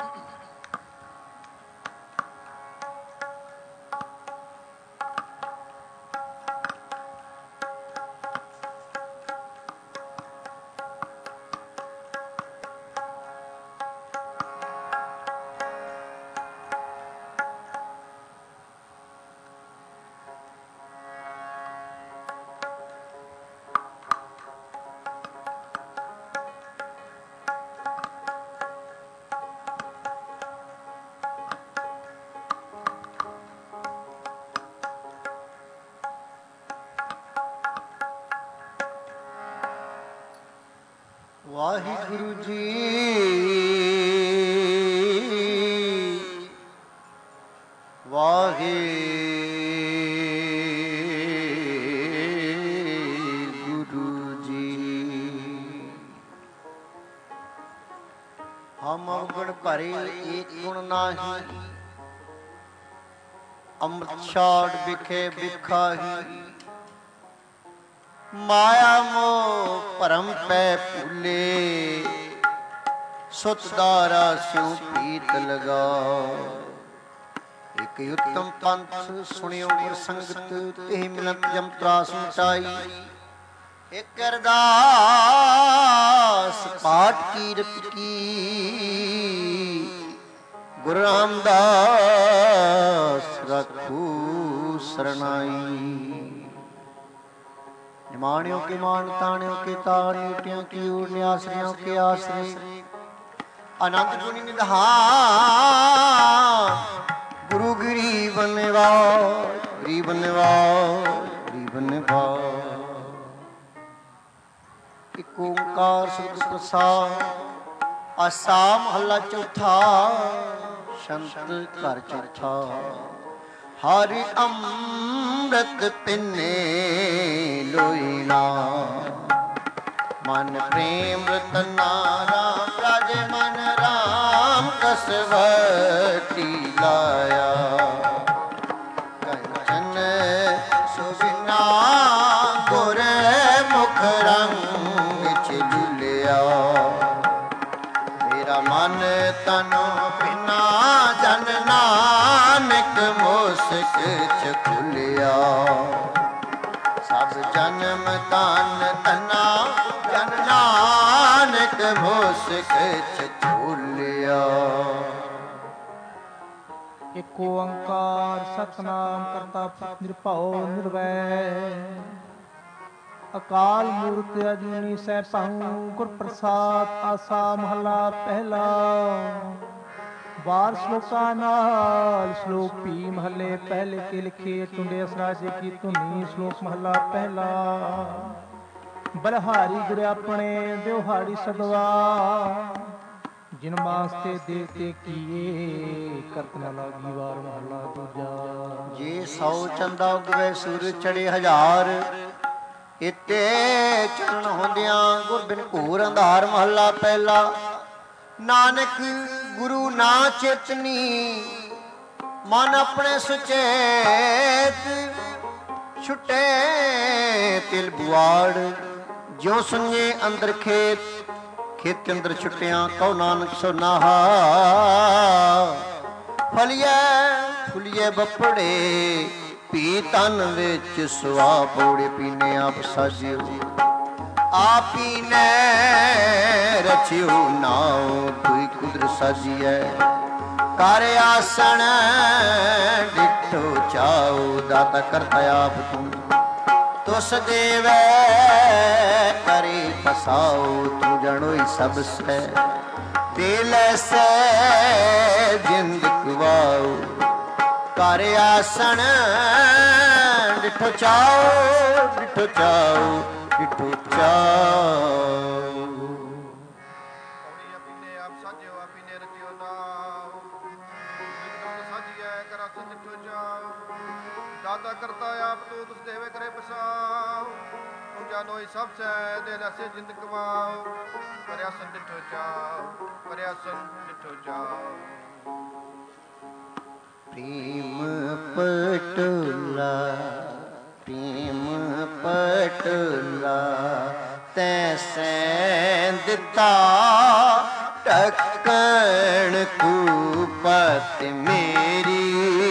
ਵਾਹਿਗੁਰੂ ਜੀ ਵਾਹਿਗੁਰੂ ਜੀ। ਹਮ ਅਵਗਣ ਭਰੇ ਏਕ ਗੁਣ ਨਾਹੀ, ਅੰਮ੍ਰਿਤ ਛਾੜ ਵਿਖੇ ਬਿਖਾਹੀ। माया मोह भरम पै भूले, सुत दारा स्यों प्रीत लगा। एक उत्तम पंथ सुनियो गुर संगत, तेहि मिलत जम त्रास मिटाई। एक अरदास पाठ कीरत की, गुरु रामदास रखू सरनाई। माण्यों के मान, ताण्यों के ताण, ऊटियों की ऊट, आश्रयों के आश्रय। अनंत गुणी निधान गुरु गरीब निवास, गरीब निवास, गरीब निवास। एक ओंकार सतਿਗੁਰ प्रसाद, आसा महला चौथा, संत घर चौथा। हरि अमृत पिन्ने लोईना, मन प्रेम रतना राम राजे। मन राम कसवटी लाया, कंचन सुबिना गुर मुख रंग चिलिया। मेरा मन तनु बिना जन नानक मुस्क खुलिया। सब जन्म तन तना जन नानक मुस्क खुलिया। एक ओंकार सतनाम करता पुरख निरभਉ निर्वैर। अकाल मूर्त अजूनी सैभऊ गुर प्रसाद। आसा महला पहला। वार श्लोका नाल श्लोक भी महले पहले के लिखे। टुंडे असराजे की धुनी श्लोक महला पहला। बलहारी गुर अपने दिवहाड़ी सदवा, जिन मास्ते देवते किए करत न लागी वार महला दूजा। जे 100 चंदा उगवे सूरज चढ़े 1000, इते चरण होंदियां गुर बिन घोर अंधार। महला पहला। नानक गुरु ना चेतनी, मन अपने सुचेत। छुटे तिल बुआड़, ज्यों सुनिए अंदर खेत। खेत अंदर छुटिया कहो नानक सोनाहा। फलिए फुलिए बपड़े, पी तन विच सुआ पौड़े। पीने आप साजियो, आप ने रचियो नाओ। तुई कुदरत साजिए, कर आसन डिठो चाओ। दाता करता आप तू, तुस देवै करे फसाओ। तू जानो सब से, दिल से जिंद कुवाओ। कर आसन डिठो चाओ, डिठो चाओ, डिठो चाओ। दाता करता आप तू, तुस देवे करे बसाओ। तुम जानो सब से, दिल ऐसे जिंद कमाओ। करयासन डिठो जाओ, करयासन डिठो जाओ। प्रेम पटोला, प्रेम पटोला, तैसे दिता ਢੱਕਣ ਕੂਪਤ ਮੇਰੀ,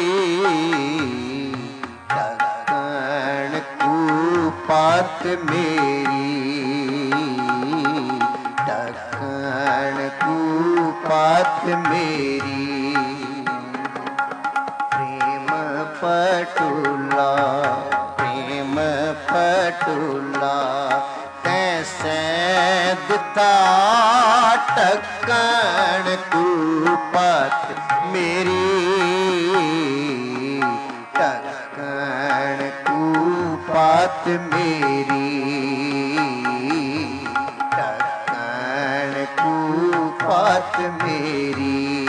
ਢੱਕਣ ਕੂਪਤ ਮੇਰੀ, ਢੱਕਣ ਕੂਪਤ ਮੇਰੀ। ਪ੍ਰੇਮ ਪਟੂਲਾ, ਪ੍ਰੇਮ ਪਟੂਲਾ ਤੈਸੈ ਦਿੱਤਾ, ਢੱਕਣ ਕੂਪਤ ਮੇਰੀ, ਢੱਕਣ ਕੂਪਤ ਮੇਰੀ, ਢੱਕਣ ਕੂਪਤ ਮੇਰੀ।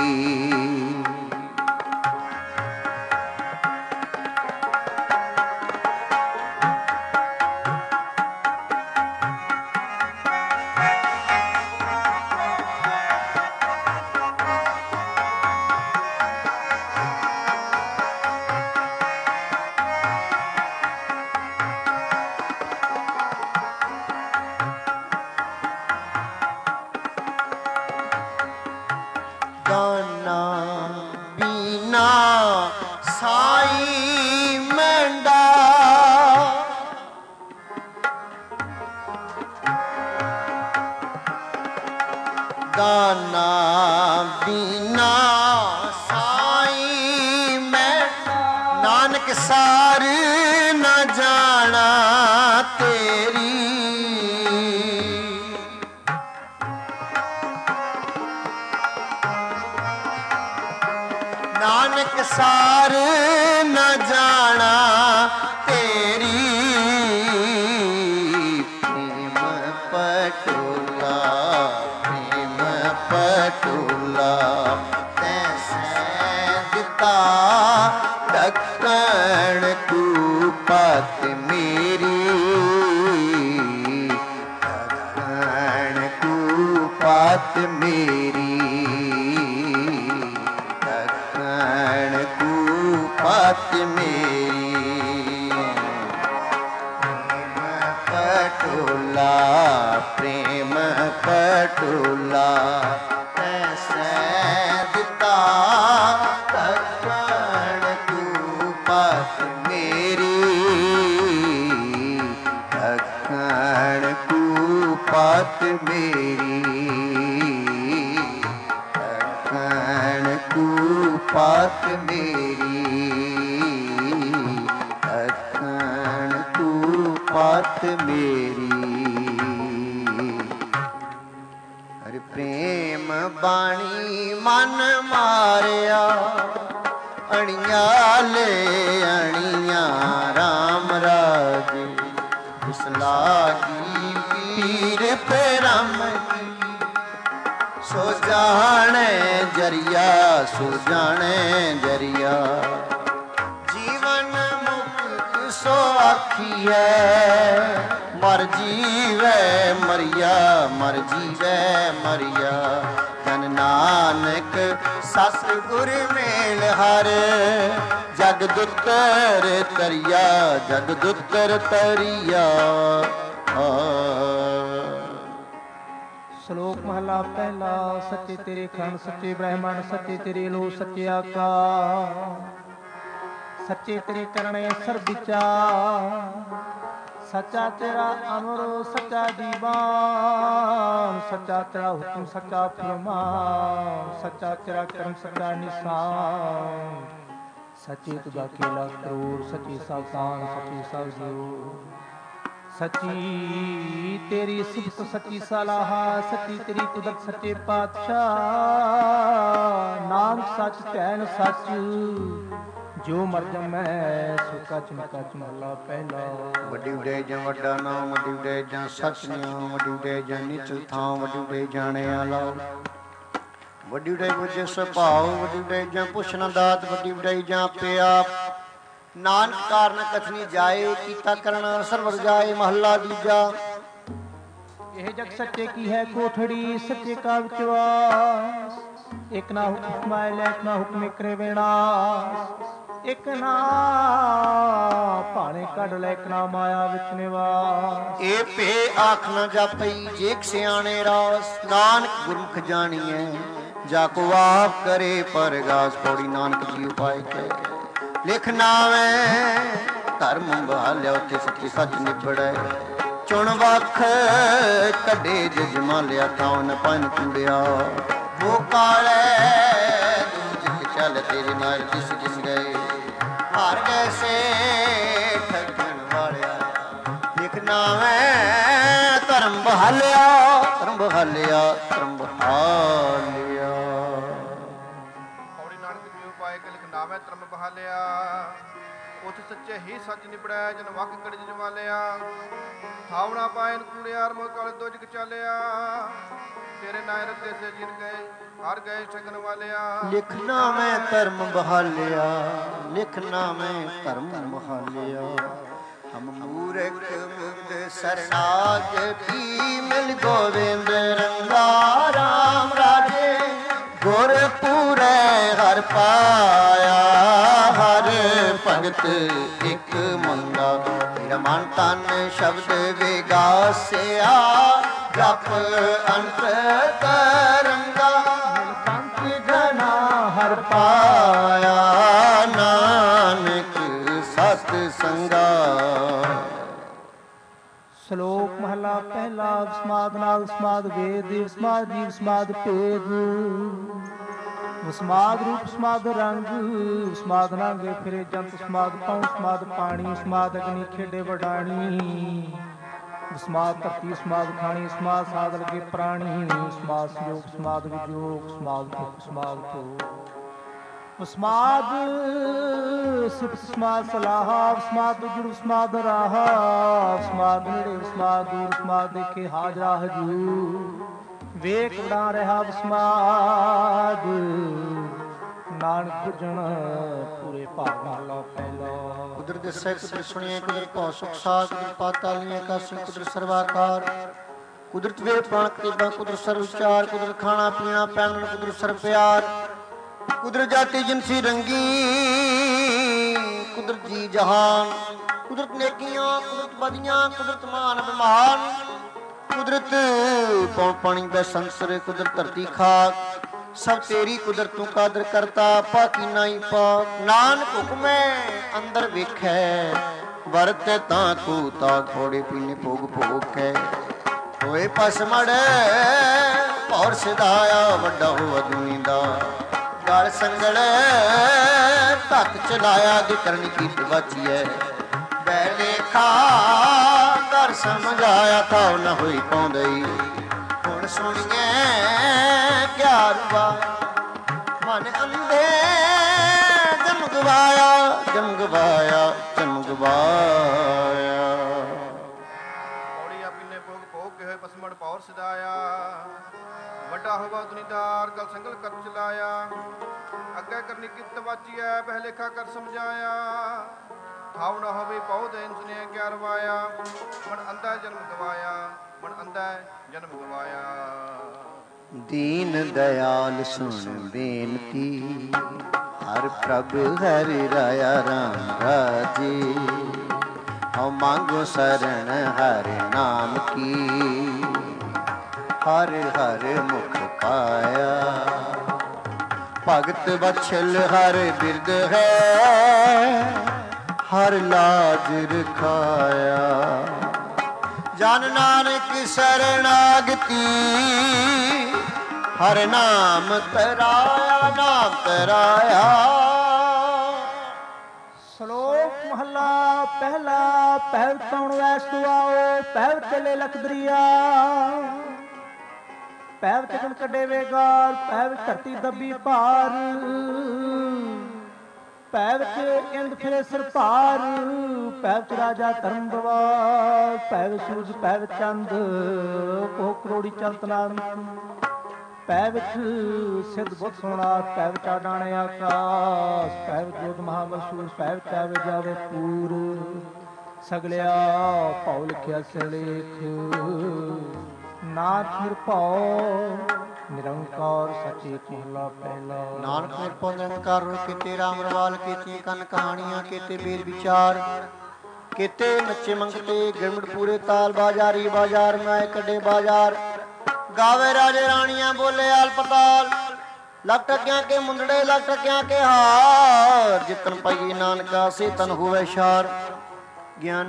ਦਾਨਾ ਬੀਨਾ ਸਾਈ ਮੰਡਾ, ਦਾਨਾ ਬੀਨਾ ਸਾਈ ਮੰਡਾ, ਨਾਨਕ ਸਾਰ ਨਾ ਜਾਣਾ ਤੇਰੀ, ਨਾਨਕ ਸਾਰ ਨਾ ਜਾਣਾ ਤੇਰੀ। ਪ੍ਰੇਮ ਪਟੂਲਾ, ਪ੍ਰੇਮ ਪਟੂਲਾ ਤੈਸੈ ਦਿੱਤਾ, ਢੱਕਣ ਕੂਪਤ ਮੇਰੀ, ਢੱਕਣ ਕੂਪਤ ਮੇਰੀ, ਢੱਕਣ ਕੂਪਤ ਮੇਰੀ। ਪ੍ਰੇਮ ਪਟੂਲਾ, ਪ੍ਰੇਮ ਪਟੂਲਾ ਤੈਸੈ ਦਿੱਤਾ, ਢੱਕਣ ਕੂਪਤ ਮੇਰੀ, ਢੱਕਣ ਕੂਪਤ ਮੇਰੀ, ਢੱਕਣ ਕੂਪਤ ਮੇਰੀ, ਢੱਕਣ ਕੂਪਤ ਮੇਰੀ। ਹਰਿ ਪ੍ਰੇਮ ਬਾਣੀ ਮਨ ਮਾਰਿਆ, ਅਣੀਆਂ ਲੈ ਅਣੀਆਂ ਰਾਮ ਰਾਜੇ, ਇਸ ਲਾਗੀ ਪੀਰ ਪਰਮ ਸੋ ਜਾਣੇ ਜਰੀਆ, ਸੋ ਜਾਣੇ ਜਰੀਆ। ਜੀਵਨ ਮੁਕਤ ਸੋ ਆਖੀਐ, ਮਰ ਜੀਵੈ ਮਰੀਆ, ਮਰ ਜੀਵੈ ਮਰੀਆ। ਜਨ ਨਾਨਕ ਸਸ ਗੁਰ ਮੇਲ ਹਰ, ਜਗ ਦੁਤਰ ਤਰੀਆ, ਜਗ ਦੁਤਰ ਤਰੀਆ। ਸ਼ਲੋਕ ਮਹਲਾ ਪਹਿਲਾ। ਸੱਚੇ ਤੇਰੇ ਖੰਡ, ਸੱਚੇ ਬ੍ਰਹਮਣ, ਸੱਚੇ ਤੇਰੇ ਲੋ, ਸੱਚੇ ਆਕਾਸ਼, ਸੱਚੇ ਤੇਰੇ ਕਰਨੇ ਸਰ ਵਿਚਾਰ। ਸੱਚਾ ਤੇਰਾ ਅਮਰ, ਸੱਚਾ ਦੀਵਾਨ, ਸੱਚਾ ਤੇਰਾ ਹੁਕਮ, ਸੱਚਾ ਫਰਮਾਨ, ਸੱਚਾ ਤੇਰਾ ਕਰਮ, ਸੱਚਾ ਨਿਸ਼ਾਨ। ਸੱਚੇ ਤੁਦਾ ਕੇਲਾ ਕਰੋੜ, ਸੱਚੇ ਸਾਵਧਾਨ, ਸੱਚੇ ਸਭ ਜੋਰ। ਸੱਚੀ ਤੇਰੀ ਸਿਫਤ, ਸੱਚੀ ਸਲਾਹ, ਸੱਚੀ ਤੇਰੀ ਕੁਦਰਤ, ਸੱਚੇ ਪਾਤਸ਼ਾਹ। ਨਾਮ ਸੱਚ ਧੈਨ ਸੱਚ, ਜੋ ਮਰ ਜਮੈ ਸੋ ਕਛ ਨ ਕਛ। ਮਹਲਾ ਪਹਿਲਾ। ਵੱਡੀ ਉਡੇ ਜਾਂ ਵੱਡਾ ਨਾਮ, ਵੱਡੀ ਉਡੇ ਜਾਂ ਸੱਚ ਨਿਆਮ, ਵੱਡੀ ਉਡੇ ਜਾਂ ਨਿਚਲ ਥਾਂ, ਵੱਡੀ ਉਡੇ ਜਾਣਿਆ ਲਾਓ। ਵੱਡੀ ਉਡੇ ਬੁਝੇ ਸੁਭਾਉ, ਵੱਡੀ ਉਡੇ ਜਾਂ ਪੁੱਛਣਾ ਦਾਤ, ਵੱਡੀ ਉਡੇ ਜਾਂ ਪਿਆ। ਨਾਨਕ ਕਾਰਨ ਕਥਨੀ ਜਾਏ, ਕੀਤਾ ਕਰਨਾ ਸਰਵਰ ਜਾਏ। ਮਹੱਲਾ ਦੂਜਾ। ਇਹ ਜਗ ਸੱਚੇ ਕੀ ਹੈ ਕੋਠੜੀ, ਸੱਚੇ ਕਾ ਵਿਚਵਾਸ। ਇਕ ਨਾ ਹੁਕਮ ਮਾਇ ਲੈ, ਇਕ ਨਾ ਹੁਕਮ ਕਰੇ ਵਿਨਾਸ਼। ਇੱਕ ਨਾ ਭਾਣੇ ਕੱਢ ਲੈ, ਇੱਕ ਨਾ ਮਾਇਆ ਵਿੱਚ ਨਿਵਾਸ। ਇਹ ਭੇ ਆਖ ਨਾ ਜਾਪਈ ਜੇਕ ਸਿਆਣੇ ਰਾਸ, ਨਾਨਕ ਗੁਰਮੁਖ ਜਾਣੀਐ ਜਾ ਕੋ ਆਪ ਕਰੇ ਪਰਗਾਸ। ਪੌੜੀ ਨਾਨਕ ਜੀ ਉਪਾਇ ਕੇ ਲਿਖ ਨਾਵੇਂ ਧਰਮ ਬਹਾਲਿਆ, ਉੱਥੇ ਸੱਚੀ ਸੱਚ ਨਿਬੜੈ। ਚੁਣ ਵੱਖ ਕੱਢੇ ਜਜਮਾ ਲਿਆ, ਥਾਉ ਨ ਪੰਨ ਚੁੜਿਆ। ਉਹ ਕਾਲੇ ਦੂਜਿਕ ਚੱਲ ਤੇਰੇ ਨਾਲ ਦਿਸ ਦਿਸ ਗਏ, ਹਾਰ ਗਏ ਸੇ ਠੱਗਣ ਵਾਲਿਆ। ਲਿਖ ਨਾਵੇਂ ਧਰਮ ਬਹਾਲਿਆ, ਧਰਮ ਬਹਾਲਿਆ, ਧਰਮ ਬਹਾਲਿਆ। ਪੌੜੀ ਨਾਨਕ ਜੀ ਉਪਾਇ ਕੇ ਲਿਖ ਨਾਵੇਂ ਧਰਮ ਬਹਾਲਿਆ। ਉਥੇ ਸੱਚੇ ਹੀ ਸੱਚ ਨਿਬੜਿਆ, ਜਨ ਵਕ ਕੜ ਜਮਾਲਿਆ। ਥਾਵਣਾ ਪਾਇਨ ਕੂੜਿਆਰ ਮੋਹ ਕਾਲ ਦੋਜਕ ਚਾਲਿਆ। ਤੇਰੇ ਨਾਇ ਰੱਤੇ ਸੇ ਜਿਨ ਗਏ, ਹਾਰ ਗਏ ਠਗਨ ਵਾਲਿਆ। ਲਿਖਣਾ ਮੈਂ ਧਰਮ ਬਹਾਲਿਆ, ਲਿਖਣਾ ਮੈਂ ਧਰਮ ਬਹਾਲਿਆ। ਹਮ ਮੂਰਖ ਮੁਗਧ ਸਰਨਾਗ ਕੀ ਮਿਲ ਗੋਵਿੰਦ ਰੰਗਾ। ਰਾਮ ਰਾਜੇ ਗੁਰ ਪੂਰੇ ਹਰ ਪਾਇਆ, ਹਰ ਭਗਤ ਇੱਕ ਮੰਗਾ। ਮੇਰਾ ਮਨ ਤਨ ਸ਼ਬਦ ਵਿਗਾਸਿਆ, ਜਪ ਅੰਤ ਤਰੰਗਾ। ਸੰਤ ਜਨਾ ਹਰ ਪਾਇਆ, ਨਾਨਕ ਸਤ ਸੰਗਾ। ਸ਼ਲੋਕ ਮਹਲਾ ਪਹਿਲਾ। ਸਮਾਦ ਨਾਲ ਸਮਾਦ ਵੇਦ, ਸਮਾਦ ਜੀਵ ਸਮਾਦ ਭੇਦ। ਸਮਾਦ ਰੂਪ ਸਮਾਦ ਰੰਗ, ਸਮਾਦ ਰੰਗ ਫਿਰੇ ਜੰਤ। ਸਮਾਦ ਪਉ ਸਮਾਦ ਪਾਣੀ, ਸਮਾਦ ਅਗਨੀ ਖੇਡੇ ਵਡਾਣੀ। ਸਮਾਦ ਧਰਤੀ ਸਮਾਦ ਖਾਣੀ, ਸਮਾਦ ਸਾਧ ਲਗੇ ਪ੍ਰਾਣੀ। ਸਮਾਦ ਸੰਯੋਗ ਸਮਾਦ ਵਿਜੋਗ, ਸਮਾਦ ਭੁਖ ਸਮਾਦ ਭੋਗ। ਸਮਾਦ ਸਿਫਤ ਸਮਾਦ ਸਲਾਹ, ਸਮਾਦ ਜੁੜ ਸਮਾਦ ਰਾਹ। ਸਮਾਦ ਨੇੜੇ ਸਮਾਦ ਦੂਰ, ਸਮਾਦ ਦੇਖੇ ਹਾਜ਼ਰਾ ਹਜੂਰ। ਵੇਖ ਉਡਾ ਰਿਹਾ ਸਮਾਦ, ਨਾਨਕ ਬੁਝਣ ਪੂਰੇ ਭਾਗ ਨਾਲਾ ਪਹਿਲਾ। ਕੁਦਰਤ ਦੱਸੈ ਕੁਦਰਤ ਸੁਣੀਐ, ਕੁਦਰਤ ਭਉ ਸੁਖ ਸਾਰ। ਕੁਦਰਤ ਪਾਤਾਲੀਆਂ ਕਾਸੀ, ਕੁਦਰਤ ਸਰਵਾਕਾਰ। ਕੁਦਰਤ ਵੇਦ ਬਾਣ ਕਤੇਬਾਂ, ਕੁਦਰਤ ਸਰਵ ਵਿਚਾਰ। ਕੁਦਰਤ ਖਾਣਾ ਪੀਣਾ ਪਹਿਨਣ, ਕੁਦਰਤ ਸਰਬ ਪਿਆਰ। ਕੁਦਰਤ ਜਾਤੀ ਜਿਨਸੀ ਰੰਗੀ, ਕੁਦਰਤ ਜੀ ਜਹਾਨ। ਕੁਦਰਤ ਨੇਕੀਆਂ, ਕੁਦਰਤ ਬਦੀਆਂ, ਕੁਦਰਤ ਮਾਨ ਅਭਿਮਾਨ। ਕੁਦਰਤ ਪਉ ਪਾਣੀ ਬੈ ਸੰਸਰ, ਕੁਦਰਤ ਧਰਤੀ ਖਾਕ। ਸਭ ਤੇਰੀ ਕੁਦਰਤ ਤੂੰ ਕਾਦਰ ਕਰਤਾ, ਪਾਕੀ ਨਾਈ ਪਾਕ। ਨਾਨਕ ਹੁਕਮੈ ਅੰਦਰ ਵੇਖੈ, ਵਰਤੈ ਤਾਂ ਕੂ ਤਾ। ਘੋੜੇ ਪੀਨੇ ਭੋਗ ਭੋਗੈ, ਹੋਏ ਪਸਮੜ ਭੌਰ ਸਿਧਾਇਆ। ਵੱਡਾ ਹੋਆ ਦੁਨੀ ਦਾ ਗਲ ਸੰਗਲ, ਧੱਕ ਚਲਾਇਆ। ਦੀ ਕਰਨੀ ਕੀਟ ਵਾਚੀਐ ਬੈ ਲੇਖਾ। ਕਰ ਸਮਝਾਇਆ ਥਾਉ ਨ ਹੋਈ ਪਾਉਂਦਈ। ਹੁਣ ਸੁਣੀਏ ਕਿਆ ਰੂਆ, ਮਨ ਅੰਧੇ ਜਮ ਗਵਾਇਆ। ਜਮ ਗਵਾਇਆ, ਜਮ ਗਵਾਇਆ। ਪੌੜੀ ਆਪੀਨੇ ਭੋਗ ਭੋਗ ਕੇ ਹੋਏ ਪਸਮੜ ਪੌਰ ਸਿਧਾਇਆ। ਵੱਡਾ ਹੋਵਾ ਦੁਨੀਦਾਰ ਗਲ ਸੰਗਲ ਕਰ ਚਲਾਇਆ। ਅੱਗੇ ਕਰਨੀ ਕਿਤ ਵਾਚੀਐ, ਪਹਿ ਲੇਖਾ ਕਰ ਸਮਝਾਇਆ। ਥਾਉ ਨਾ ਹੋਵੇ ਪਉ ਦੇਨ ਸੁਨਿਆ ਕਿਆ ਰਵਾਇਆ। ਮਨ ਅੰਧਾ ਜਨਮ ਗਵਾਇਆ, ਮਨ ਅੰਧਾ ਜਨਮ ਗਵਾਇਆ। ਦੀਨ ਦਇਆਲ ਸੁਣ ਬੇਨਤੀ, ਹਰ ਪ੍ਰਭ ਹਰਿ ਰਾਇਆ ਰਾਮ ਰਾਜੇ। ਹਉ ਮੰਗੋ ਸਰਣ ਹਰਿ ਨਾਮ ਕੀ, ਹਰਿ ਹਰਿ ਮੁਖ ਪਾਇਆ। ਭਗਤ ਬਛਲ ਹਰ ਬਿਰਦ ਹੈ, ਹਰ ਲਾਜ ਰਖਾਇਆ। ਜਨ ਨਾਨਕ ਸਰਣਾਗਤੀ, ਹਰ ਨਾਮ ਤਰਾਇਆ। ਨਾਮ ਤਰਾਇਆ। ਸ਼ਲੋਕ ਮਹਲਾ ਪਹਿਲਾ। ਪਹਿਲ ਤਉਣ ਵੈਸ ਦੁਆਓ, ਪਹਿਲ ਚਲੇ ਲਖ ਦਰਿਆ। ਪਹਿਲ ਚਕਨ ਕੱਢੇ ਵੇਗਾਲ, ਪਹਿਲ ਧਰਤੀ ਦੱਬੀ ਭਾਰ। ਪਹਿਲ ਵਿੱਚ ਇੰਦ ਫਿਰੇ ਸਿਰ ਭਾਰ। ਪਹਿਲ ਚ ਰਾਜਾ ਧਰਮ ਦਵਾਰ। ਪਹਿਲ ਸੂਰਜ ਪਹਿਲ ਚੰਦ, ਉਹ ਕਰੋੜੀ ਚਲਤ ਨਾਮ। ਪੈ ਵਿੱਚ ਸਿੱਧ ਬੁੱਧ ਸੋਣਾ, ਪੈ ਵਿੱਚ ਆਡਾਣੇ ਆਕਾਸ। ਪੈ ਵਿੱਚ ਜੋਤ ਮਹਾਬਲਸੂਰ, ਪੈ ਵਿੱਚ ਆਵੇ ਜਾਵੇ ਪੂਰ। ਸਗਲਿਆ ਭਉ ਲਿਖਿਆ ਸਿਰਲੇਖ, ਨਾਥ ਨਿਰਭਉ ਨਿਰੰਕਾਰ ਸੱਚੇ ਮਹਲਾ ਪਹਿਲਾ। ਨਾਨਕ ਨਿਰਭਉ ਨਿਰੰਕਾਰ ਕੀਤੇ ਰਾਮ ਰਵਾਲ ਕੀਤੀਆਂ ਕੰਨ ਕਹਾਣੀਆਂ ਕੀਤੇ ਵੇਦ ਵਿਚਾਰ ਕੀਤੇ ਨੱਚੇ ਮੰਗਤੇ ਗਿਰਮਟ ਪੂਰੇ ਤਾਲ ਬਾਜ਼ਾਰੀ ਬਾਜ਼ਾਰ ਮੈਂ ਕੱਢੇ ਬਾਜ਼ਾਰ ਗਾਵੇ ਰਾਜੇ ਰਾਣੀਆਂ ਬੋਲੇ ਆਲ ਪਤਾਲ ਲੱਖ ਟਕਿਆਂ ਕੇ ਮੁੰਦੜੇ ਲੱਖ ਟਕਿਆਂ ਕੇ ਹਾਰ ਜਿਤਨ ਪਾਈਏ ਨਾਨਕਾ ਸੇ ਤਨ ਹੋਵੇ ਸ਼ਾਰ ਗਿਆਨ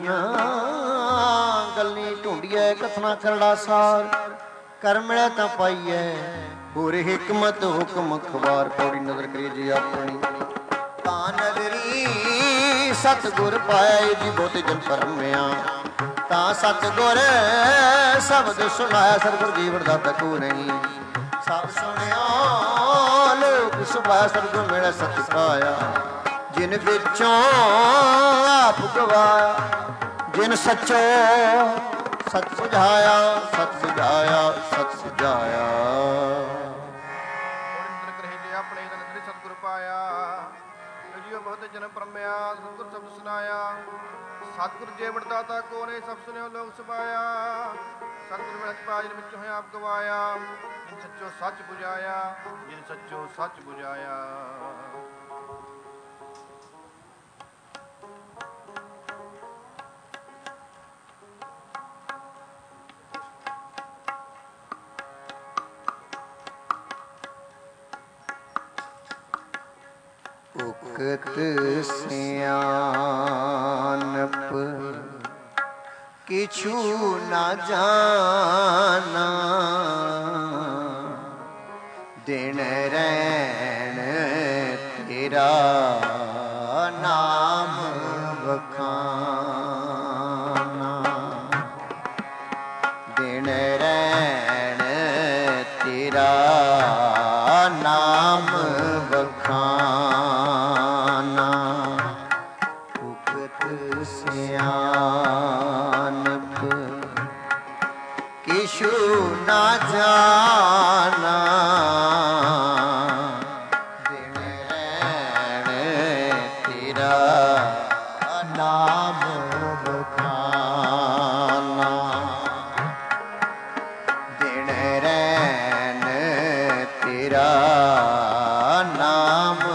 ਗੱਲੀ ਢੂੰਡੀਐ ਕਥਨਾ ਕਰੜਾ ਸਾਰ ਕਰ ਮਿਲਿਆ ਤਾਂ ਪਾਈਐ ਹੋਰ ਹਿਕਮਤ ਹੁਕਮ ਖਵਾਰ ਪੌੜੀ ਨਜ਼ਰ ਕਰੀਏ ਜੀ ਆਪਣੀ ਤਾਂ ਨਜ਼ਰੀ ਸਤਿਗੁਰ ਪਾਇਆ ਜੀ ਬਹੁਤੇ ਜਨ ਪਰਮਿਆ ਤਾਂ ਸਤਿਗੁਰ ਸ਼ਬਦ ਸੁਣਾਇਆ ਸਤਿਗੁਰ ਜੀਵਨ ਦਾ ਤਕੂ ਨਹੀਂ ਸਭ ਸੁਣਿਆ ਲੋਕ ਸੁਭਾ ਸਤਿਗੁਰ ਮੇਰਾ ਸਤਿ ਪਾਇਆ ਜਿਨ ਵਿੱਚੋਂ ਆਪ ਗਵਾਇਆ ਜਿਨ ਸੱਚੋ ਸਤ ਸੁਝਾਇਆ ਸਤ ਸੁਝਾਇਆ ਸਤ ਸੁਝਾਇਆ ਆਪਣੇ ਨਜ਼ਰੀ ਸਤਿਗੁਰ ਪਾਇਆ ਜੀਓ ਬਹੁਤ ਜਨ ਪਰਮਿਆ ਸਤਿਗੁਰ ਸ਼ਬਦ ਸੁਨਾਇਆ ਸਤਿਗੁਰ ਜੀਵਨ ਦਾਤਾ ਕੋ ਨੇ ਸਭ ਸੁਣਿਓ ਲੋਕ ਸੁਭਾਇਆ ਸਤਿਗੁਰ ਮਿਲਤ ਪਾਜ ਵਿੱਚ ਹੋਇਆ ਆਪ ਗਵਾਇਆ ਜਿਨ ਸੱਚੋ ਸੱਚ 부ਝਾਇਆ ਜਿਨ ਸੱਚੋ ਸੱਚ 부ਝਾਇਆ ਉਕਤ ਸਿਆਨਪ ਕਿਛੂ ਨਾ ਜਾਣਾ ਦਿਨ ਰੈਣ ਤੇਰਾ ਨਾਮ ਵਖਾਨਾ ਦਿਨ ਰੈਣ ਤੇਰਾ ਨਾਮ ਵਖਾਨਾ ਸਿਆਨਪ ਕਿਛੂ ਨਾ ਜਾਣਾ ਦਿਨ ਰੈਣ ਤੇਰਾ ਨਾਮ ਵਖਾਨਾ ਦਿਨ ਰੈਣ ਤੇਰਾ ਨਾਮ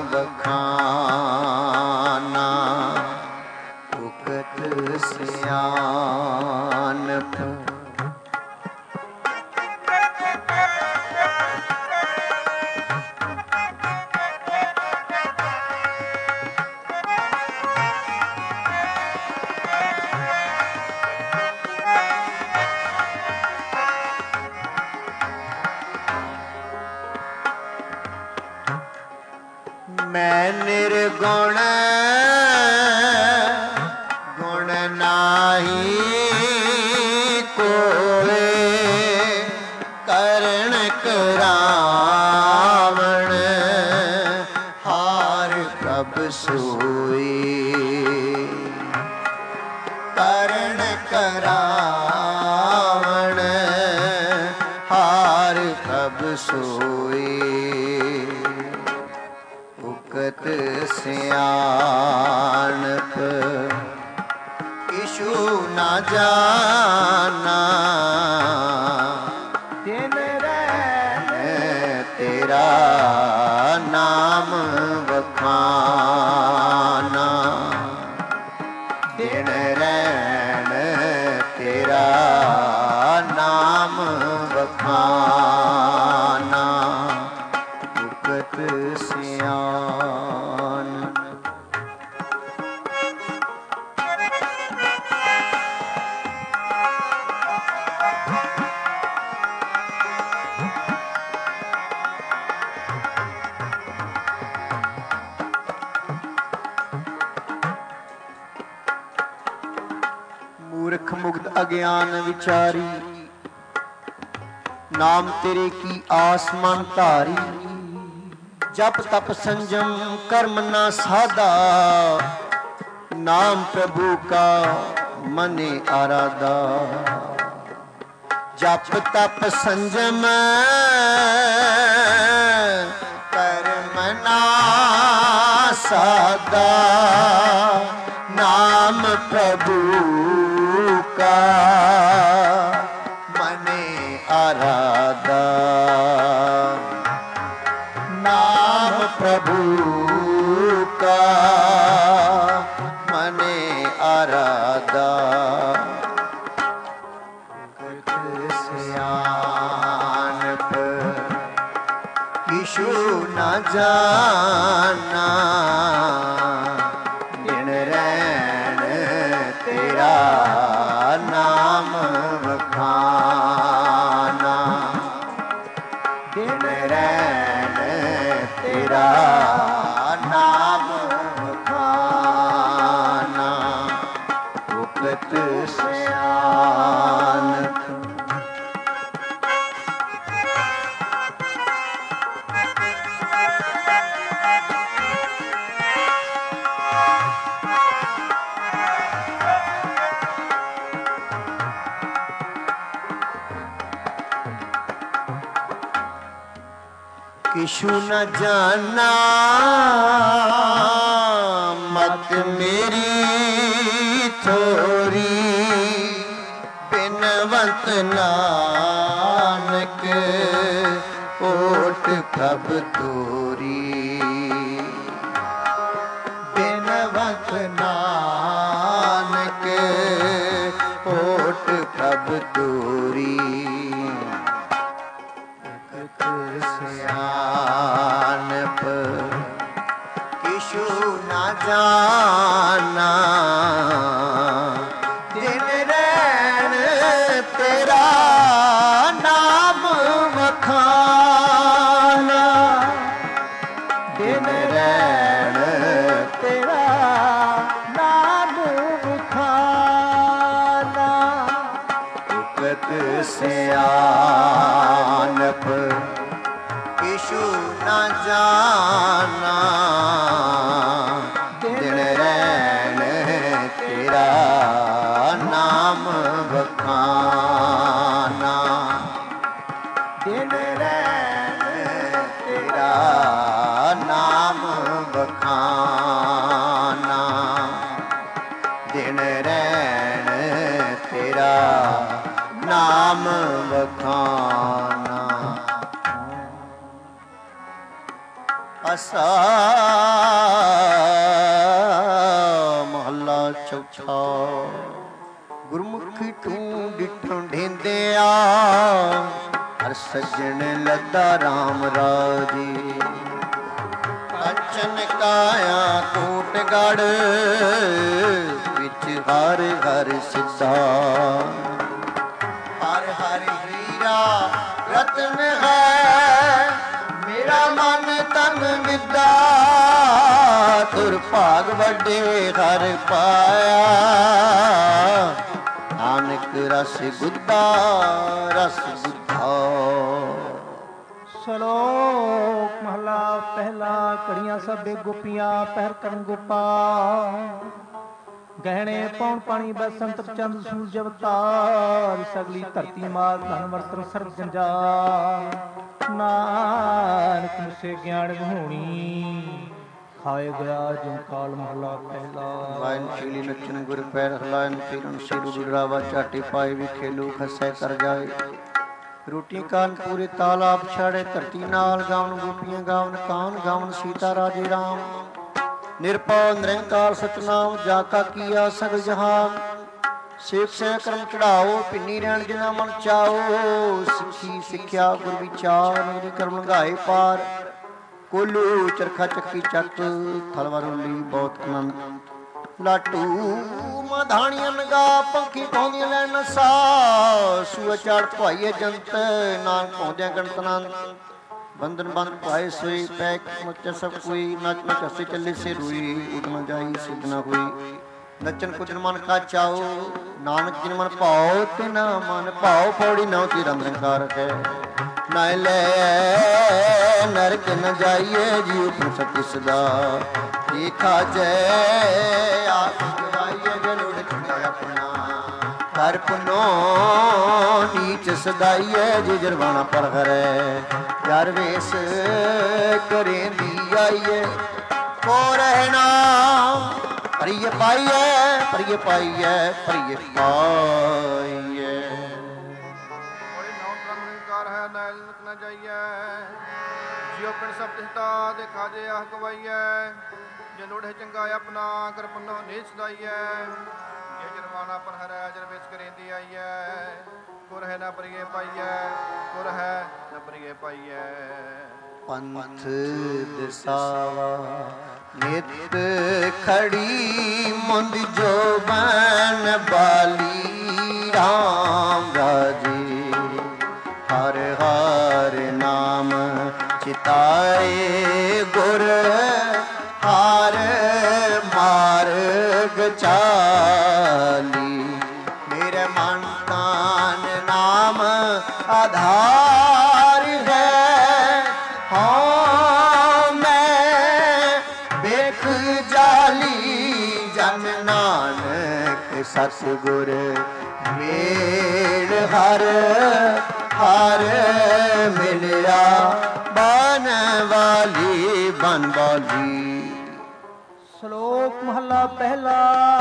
ਵਖਾਨਾ ਉਕਤ ਸਿਆਨਪ ਮੈਂ ਨਿਰਗੁਣ ਗੁਣ ਨਾਹੀ ਕੋਏ ਕਰਨ ਕਰਾਵਣ ਹਾਰ ਪ੍ਰਭ ਸੋਈ ਕਰਨ ਕਰਾਵਣ ਹਾਰ ਪ੍ਰਭ ਸੋਈ ਉਕਤ ਸਿਆਣਪ ਕਿਛੂ ਨਾ ਜਾਣਾ ਦਿਨ ਰੈਣ ਤੇਰਾ ਨਾਮ ਵਖਾਨਾ ਦਿਨ ਰੈਣ ਤੇਰਾ ਨਾਮ ਵਖਾਨਾ ਉਕਤ ਸਿਆਨ ਮੂਰਖ ਮੁਗਧ ਅਗਿਆਨ ਵਿਚਾਰੀ ਨਾਮ ਤੇਰੇ ਕੀ ਆਸਮਾਨ ਧਾਰੀ ਜਪ ਤਪ ਸੰਜਮ कर्म ना साधा नाम प्रभु का मने आराधा जप तप संजम कर्म ना साधा नाम प्रभु का मने आराधा प्रभु का मने आराधा सियानप किशु न जाना दिन रैन तेरा नाम वखाना दिन रैन तेरा नाम वखाना उकत सियानप किशु न जाना मत मेरी थोरी बिनवंत नानक ओट प्रभ तोरी बिनवंत नानक ओट प्रभ तोरी सियानप किशु न जाना दिन रैन तेरा नाम वखाना दिन रैन तेरा नाम वखाना उकत सियानप किशु न जाना दिन रैन तेरा नाम वखाना दिन रैन तेरा नाम वखाना दिन रैन तेरा नाम वखाना असा महला चौथा गुरमुखी तू डिठों ढेंदिया हर सज्जन लद्दा राम राजी कंचन काया कोटगढ़ विच हर हर सिद्धा हर हर हीरा रत्न है मेरा मन तन विदा तुर भाग वड्डे हर पाया नानक रस गुद्दा रस गुद्धा ਸ਼ਲੋਕ ਮਹਲਾ ਪਹਿਲਾ ਕੜੀਆਂ ਸਭੇ ਗੋਪੀਆਂ ਪਹਿਰ ਕਰਨ ਗੋਪਾਲ ਗਹਿਣੇ ਪੌਣ ਪਾਣੀ ਬਸੰਤ ਚੰਦ ਸੂਰਜ ਅਵਤਾਰ ਸਗਲੀ ਧਰਤੀ ਮਾਤ ਧਨ ਵਰਤਨ ਸਰਬ ਜੰਜਾਲ ਨਾਨਕ ਮੁਸੇ ਗਿਆਨ ਗਹੂਣੀ ਖਾਏ ਗਿਆ ਜਿਨ ਕਾਲ ਮਹਲਾ ਪਹਿਲਾ ਵਾਇਨ ਸ਼ੀਲੀ ਨਚਨ ਗੁਰ ਪੈਰ ਹਲਾਇਨ ਫਿਰਨ ਸਿਰ ਉਡਰਾਵਾ ਝਾਟੀ ਪਾਏ ਵੀ ਖੇਲੂ ਖਸੈ ਕਰ ਜਾਏ ਰੋਟੀ ਕਾਨ ਪੂਰੇ ਤਾਲਾਬ ਛਾੜੇ ਧਰਤੀ ਨਾਲ ਗਾਵਨ ਗੋਪੀਆਂ ਗਾਵਨ ਕਾਨ ਗਾਵਨ ਸੀਤਾ ਰਾਜੇ ਰਾਮ ਨਿਰਭਉ ਨਿਰੰਕਾਰ ਸਤਨਾਮ ਜਾ ਕਾ ਕੀਆ ਸਗਲ ਜਹਾਨ ਸੇਖ ਸੇ ਕਰਮ ਚੜਾਓ ਪਿੰਨੀ ਰਹਿਣ ਜਿਨਾ ਮਨ ਚਾਓ ਸਿੱਖੀ ਸਿੱਖਿਆ ਗੁਰ ਵਿਚਾਰ ਨਿਰ ਕਰਮ ਲੰਘਾਏ ਪਾਰ ਕੋਲੂ ਚਰਖਾ ਚੱਕੀ ਚੱਕ ਥਲਵਰੋਲੀ ਬਹੁਤ ਆਨੰਦ ਲਾਟੂ ਮਧਾਣੀਆਂ ਨਗਾ ਪੰਖੀ ਪਾਉਂਦੀਆਂ ਲੈਣ ਸਾ ਸੂਆ ਚੜ ਭਾਈਏ ਜੰਤ ਨਾਨਕ ਪਾਉਂਦਿਆਂ ਗਣਤਨੰਦ ਬੰਧਨ ਬੰਦ ਪਾਏ ਸੋਈ ਪੈਕ ਮੱਚ ਸਭ ਕੋਈ ਨਚ ਨਚ ਹੱਸੇ ਚੱਲੇ ਸੇ ਰੋਈ ਉਡਣਾ ਜਾਈ ਸਿੱਧ ਨਾ ਹੋਈ ਨਚਨ ਕੁਦਨ ਮਨ ਕਾ ਚਾਓ ਨਾਨਕ ਜਿਨ ਮਨ ਭਾਉ ਤੇ ਨਾ ਮਨ ਭਾਉ ਪੌੜੀ ਨਾ ਤੇ ਰੰਗਕਾਰ ਹੈ ਨਾ ਲੈ ਨਰਕ ਨ ਜਾਈਏ ਜੀਉ ਸਤਿ ਸਦਾ ਦੇਖਾ ਜੈ ਆਪ ਗਵਾਈਏ ਜਲੋੜ ਛੁਟਿਆ ਆਪਣਾ ਹਰ ਪੁਨੋ ਨੀਚ ਸਦਾਈਏ ਜੇ ਜਰਵਾਣਾ ਪਰ ਹਰੈ ਯਾਰ ਵੇਸ ਕਰੇਂਦੀ ਆਈਏ ਕੋ ਰਹਿਣਾ ਪਰਿਏ ਪਾਈਏ ਪਰਿਏ ਪਾਈਏ ਪਰਿਏ ਪਾਈਏ ਬੜੀ ਨੌ ਨਿਰੰਕਾਰ ਹੈ ਨਾਨਕ ਨ ਜਾਈਐ। ਜਿਉ ਪਿੰਡ ਸਭ ਤਿਸਤਾ ਦੇ ਖਾਜੇ ਆਹ ਕਵਾਈਐ। ਜੇ ਲੋੜੇ ਚੰਗਾ ਆਪਣਾ ਕਰ ਪੁੰਨੋ ਨੀਚ ਸਦਾਈਐ। ਜੇ ਜਰਮਾਨਾ ਪਰ ਹਰੈ ਜਰ ਵਿੱਚ ਕਰੇਂਦੀ ਆਈਐ। ਗੁਰ ਹੈ ਨਾ ਬਰੀਏ ਪਾਈਐ, ਗੁਰ ਹੈ ਨਾ ਬਰੀਏ ਪਾਈਐ। ਪੰਥ ਦਸਾਵਾ ਨਿਤ ਖੜੀ ਮੁੰਦ ਜੋ ਬਨ ਬਾਲੀ ਰਾਮ ਰਾਜੇ। ਹਰ ਹਰ ਨਾਮ ਚਿਤਾਏ ਗੁਰ ਹਰ ਮਾਰਗ ਚਾਲੀ। ਮੇਰੇ ਮਨ ਤਨ ਨਾਮ ਆਧਾਰ ਹੈ। ਹਾਂ ਮੈਂ ਵੇਖ ਜਾਲੀ ਜਨ ਨਾਨਕ ਸਤਿਗੁਰ ਮੇਲ ਹਰ ਹਰ ਮਿਲਿਆ ਬਨ ਵਾਲੀ ਬਨ ਵਾਲੀ। ਸ਼ਲੋਕ ਮਹੱਲਾ ਪਹਿਲਾ।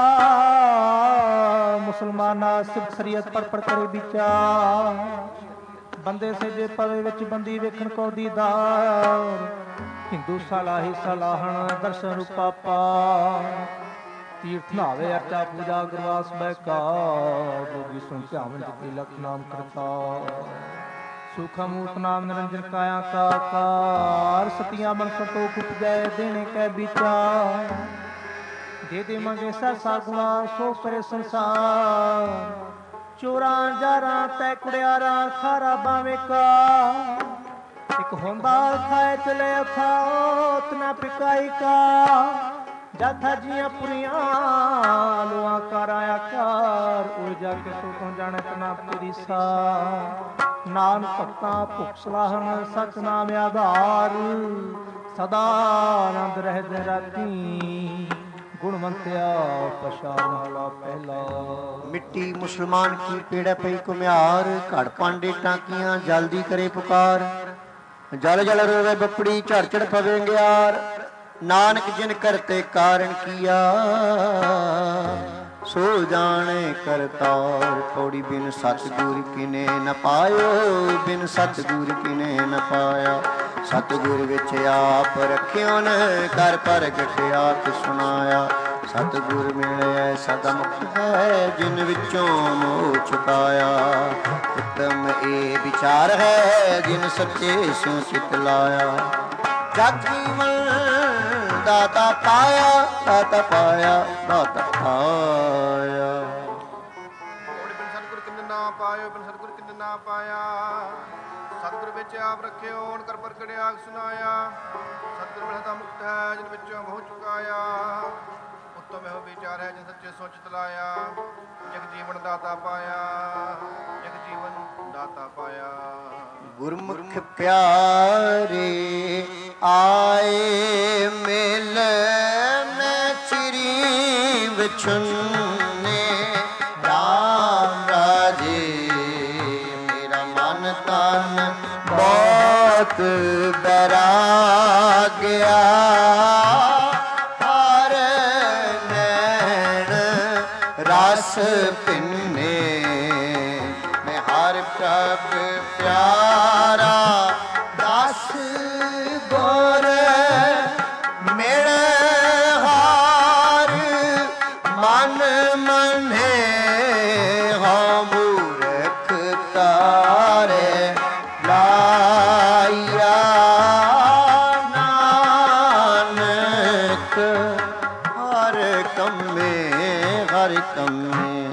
ਮੁਸਲਮਾਨਾ ਸਿਫਤ ਸ਼ਰੀਅਤ ਪਰ ਕਰੇ ਵਿਚਾਰ। ਬੰਦੇ ਸਜੇ ਪਵੇ ਵਿੱਚ ਬੰਦੀ ਵੇਖਣ ਕੋ ਦੀਦਾਰ। ਹਿੰਦੂ ਸਲਾਹੀ ਸਲਾਹਣ ਦਰਸ਼ਨ ਰੂਪਾ ਪਾਰ। ਤੀਰਥ ਨਾਵੇ ਅਰਚਾ ਪੂਜਾ ਗੁਰਵਾਸ ਬੈਕਾਰ। ਜੋਗੀ ਸੁਣ ਧਿਆਵਨ ਜਿਤੇ ਲਖ ਨਾਮ ਕਰਤਾ। ਸੁਖਾ ਮੂਰਤ ਨਾਮ ਨਿਰੰਜਨ ਕਾਇਆ ਕਾ ਕਾਰ। ਸਤੀਆਂ ਮਨ ਸੰਤੋਖ ਉਪਜੈ ਦੇਣੇ ਕੈ ਵਿਚਾਰ। ਦੇ ਦੇ ਮੰਗੇ ਸਹਸਾ ਗੁਣਾ ਸੋ ਕਰੇ ਸੰਸਾਰ। ਚੋਰਾਂ ਜਾਰਾਂ ਤੈ ਕੁੜਿਆਰਾਂ ਖਾਰਾ ਬਾਵੇਂ ਕਾ। ਇੱਕ ਹੁੰਦਾ ਖਾਏ ਚਲੇ ਅਥਾਤ ਨਾ ਪਿਕਾਈ ਕਾ। ਜਾਥਾ ਜੀਆਂ ਪੁਰੀਆਂ ਲੋਆਂ ਕਰ ਆਇਆ ਕਾਰ। ਉੜ ਜਾ ਕੇ ਸੋ ਤੋਂ ਜਾਣੇ ਤਨਾ ਤੇਰੀ ਸਾ। ਨਾਮ ਭਗਤਾਂ ਭੁਖ ਸਲਾਹਨ ਸਚ ਨਾਮ ਆਧਾਰ। ਸਦਾ ਆਨੰਦ ਰਹਿ ਦਿਨ ਰਾਤੀ। ਗੁਣਵੰਤਿਆ ਪਛਾਣ ਵਾਲਾ ਪਹਿਲਾ। ਮਿੱਟੀ ਮੁਸਲਮਾਨ ਕੀ ਪੇੜਾ ਪਈ ਕੁਮਿਆਰ। ਘੜ ਪਾਂਡੇ ਟਾਕੀਆਂ ਜਲਦੀ ਕਰੇ ਪੁਕਾਰ। ਜਲ ਜਲ ਰੋਵੇ ਬੱਪੜੀ ਝੜ ਝੜ ਪਵੇ ਗਿਆਰ। ਨਾਨਕ ਜਿਨ ਕਰਤੇ ਕਾਰਨ ਕੀਆ ਸੋ ਜਾਣੇ ਕਰਤਾਰ। ਥੋੜੀ ਬਿਨ ਸਤਿਗੁਰ ਕਿਨੇ ਨ ਪਾਇਓ। ਬਿਨ ਸਤਿਗੁਰ ਕਿਨੇ ਨ ਪਾਇਆ। ਸਤਿਗੁਰ ਵਿੱਚ ਆਪ ਰੱਖਿਓ ਨ ਕਰ ਪ੍ਰਗਟ ਆਪ ਸੁਣਾਇਆ। ਸਤਿਗੁਰ ਮਿਲਿਆ ਸਦਾ ਮੁਕਤ ਹੈ ਜਿਨ ਵਿੱਚੋਂ ਮੋਹ ਛੁਟਾਇਆ। ਉੱਤਮ ਇਹ ਵਿਚਾਰ ਹੈ ਜਿਨ ਸੱਚੇ ਸਿਉ ਚਿਤ ਲਾਇਆ। ਜਗ ਜੀਵਨ ਦਾਤਾ ਪਾਇਆ ਦਾਤਾ ਪਾਇਆ ਦਾਤਾ ਪਾਇਆ। ਬਿਨ ਸਤਿਗੁਰ ਕਿੰਨੇ ਨਾ ਪਾਇਓ, ਬਿਨ ਸਤਿਗੁਰ ਕਿੰਨੇ ਨਾ ਪਾਇਆ। ਸਤਿਗੁਰ ਵਿੱਚ ਆਪ ਰੱਖਿਓ ਓਣ ਕਰ ਪ੍ਰਗਟ ਆਖ ਸੁਣਾਇਆ। ਸਤਿਗੁਰ ਮਿਲਿਆ ਤਾਂ ਮੁਕਤ ਹੈ ਜਿਨ ਵਿੱਚੋਂ ਮੋਹ ਚੁਕਾਇਆ। ਉੱਤਮ ਇਹੋ ਵਿਚਾਰ ਹੈ ਜਿਨ ਸੱਚੇ ਸੋਚ ਲਾਇਆ। ਜਗ ਜੀਵਨ ਦਾਤਾ ਪਾਇਆ, ਜਗ ਜੀਵਨ ਦਾਤਾ ਪਾਇਆ। ਗੁਰਮੁਖ ਪਿਆਰੇ ਆਏ ਮਿਲ ਮੈਂ ਚਿਰੀ ਵਿਛੁੰਨੇ। ਰਾਮ ਰਾਜੇ ਮੇਰਾ ਮਨ ਤਨ ਬਹੁਤ ਬੈਰਾਗਿਆ। ਹਰ ਨੈਣ ਰਸ ਪਿੰਨੇ ਮੈਂ ਹਰ ਪ੍ਰਭ ਪਿਆਰਾ। ਦਸ ਗੁਰ ਮਿਲ ਹਾਰ ਮਨ ਮਨੇ। ਹਾਂ ਮੂਰਖ ਤਾਰੇ ਲਾਇਆ। ਨਾਨਕ ਹਰ ਕੰਮੇ ਹਰ ਕੰਮੇ।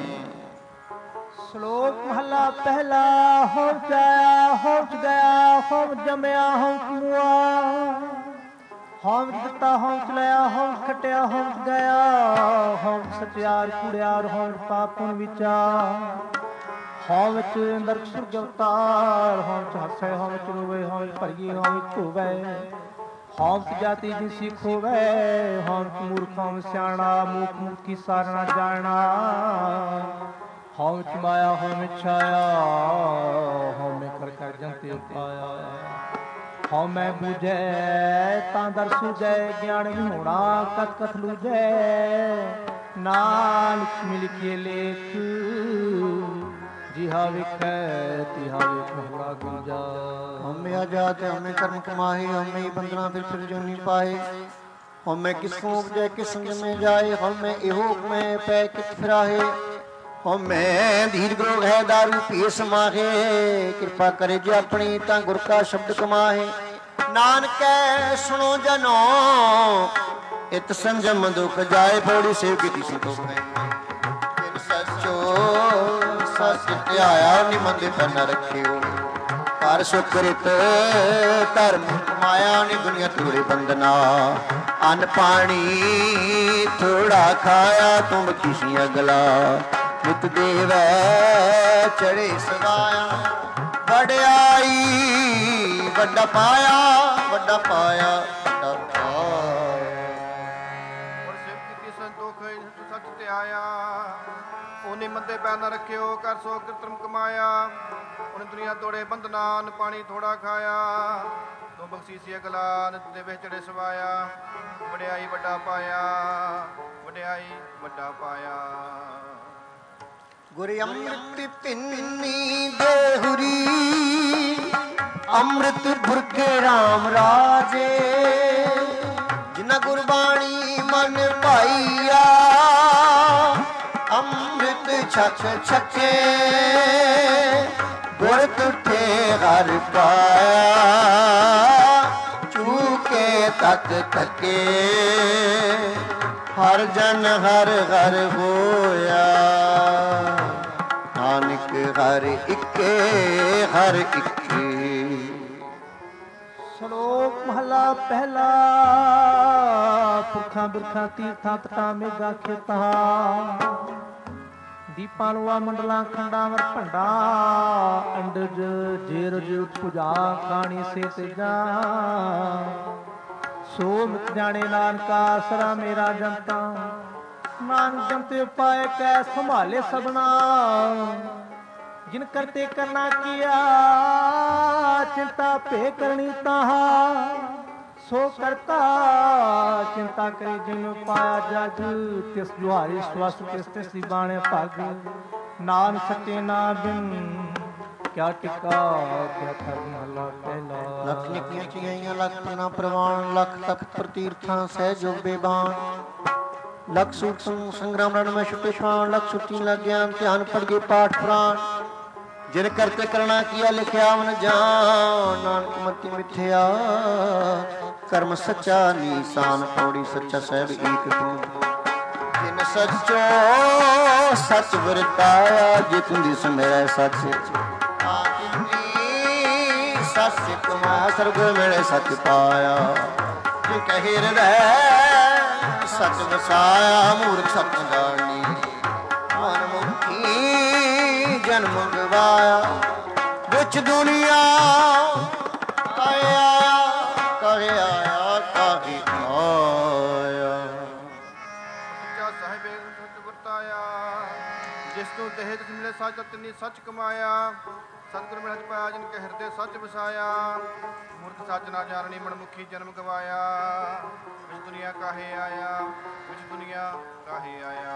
ਸ਼ਲੋਕ ਮਹੱਲਾ ਪਹਿਲਾ। ਹੋਮ ਜਾਇਆ ਹੋਮ ਚ ਗਿਆ ਹੋਮ ਜੰਮਿਆ ਹੋਮ ਮੁਆ। ਹੋਮ ਦਿੱਤਾ ਹੋਮ ਚ ਲਿਆ ਹੋਮ ਖਟਿਆ ਹੋਮ ਗਿਆ। ਹੋਮ ਸਚਿਆਰ ਕੁੜਿਆਰ ਹੋਮ ਪਾਪਨ ਵਿਚਾਰ। ਹੋਮ ਵਿੱਚ ਨਰਕ ਸੁਰਗ ਅਵਤਾਰ। ਹੋਮ ਚ ਹੱਸੇ ਹੋਮ ਚ ਰੋਵੇ ਹੋਮ ਭਰੀਏ ਹੋਮ ਧੋਵੇ। ਹੋਮ ਚ ਜਾਤੀ ਜੀ ਸਿੱਖ ਹੋਵੇ। ਹੋਮ ਚ ਮੂਰਖ ਹੋਮ ਸਿਆਣਾ ਮੂਖ ਮੂਰਖੀ ਸਾਰਣਾ ਜਾਣਾ। ਹੋਮ ਚ ਮਾਇਆ ਹੋਮ ਛਾਇਆ ਹੋਮੇ ਕਰ ਕਰ ਜੰਤੇ ਪਾਇਆ। ਹਉਮੈ ਬੂਝੈ ਤਾਂ ਦਰ ਸੂਝੈ ਗਿਆਨ ਵਿਹੂਣਾ ਕਥ ਕਥ ਲੂਝੈ। ਨਾਨਕ ਮਿਲ ਕੇ ਲੇਖ ਜਿਹਾ ਵੇਖੈ ਤਿਹਾ ਵੇਖ ਮਹਲਾ ਗੁੰਜਾ। ਹਉਮੈ ਆਜਾਤ ਹਉਮੈ ਕਰਮ ਕਮਾਏ, ਹਉਮੈ ਹੀ ਬੰਦਨਾ ਫਿਰ ਜੋਨੀ ਪਾਏ। ਹਉਮੈ ਕਿਸਕੋ ਉਪਜੈ ਕਿਸਮ ਜਮੇ ਜਾਏ, ਹਉਮੈ ਇਹੋ ਮੈਂ ਪੈ ਕਿਤ ਫਿਰਾਏ। ਹਉਮੈ ਧੀਰ ਗ੍ਰੋਹ ਹੈ ਦਾਰੂ ਪੀ ਸਮਾਹੇ, ਕਿਰਪਾ ਕਰੇ ਜੇ ਆਪਣੀ ਤਾਂ ਗੁਰ ਕਾ ਸ਼ਬਦ ਕਮਾਹੇ। ਨਾਨਕੈ ਸੁਣੋ ਜਨੋ ਇਤ ਸੰਜਮ ਦੁਖ ਜਾਏ, ਬੋੜੀ ਸੇਵ ਕੀਤੀ ਸੰਤੋਖ ਹੈ। ਤਿਨ ਸੱਚੋ ਸੱਚ ਧਿਆਇਆ, ਨਿਮੰਦ ਨ ਰੱਖਿਓ। ਕਰ ਸੁਕ੍ਰਿਤ ਧਰਮ ਕਮਾਇਆ, ਨੀ ਦੁਨੀਆ ਤੋੜੇ ਬੰਦਨਾ। ਅੰਨ ਪਾਣੀ ਥੋੜਾ ਖਾਇਆ, ਤੂੰ ਬਖਸ਼ੀ ਅਗਲਾ। ਨਿਤ ਦੇਵੈ ਚੜੇ ਸਵਾਇਆ, ਵਡਿਆਈ ਵੱਡਾ ਪਾਇਆ, ਵੱਡਾ ਪਾਇਆ, ਵੱਡਾ ਪਾਇਆ। ਸੇਵ ਕੀਤੀ ਸੰਤੋਖ ਸੱਚ ਧਿਆਇਆ, ਉਹਨੇ ਮੰਦੇ ਪੈਰ ਨਾ ਰੱਖਿਓ। ਕਰ ਸੋ ਕਿਰਤਮ ਕਮਾਇਆ, ਉਹਨੇ ਦੁਨੀਆ ਤੋੜੇ ਬੰਧਨਾ। ਅੰਨ ਪਾਣੀ ਥੋੜਾ ਖਾਇਆ, ਤੂੰ ਬਖਸ਼ੀਸੀ ਅਗਲਾ। ਨਿਤ ਦੇ ਵਿੱਚ ਚੜੇ ਸਵਾਇਆ, ਵਡਿਆਈ ਵੱਡਾ ਪਾਇਆ, ਵਡਿਆਈ ਵੱਡਾ ਪਾਇਆ। ਗੁਰ ਅੰਮ੍ਰਿਤ ਪਿੰਨੀ ਦੇਹੁਰੀ, ਅੰਮ੍ਰਿਤ ਭੁਰਕੇ ਰਾਮ ਰਾਜੇ। ਜਿਨਾ ਗੁਰਬਾਣੀ ਮਨ ਭਾਈਆ, ਅੰਮ੍ਰਿਤ ਛਕ ਛਕੇ। ਗੁਰ ਤੁਠੇ ਹਰ ਪਾਇਆ, ਚੂਕੇ ਤਕ ਥਕੇ। ਹਰ ਜਨ ਹਰ ਹਰ ਹੋਇਆ, ਨਾਨਕ ਹਰ ਇੱਕੇ ਹਰ ਇੱਕੇ। ਸ਼ਲੋਕ ਮਹਲਾ ਪਹਿਲਾ। ਪੁਰਖਾਂ ਬਿਰਖਾਂ ਤੀਰਥਾਂ ਤਟਾਂ ਮੇਘਾਂ ਖੇਤਾਂ। ਦੀਪਾਂ ਲੋਆ ਮੰਡਲਾਂ ਖੰਡਾਂ ਵਰ ਭੰਡਾ। ਅੰਡਜ ਜੇਰਜ ਭੁਜਾ ਖਾਣੀ ਸੇ ਤੇਜਾ। ਸੋ ਮਿਤ ਜਾਣੇ ਨਾਨਕਾ ਆਸਰਾ ਮੇਰਾ ਜਨਤਾ। ਨਾਨਕ ਜਨਤੇ ਉਪਾਏ ਕੈ ਸੰਭਾਲੇ ਸਭਨਾ। ਜਿਨ ਕਰਤੇ ਕਰਨਾ ਕੀਆ, ਚਿੰਤਾ ਭੇ ਕਰਨੀ ਤਾਹਾ। ਸੋ ਕਰਤਾ ਚਿੰਤਾ ਕਰੇ ਜਿਨ ਪਾਇਆ ਜਗ। ਤਿਸ ਜੁਹਾਰੀ ਸਵਸ ਤਿਸ ਤਿਸ ਦੀ ਬਾਣੇ ਭਗ। ਨਾਮ ਸੱਚੇ ਨਾ ਬਿਨ ਕਿਆ ਟਿਕਾ ਕਿਆ ਥਰ ਮਹਲਾ ਪਹਿਲਾ। ਲੱਖ ਨਿੱਕੀਆਂ ਚਿਆਈਆਂ ਲੱਖ ਨਾ ਪ੍ਰਵਾਨ, ਲੱਖ ਤਖਤ ਪ੍ਰਤੀਰਥਾਂ ਸਹਿਜੋਗ ਬੇਬਾਨ। ਲੱਖ ਸੂਟ ਸੰਗਰਾਮ ਰਣ ਮੈਂ ਛੁਪੇ ਛਾਣ, ਲੱਖ ਸੁੱਤੀ ਲੱਗ ਗਿਆਨ ਧਿਆਨ ਪੜ ਗਏ ਪਾਠ ਪੁਰਾਣ। ਜਿਨ ਕਰਤੇ ਕਰਣਾ ਕੀਆ ਲਿਖਿਆ ਮਨ ਜਾਨ। ਨਾਨਕ ਮਤੀ ਮਿਥਿਆ ਕਰਮ ਸੱਚਾ ਨੀਸਾਨ। ਪੌੜੀ ਸੱਚਾ ਸਹਿਬ ਏਕ ਤੂੰ। ਜਿਨ ਸੱਚੋ ਸੱਚ ਵਰਤਾਇਆ, ਜੇ ਤੁੰਦੀ ਸਮਿਰੈ ਸੱਚ। ਸੱਚ ਕਮਾਇਆ ਸਰਬ ਮਿਲੇ ਸੱਚ ਪਾਇਆ। ਜੇ ਕਹੇ ਹਿਰਦੈ ਸੱਚ ਵਸਾਇਆ, ਮੂਰਖ ਸੱਚ ਜਾਣੀ। ਮਨ ਮੁਖੀ ਜਨਮ ਗਵਾਇਆ, ਵਿੱਚ ਦੁਨੀਆ ਕਾਹੇ ਆਇਆ, ਕਾਹੇ ਆਇਆ, ਕਾਹੇ ਆਇਆ। ਸੱਚਾ ਸਾਹਿਬ ਸੱਚ ਵਰਤਾਇਆ, ਜਿਸ ਤੋਂ ਦੇਹ ਤਿਸ ਮਿਲੇ ਸੱਚ। ਤਿਨੀ ਸੱਚ ਕਮਾਇਆ, ਸਤਿਗੁਰ ਮਿਲਤ ਪਾਇਆ। ਜਿਨ ਕੇ ਹਿਰਦੇ ਸੱਚ ਵਸਾਇਆ, ਮੂਰਖ ਸੱਚ ਨਾ ਜਾਣਨੀ। ਮਨਮੁਖੀ ਜਨਮ ਗਵਾਇਆ, ਵਿੱਚ ਦੁਨੀਆ ਕਾਹੇ ਆਇਆ, ਵਿੱਚ ਦੁਨੀਆ ਕਾਹੇ ਆਇਆ।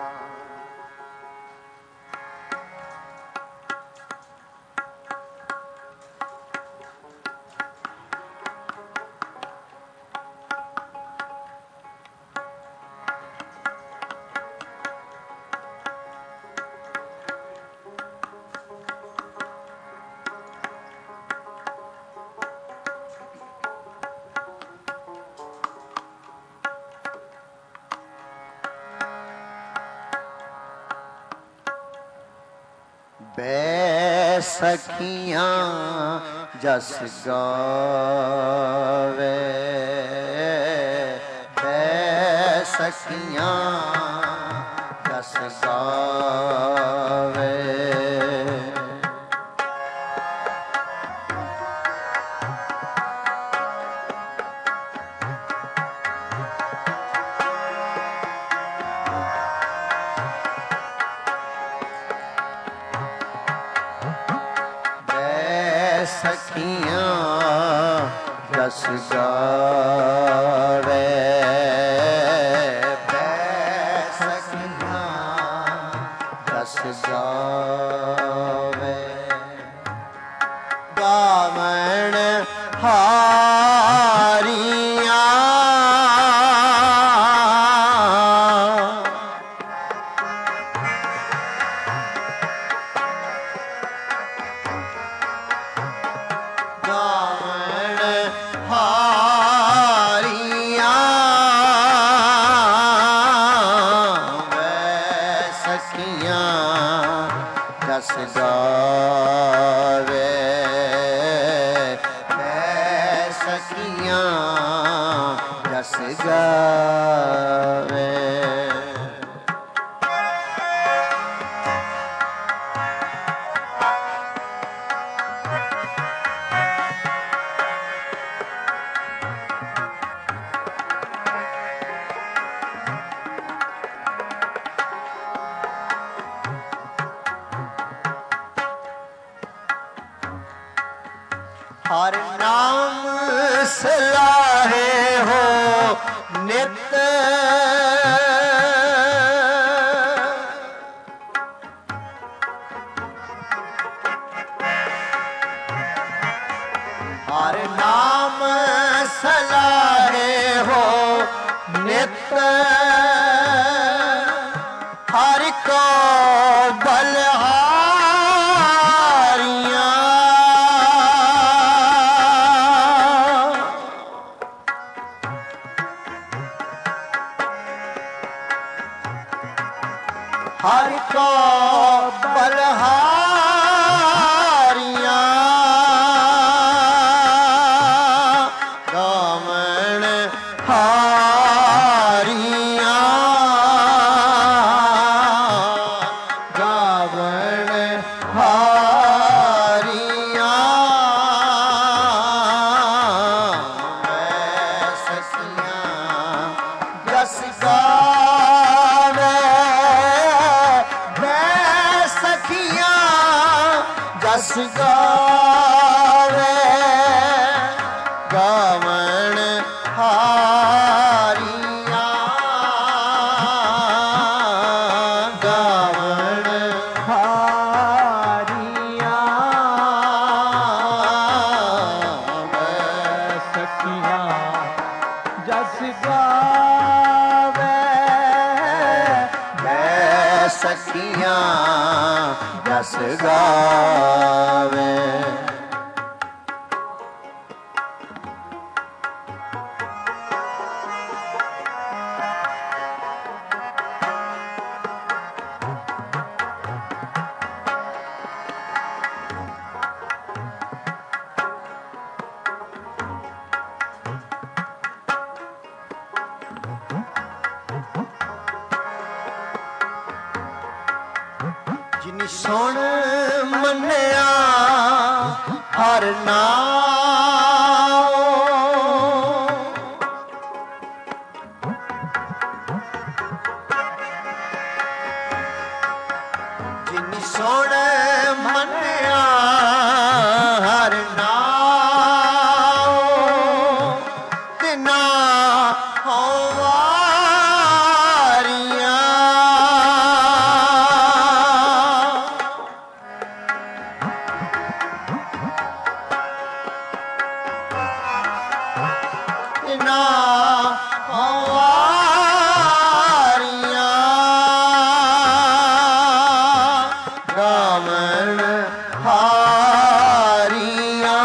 ਬੈ ਸਖੀਆਂ ਜਸ ਗਾਵੇ, ਬੈ ਸਖੀਆਂ ਜਸ ਗਾਵੇ। ਸਖੀਆਂ ਜਸ ਗਾਵੇ, ਬੈ ਸਖੀਆਂ ਜਸ ਗਾਵੇ। ਹਾਰੀਆਂ हर नाम सलाहे हो नित हर नाम सलाहे हो नित हर को बलहारियां हर को बलहारियां गावण हारियां गावण हारियां सखियां जस जस गावे गावण हारियां गावण हारियां सखियां जस गावे सखियां जस गावे जिनी सुन मन्निया हर नाम जिनी सुन मन्निया हर नाम तिना गावण हारियां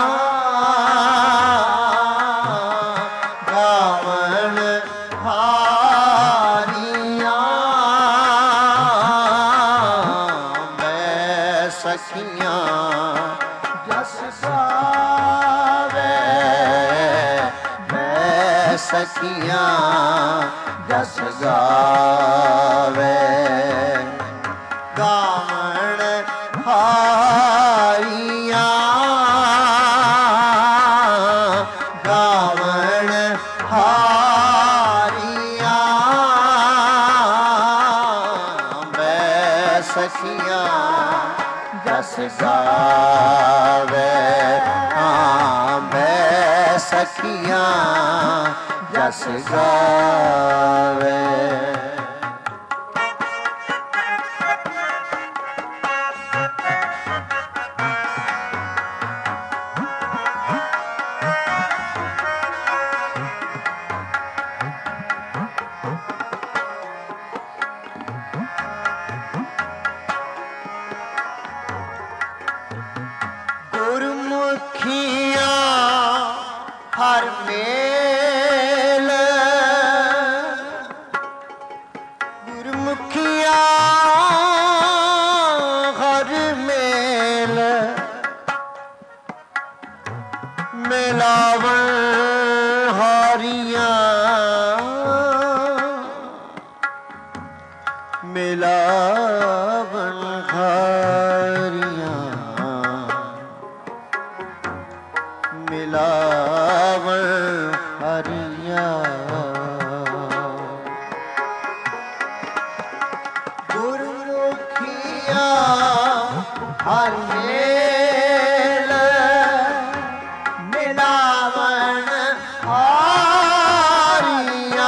गावण हारियां मैं सखियां जस गावे मैं सखियां जस गावे गावण हारियां गावण हारियां मैं सखियां जस गावे हाँ मैं सखियां जस गावे ਹਰ ਮੇਲ ਗੁਰਮੁਖੀਆ ਹਰ ਮੇਲ ਮਿਲਾਵਣ ਹਾਰੀਆਂ ਮਿਲਾਵਣ ਹਾਰੀਆਂ ਮਿਲਾਵਣ ਹਰੀਆਂ ਗੁਰਮੁਖੀਆ ਹਰ ਮੇਲ ਮਿਲਾਵਣ ਹਾਰੀਆਂ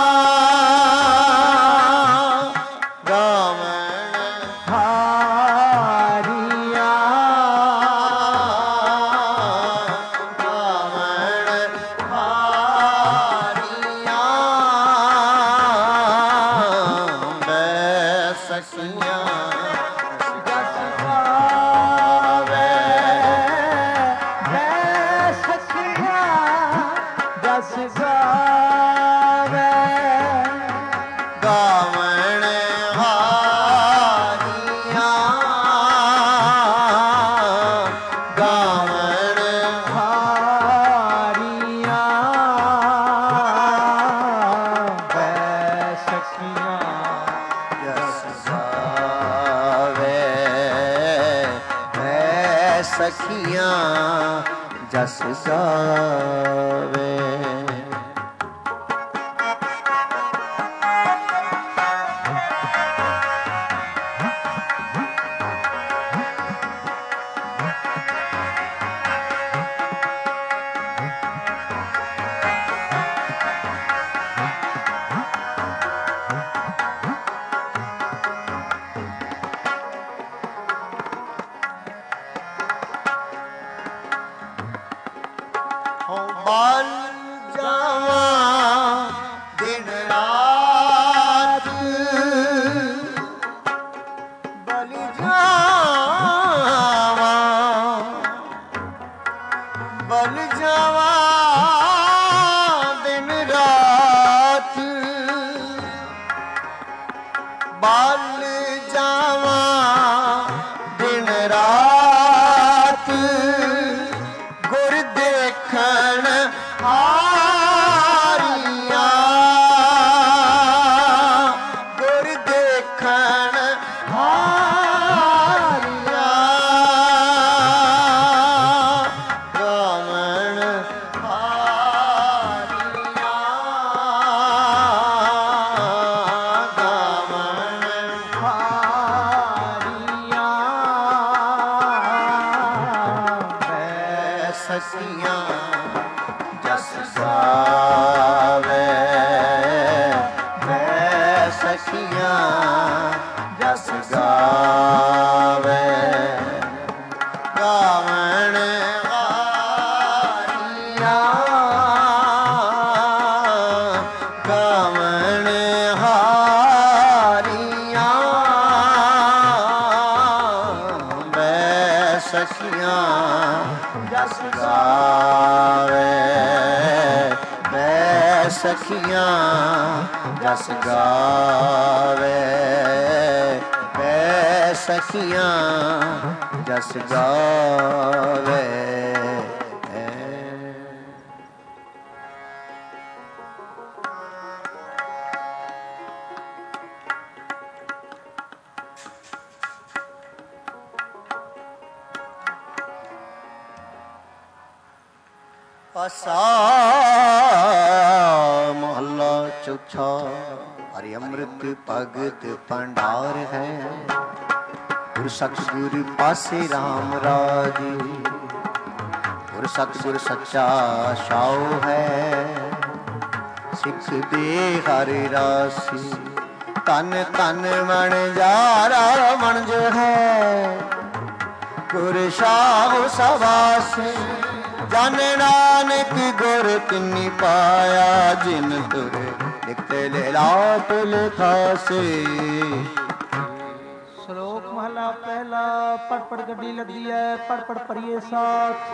ਗਾਵਣ ਹਾਰੀਆਂ ਸਖੀਆਂ ਜਸ ਗਾਵੇ ਬਲ ਜਾਵਾਂ ਦਿਨ ਰਾਤ ਬਲ ਜਾਵਾਂ ਦਿਨ ਰਾਤ ਬਲ ਜਾਵਾਂ ਦਿਨ ਰਾਤ ਗੁਰ ਦੇਖਣ ਹਾਰੀਆਂ ਗੁਰ ਦੇਖਣ ਹਾਰੀਆਂ ਗਾਵਣ ਹਾਰੀਆਂ ਗਾਵਣ ਹਾਰੀਆਂ ਸਖੀਆਂ ਜਸ ਗਾਵੇ ਮੈਂ ਸਖੀਆਂ ਜਸ ਗਾਵੇ ਗਾਵਣ ਹਾਰੀਆਂ ਗਾਵਣ ਹਾਰੀਆਂ ਮੈਂ ਸਖੀਆਂ ਜਸ ਗਾਵੇ ਮੈਂ ਸਖੀਆਂ ਜਸ ਗਾਵੇ ਮੈਂ ਸਖੀਆਂ ਜਸ ਗਾਵੇ ਆਸਾ ਮਹੱਲਾ ਚੌਥਾ ਹਰਿ ਅੰਮ੍ਰਿਤ ਭਗਤ ਭੰਡਾਰ ਹੈ ਗੁਰ ਸਤਿਗੁਰ ਪਾਸੇ ਰਾਮ ਰਾਜੀ ਗੁਰ ਸਤਿਗੁਰ ਸੱਚਾ ਸਾਉ ਹੈ ਸਿੱਖ ਦੇ ਹਰ ਰਾਸੀ ਤਨ ਤਨ ਮਣ ਜਾਰਾ ਮਣਜ ਹੈ ਗੁਰ ਸਾਹੁ ਸਵਾਸੇ ਜਾਣੇ ਨਾਨਕ ਗੁਰ ਤਿਨੀ ਪਾਇਆ ਜਿਨ ਤੁਰੇ ਲਿਖਤੇ ਲੈ ਲਾਟ ਲਿਖਾਸੇ। ਸ਼ਲੋਕ ਮਹਲਾ ਪਹਿਲਾ। ਪੜ ਪੜ ਗੱਡੀ ਲੱਦੀ ਐ, ਪੜ ਪੜ ਭਰੀਏ ਸਾਥ,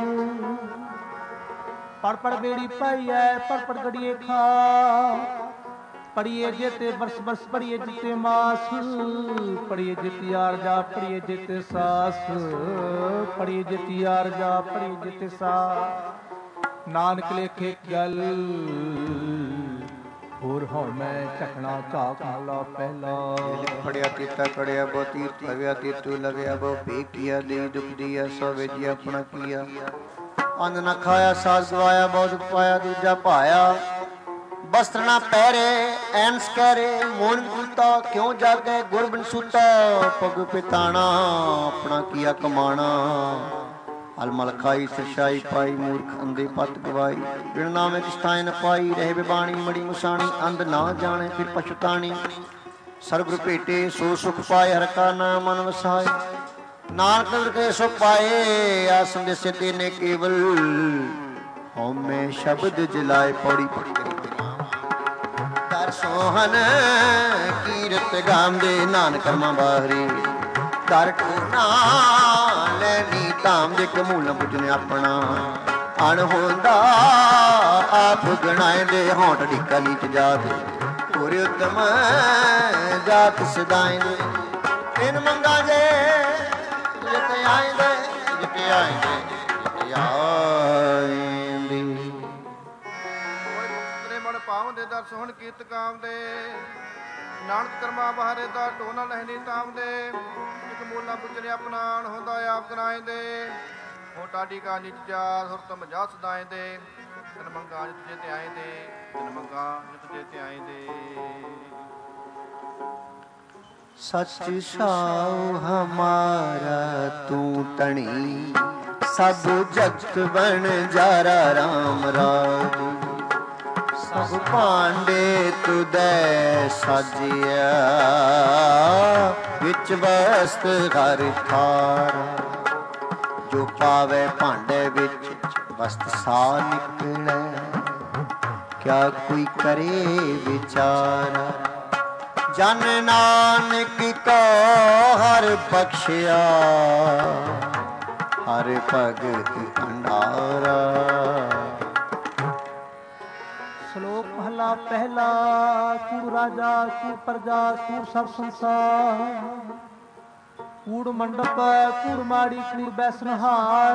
ਪੜ ਪੜ ਬੇੜੀ ਪਾਈ ਐ, ਪੜ ਪੜ ਗੜੀਏ ਖਾ, ਪੜੀਏ ਜਿਤੇ ਬਰਸ ਬਰਸ, ਪੜੀਏ ਜਿਤੇ ਮਾਸ, ਪੜੀਏ ਜਿਤੇ ਆਰਜਾ, ਪੜੀਏ ਜਿਤੇ ਸਾਸ, ਪੜੀਏ ਜਿਤੇ ਆਰਜਾ, ਪੜੀਏ ਜਿਤੇ ਸਾਸ। ਨਾਨਕ ਲੇਖੇ ਗੱਲ ਹੋਰ ਹਉ ਮੈਂ ਝਕਣਾ ਝਾਕ ਮਹਲਾ ਪਹਿਲਾ। ਫੜਿਆ ਤੀਤਾ ਕੜਿਆ ਬੋ ਤੀਰਥ ਲਵਿਆ ਤੀਤੂ ਲਵਿਆ ਬੋ ਭੇ ਕੀਆ ਦੇ ਦੁਖ ਦੀਆ ਸੋ ਵੇਜੀ ਆਪਣਾ ਕੀਆ। ਅੰਨ ਨਾ ਖਾਇਆ ਸਾਸ ਗਵਾਇਆ ਬਹੁਤ ਦੁਖ ਪਾਇਆ ਦੂਜਾ ਭਾਇਆ। ਬਸਤਰ ਨਾ ਪਹਿਰੇ ਐਨਸ ਕਹਿਰੇ ਮੋਨ ਗੁਲਤਾ ਕਿਉਂ ਜਾਗੇ ਗੁਰਬਨ ਸੁਤਾ। ਪਗ ਪਿਤਾਣਾ ਆਪਣਾ ਕੀਆ ਕਮਾਣਾ। ਅਲਮਲ ਖਾਈ ਸਰਸ਼ਾਈ ਪਾਈ ਮੂਰਖ ਅੰਦੇ ਪਤ ਗਵਾਈ। ਬਿਨ ਨਾਮੇ ਕਿਸਤਾਏ ਨ ਪਾਈ ਰਹੇ ਬਿਬਾਣੀ ਮੜੀ ਮੁਸਾਣੀ। ਅੰਧ ਨਾ ਜਾਣੇ ਫਿਰ ਪਛਤਾਣੀ ਸਰਗੁਰ ਭੇਟੇ ਸੋ ਸੁਖ ਪਾਏ। ਹਰ ਕਾ ਨਾਮ ਮਨ ਵਸਾਏ ਨਾਨਕ ਕੇ ਸੋ ਪਾਏ। ਆ ਸੰਦੇਸੇ ਤੇ ਨੇ ਕੇਵਲ ਹਉਮੈ ਸ਼ਬਦ ਜਲਾਏ। ਪੌੜੀ ਕਰ ਸੋਹਨ ਕੀਰਤ ਗਾਉਂਦੇ ਨਾਨਕ ਕਰਮਾਂ ਬਾਹਰੀ। ਦਰ ਟੂਨਾ ਲੈਣੀ ਧਾਮ ਜੇ ਕਮੂਲ ਨ ਪੁੱਜਨੇ ਆਪਣਾ। ਅਣ ਹੁੰਦਾ ਆਪ ਗਣਾਏ ਦੇ ਹੋਂਠ ਢਿੱਕਾ ਨੀਚ ਜਾਤ। ਹੋਰ ਉਤਮ ਜਾਤ ਸਦਾਏ ਦੇ ਤਿੰਨ ਮੰਗਾ ਜੇ ਜਿਤੇ ਆਏਂਦੇ ਜਿਤੇ ਆਏਂਦੇ ਜਿਤੇ ਆਏਂਦੇ। ਤੇਰੇ ਮਨ ਪਾਵਦੇ ਦਰ ਸੋਹਣ ਕੀਰਤ ਕਾਮਦੇ। ਨਾਨਕ ਕਰਮਾ ਬਾਹਰੇ ਦਾ ਢੋਨਾ ਲਹਿਣੀ ਤਾਮਦੇ। ਇੱਕ ਮੂਲ ਨਾ ਪੁੱਜਨੇ ਆਪਣਾ ਅਣ ਹੁੰਦਾ ਆਪ ਗਨਾਏ ਦੇ। ਹੋ ਟਾਡੀ ਕਾ ਨਿਜ ਜਾਤ ਹੋਰ ਤਮ ਜਾ ਸਦਾਏ ਦੇ। ਤਨ ਮੰਗਾ ਜਿਤ ਜੇ ਤੇ ਆਏ ਦੇ ਤਨ ਮੰਗਾ ਜਿਤ ਜੇ ਤੇ ਆਏ ਦੇ। ਸਚ ਸਾਉ ਹਮਾਰਾ ਤੂੰ ਤਣੀ ਸਭ ਜਗਤ ਬਣ ਜਾਰਾ ਰਾਮ ਰਾਜ। ਸਭ ਭਾਂਡੇ ਤੁਦੈ ਸਾਜਿਆ ਵਿੱਚ ਵਸਤ ਹਰ ਥਾਰਾ। ਜੋ ਪਾਵੇ ਭਾਂਡੇ ਵਿੱਚ ਵਸਤ ਸਾ ਨਿਕਲੈ। ਕਿਆ ਕੋਈ ਕਰੇ ਵਿਚਾਰਾ। ਜਨ ਨਾਨਕ ਕੋ ਹਰ ਬਖਸ਼ਿਆ ਹਰ ਭਗਤ ਭੰਡਾਰਾ। ਸ਼ਲੋਕ ਮਹਲਾ ਪਹਿਲਾ। ਕੂੜ ਰਾਜਾ ਕੂੜ ਪ੍ਰਜਾ ਕੂੜ ਸਭ ਸੰਸਾਰ। ਕੂੜ ਮੰਡਪ ਕੂੜ ਮਾੜੀ ਕੂੜ ਬੈਸਨਹਾਰ।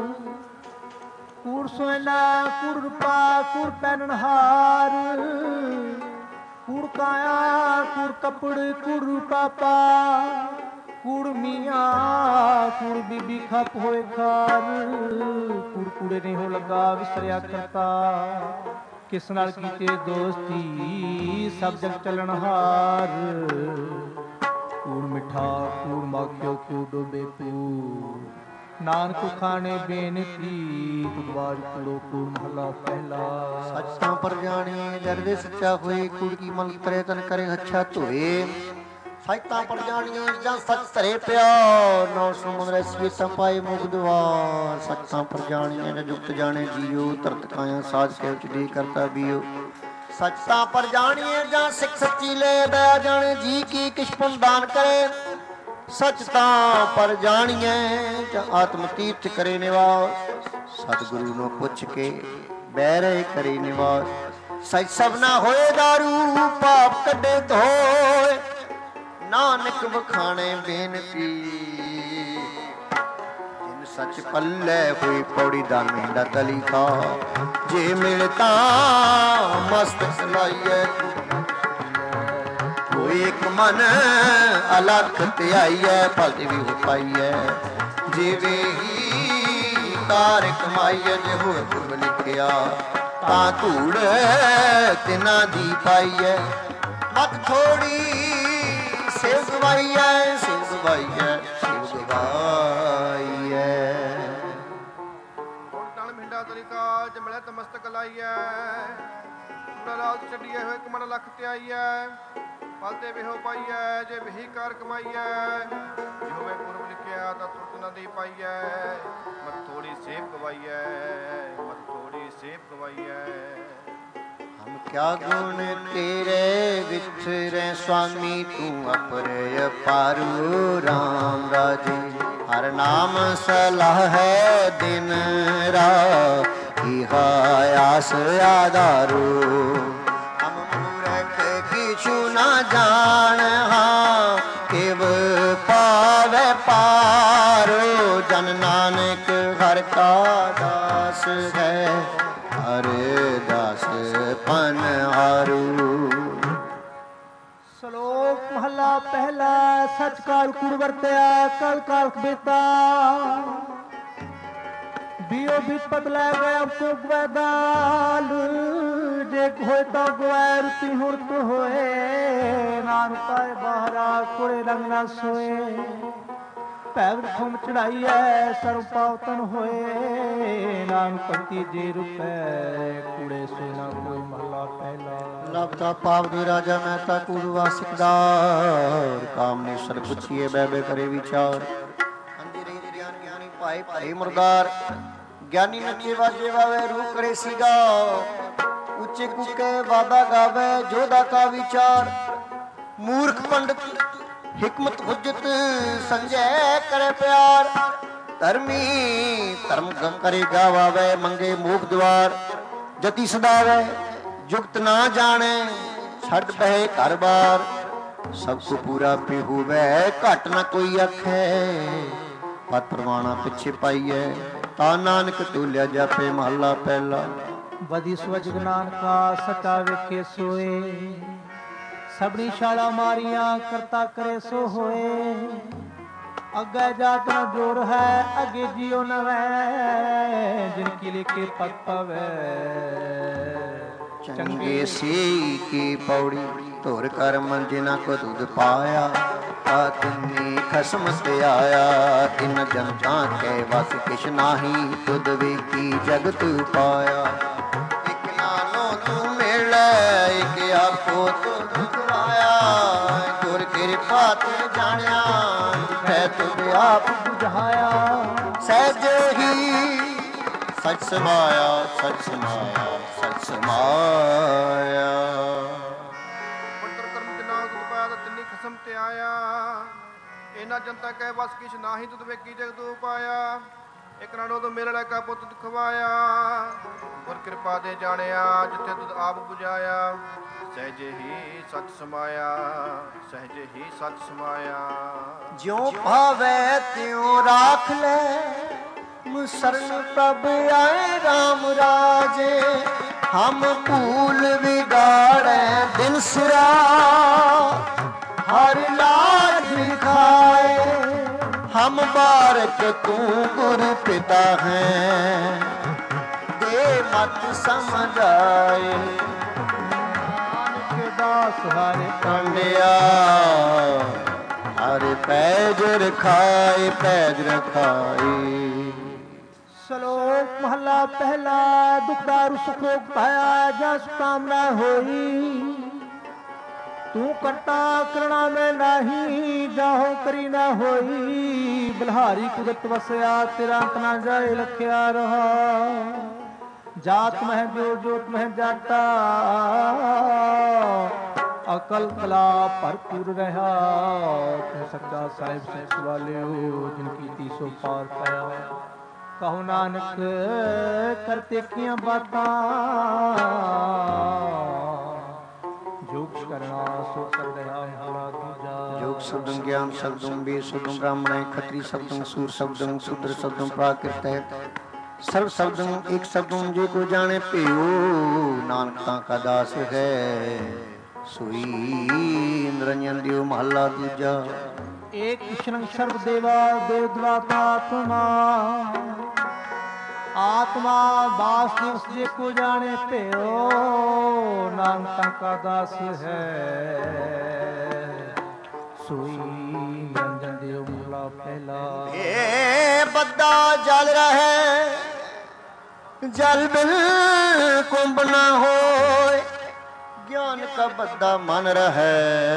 ਕੂੜ ਸੋਇਨਾ ਕੂੜ ਰੂਪਾ ਕੂੜ ਪਹਿਨਣਹਾਰ। ਕੂੜ ਕਾਇਆ ਕੂੜ ਕੱਪੜ ਕੂੜ ਰੂਪਾ ਪਾ। ਕੂੜ ਮੀਆਂ ਕੂੜ ਬੀਬੀ ਖਪ ਹੋਏ ਖਾਰ। ਕੂੜ ਕੂੜੇ ਨਹੀਂ ਹੋ ਲੱਗਾ ਵਿਸਰਿਆ ਕਰਤਾ। ਕਿਸ ਨਾਲ ਕੀਤੇ ਦੋਸਤੀ ਸਭ ਜਗ ਚੱਲਣਹਾਰ। ਕੂੜ ਮਿੱਠਾ ਕੂੜ ਮਾਖਿਓ ਕੂੜ ਡੋਬੇ ਕੂੜ। ਨਾਨਕ ਖਾਣੇ ਬੇਨਤੀ ਤੁਦਵਾਜ ਕੂੜੋ ਕੂੜ ਮਹਲਾ ਪਹਿਲਾ। ਸੱਚ ਤਾਂ ਪਰ ਜਾਣੇ ਜਰਦੇ ਸੱਚਾ ਹੋਏ। ਕੂੜ ਕੀ ਮਲ ਤਰੇ ਤਨ ਕਰੇ ਅੱਛਾ ਧੋਏ। ਸੱਚ ਤਾਂ ਪਰ ਜਾਣੀਏ ਜਾਂ ਸੱਚ ਧਰੇ ਪਿਆ। ਨੌ ਸਮੁੰਦਰ ਰਸੀਏ ਤਾਂ ਪਾਏ ਮੁਖ ਦੁਆਰ। ਸੱਚ ਤਾਂ ਪਰ ਜਾਣੀਏ ਜਾਂ ਜੁਗਤ ਜਾਣੇ ਜੀਓ। ਤਰਤ ਕਾਇਆ ਸਾਜ ਕੇ ਉਚ ਦੇ ਕਰਤਾ ਬੀਓ। ਸੱਚ ਤਾਂ ਪਰ ਜਾਣੀਏ ਜਾਂ ਸਿੱਖ ਸੱਚੀ ਲੈ ਬੈ ਜਾਣੇ ਜੀ ਕੀ ਕਿਛ ਪੁੰਨ ਦਾਨ ਕਰੇ। ਸੱਚ ਤਾਂ ਪਰ ਜਾਣੀਏ ਜਾਂ ਆਤਮ ਤੀਰਥ ਕਰੇ ਨਿਵਾਸ। ਸਤਿਗੁਰੂ ਨੂੰ ਪੁੱਛ ਕੇ ਬਹਿਰੇ ਕਰੇ ਨਿਵਾਸ। ਸੱਚ ਸਭਨਾ ਹੋਏ ਦਾਰੂ ਪਾਪ ਕੱਢੇ ਧੋਏ। ਨਾਨਕ ਵਖਾਣੇ ਬੇਨਤੀ ਜਿਨ ਸੱਚ ਪੱਲੇ ਹੋਈ। ਪੌੜੀ ਦਾ ਮਹਿੰਦਾ ਤਲੀ ਖਾ ਜੇ ਮਿਲਤਾ ਮਸਤਕ ਸਲਾਈਐ। ਕੋਈ ਇੱਕ ਮਨ ਅਲਖ ਧਿਆਈਐ ਫਲ ਵੀ ਹੋ ਪਾਈਐ। ਜਿਵੇਂ ਹੀ ਤਾਰ ਕਮਾਈਐ ਜੇ ਹੋਏ ਪੁਰਬ ਲਿਖਿਆ ਤਾਂ ਧੂੜ ਤਿਨਾ ਦੀ ਪਾਈਐ। ਮਤ ਥੋੜੀ ਸਿਵ ਗਵਾਈਐ ਸਿਵ ਗਵਾਈਐ ਸਿਵ ਗਵਾਈਐ। ਹੁਣ ਨਾਲ ਮਿੰਡਾ ਤਰੀਕਾ ਜੇ ਮਿਲੇ ਤਾਂ ਮਸਤਕ ਲਾਈਐ। ਪੂਰਾ ਰਾਜ ਛੱਡੀਏ ਹੋਏ ਇੱਕ ਮਨ ਲੱਖ ਧਿਆਈਐ। ਫਲ ਤੇ ਵਿਹੋ ਪਾਈਐ ਜੇ ਵਿਹੀ ਕਾਰ ਕਮਾਈਐ। ਜਿਵੇਂ ਪੁਰਬ ਲਿਖਿਆ ਤਾਂ ਤੁਰਤ ਨਾ ਦੀ ਪਾਈਐ। ਮਤ ਥੋੜੀ ਸੇਬ ਗਵਾਈਐ, ਮਤ ਥੋੜੀ ਸੇਬ ਗਵਾਈਐ। ਹਮ ਕਿਆ ਗੁਣ ਤੇਰੇ ਵਿਚਰੇ ਸੁਆਮੀ, ਤੂੰ ਅਪਰੇ ਅਪਾਰੂ ਰਾਮ ਰਾਜੇ। ਹਰ ਨਾਮ ਸਲਾਹ ਹੈ ਦਿਨ ਰਾਤ, ਇਹਾ ਆਸ ਆਧਾਰੂ। ਹਮ ਮੂਰਖ ਕਿਛੁ ਨਾ ਜਾਣ ਹਾਂ, ਕਿਵ ਪਾਵੈ ਪਾਰੋ। ਜਨ ਨਾਨਕ ਹਰ ਕਾ ਦਾਸ ਹੈ, ਹਰ ਦਾਸ ਪਨਹਾਰੂ। ਸ਼ਲੋਕ ਮਹਲਾ ਪਹਿਲਾ। ਸਚ ਕਾਲ ਕੂੜ ਵਰਤਿਆ, ਕਲ ਕਾਲ ਬੇਤਾ। ਬਿਓ ਵਿਪਤ ਲੈ ਗਏ ਅਬ ਕੋ ਗਵੈ ਦਾਲ। ਜੇ ਹੋਏ ਤਾਂ ਗਵੈ ਰੁਤੀ ਹੁਰਤ ਹੋਏ। ਨਾਨ ਪਾਏ ਬਾਹਰਾ ਕੋੜੇ ਰੰਗ ਨਾ ਸੋਏ। ਭੈਵ ਠੁਮ ਚੜਾਈਐ ਸਰਬ ਪਾਵਤਨ ਹੋਏ। ਨਾਨਕ ਭਗਤੀ ਜੇ ਰੁਪੈ ਕੂੜੇ ਸੋਇ ਨਾ ਕੋਈ। ਮਹਲਾ ਪਹਿਲਾ। ਲਬਦਾ ਪਾਪ ਦੇ ਰਾਜਾ ਮਹਿਤਾ ਕੂੜ ਵਾਸਿਕਦਾਰ। ਕਾਮਨੇ ਸਰ ਪੁੱਛੀਏ ਬਹਿ ਬਹਿ ਕਰੇ ਵਿਚਾਰ। ਅੰਧੇ ਰਹਿ ਗਿਆਨ ਗਿਆਨੀ ਭਾਏ ਭਰੇ ਮੁਰਦਾਰ। ਗਿਆਨੀ ਨੱਚੇ ਵਾਜੇ ਵਾਵੇ ਰੂਹ ਕਰੇ ਸੀਗਾ। ਉੱਚੇ ਕੂਕੇ ਵਾਦਾ ਗਾਵੇ ਜੋਦਾ ਕਾ ਵਿਚਾਰ। ਮੂਰਖ ਪੰਡਤ ਹਿਕਮਤ ਹੁਜਤ ਸੰਜੈ ਕਰੇ ਪਿਆਰ। ਧਰਮੀ ਧਰਮ ਕਰੇ ਗਾਵੇ ਮੰਗੇ ਮੋਖ ਦੁਆਰ। ਜਤੀ ਸਦਾਵੇ ਜੁਗਤ ਨਾ ਜਾਣੇ ਛੱਡ ਬਹਿ ਘਰ ਬਾਰ। ਸਭ ਕੋ ਪੂਰਾ ਪੇ ਹੋਵੇ ਘਟ ਨਾ ਕੋਈ ਆਖੇ। ਪਤ ਪ੍ਰਵਾਣਾ ਪਿੱਛੇ ਪਾਈਐ ਤਾਂ ਨਾਨਕ ਤੁਲਿਆ ਜਾਪੇ। ਮਹਲਾ ਪਹਿਲਾ। ਬਦੀ ਸਵਜਗ ਨਾਨਕਾ ਸਚਾ ਵੇਖੇ ਸੋਏ। ਸਭਨੀ ਛਾਲਾ ਮਾਰੀਆਂ ਕਰਤਾ ਕਰੇ ਸੋ ਹੋਏ। ਅੱਗੇ ਜਾਤ ਨ ਜੋਰ ਹੈ ਅੱਗੇ ਜਿਉ ਨ ਵੈ। ਜਿਨ ਕੀ ਲਿਖੇ ਪਤ ਪਵੈ ਚੰਗੇ ਸੇ ਕੀ ਪੌੜੀ। ਧੁਰ ਕਰਮ ਜਿਨਾ ਕੋ ਦੁਧ ਪਾਇਆ। ਆਤਮੀ ਖਸਮ ਤੇ ਆਇਆ। ਤਿਨ ਜਨਤਾ ਕੇ ਵਸ ਕਿਛ ਨਾਹੀ। ਤੁਧ ਵੇਖੀ ਜਗਤ ਪਾਇਆ। ਇਕ ਨਾਨੋ ਤੂੰ ਮਿਲੈ ਇਕ ਆਪੋ ਤੁਧ ਖੁਆਇਆ। ਗੁਰ ਕਿਰਪਾ ਤੇ ਜਾਣਿਆ ਜਿਠੈ ਤੁਧ ਆਪ ਬੁਝਾਇਆ। ਸਹਿਜ ਹੀ ਸਚ ਸਮਾਇਆ, ਸਚ ਸਮਾਇਆ, ਸਚ ਸਮਾਇਆ। ਪੱਤਰ ਕਰਮ ਤੇ ਨਾਲ ਤੁਧ ਪਾਇਆ ਤਾਂ ਤਿੰਨੀ ਖਸਮ ਤੇ ਆਇਆ। ਇਹਨਾਂ ਜਨਤਾ ਕਹਿ ਬਸ ਕਿਛ ਨਾਹੀ। ਤੁਧ ਵੇਖੀ ਜਗਤੂ ਪਾਇਆ। ਇਕ ਨਾਨੋ ਤੋਂ ਮੇਰੇ ਲੈ ਕਾ ਪੁੱਤ ਖਵਾਇਆ। ਗੁਰ ਕਿਰਪਾ ਦੇ ਜਾਣਿਆ ਜਿੱਥੇ ਤੁਧ ਆਪ ਬੁਝਾਇਆ। ਸਹਿਜ ਹੀ ਸਚ ਸਮਾਇਆ, ਸਹਿਜ ਹੀ ਸਚ ਸਮਾਇਆ। ਜਿਉ ਭਾਵੈ ਤਿਉ ਰਾਖ ਲੈ। ਮੁਸਰਨ ਪ੍ਰਭ ਆਏ ਰਾਮ ਰਾਜੇ। ਹਮ ਭੂਲ ਵਿਗਾੜੈ ਦਿਨ ਸਿਰਾ। ਹਰ ਲਾਜ ਖਾਏ ਹਮ ਬਾਰਕ ਤੂੰ ਗੁਰ ਪਿਤਾ ਹੈ। ਦੇ ਮਤ ਸਮਝਾਏ ਨਾਨਕ ਦਾਸ ਹਰਿ ਕੰਡਿਆ। ਹਰਿ ਪੈਜ ਰਖਾਏ ਪੈਜ ਰਖਾਏ। ਸ਼ਲੋਕ ਮਹਲਾ ਪਹਿਲਾ। ਦੁਖਦਾਰੂ ਸੁਖ ਰੋਗ ਪਾਇਆ ਜਾਂ ਕਾਮਨਾ ਹੋਈ। ਤੂੰ ਕਰਤਾ ਕਰਣਾ ਮੈਂ ਨਾਹੀ। ਜਾਹੋ ਕਰੀ ਨਾ ਹੋਈ। ਬਲਹਾਰੀ ਕੁਦਰਤ ਵਸਿਆ ਤੇਰਾ ਅੰਤ ਨਾ ਜਾਏ ਲਖਿਆ ਰਹਾ। ਜਾਤ ਮਹਿ ਜੋ ਜੋਤ ਮਹਿ ਜਾਤਾ। ਅਕਲ ਕਲਾ ਭਰਪੂਰ ਰਹਾ। ਤੂੰ ਸੱਚਾ ਸਾਹਿਬ ਸਿੱਖ ਵਾਲਿਓ ਜਿਨ ਕੀਤੀ ਸੋ ਪਾਰ ਪਾਇਆ। ਕਹੋ ਨਾਨਕ ਕਰਤੇ ਕੀਆਂ ਬਾਤਾਂ। ਜੋਗ ਕਰਨਾ ਸੋ ਕਰ ਰਹਾ ਮਹਲਾ ਦੂਜਾ। ਜੋਗ ਸ਼ਬਦੰ ਗਿਆਨ ਸ਼ਬਦੰ ਵੇਦ ਸ਼ਬਦੰ ਬ੍ਰਾਹਮਣੈ ਖੱਤਰੀ ਸ਼ਬਦੰ ਸੂਰ ਸ਼ਬਦੰ ਸ਼ੂਦਰ ਸ਼ਬਦੰ ਪ੍ਰਾਕ੍ਰਿਤੈ। ਸਰਬ ਸ਼ਬਦੰ ਇੱਕ ਸ਼ਬਦੰ ਜੇ ਕੋ ਜਾਣੇ ਭਿਓ। ਨਾਨਕ ਤਾਂ ਕਾ ਦਾਸ ਹੈ ਸੋਈ ਨਿਰੰਜਨ ਦਿਓ। ਮਹਲਾ ਦੂਜਾ। ਏਕ ਕ੍ਰਿਸ਼ਨ ਸਰਬ ਦੇਵਾ ਦੇਵ ਦਵਾਤਾ ਆਤਮਾ। ਆਤਮਾ ਦਾਸ ਦਿਵਸ ਜੇ ਕੋ ਜਾਣੇ ਭਿਓ। ਨਾਨਕ ਕਾ ਦਾਸ ਹੈ ਸੋਈ ਨਿਰੰਜਨ ਦਿਓ। ਮਹਲਾ ਪਹਿਲਾ। ਏ ਬੱਦਾ ਜਲ ਰਹੈ ਜਲ ਬਿਨ ਕੁੰਭ ਨਾ ਹੋਏ। ਗਿਆਨ ਕਾ ਬੱਦਾ ਮਨ ਰਹੈ।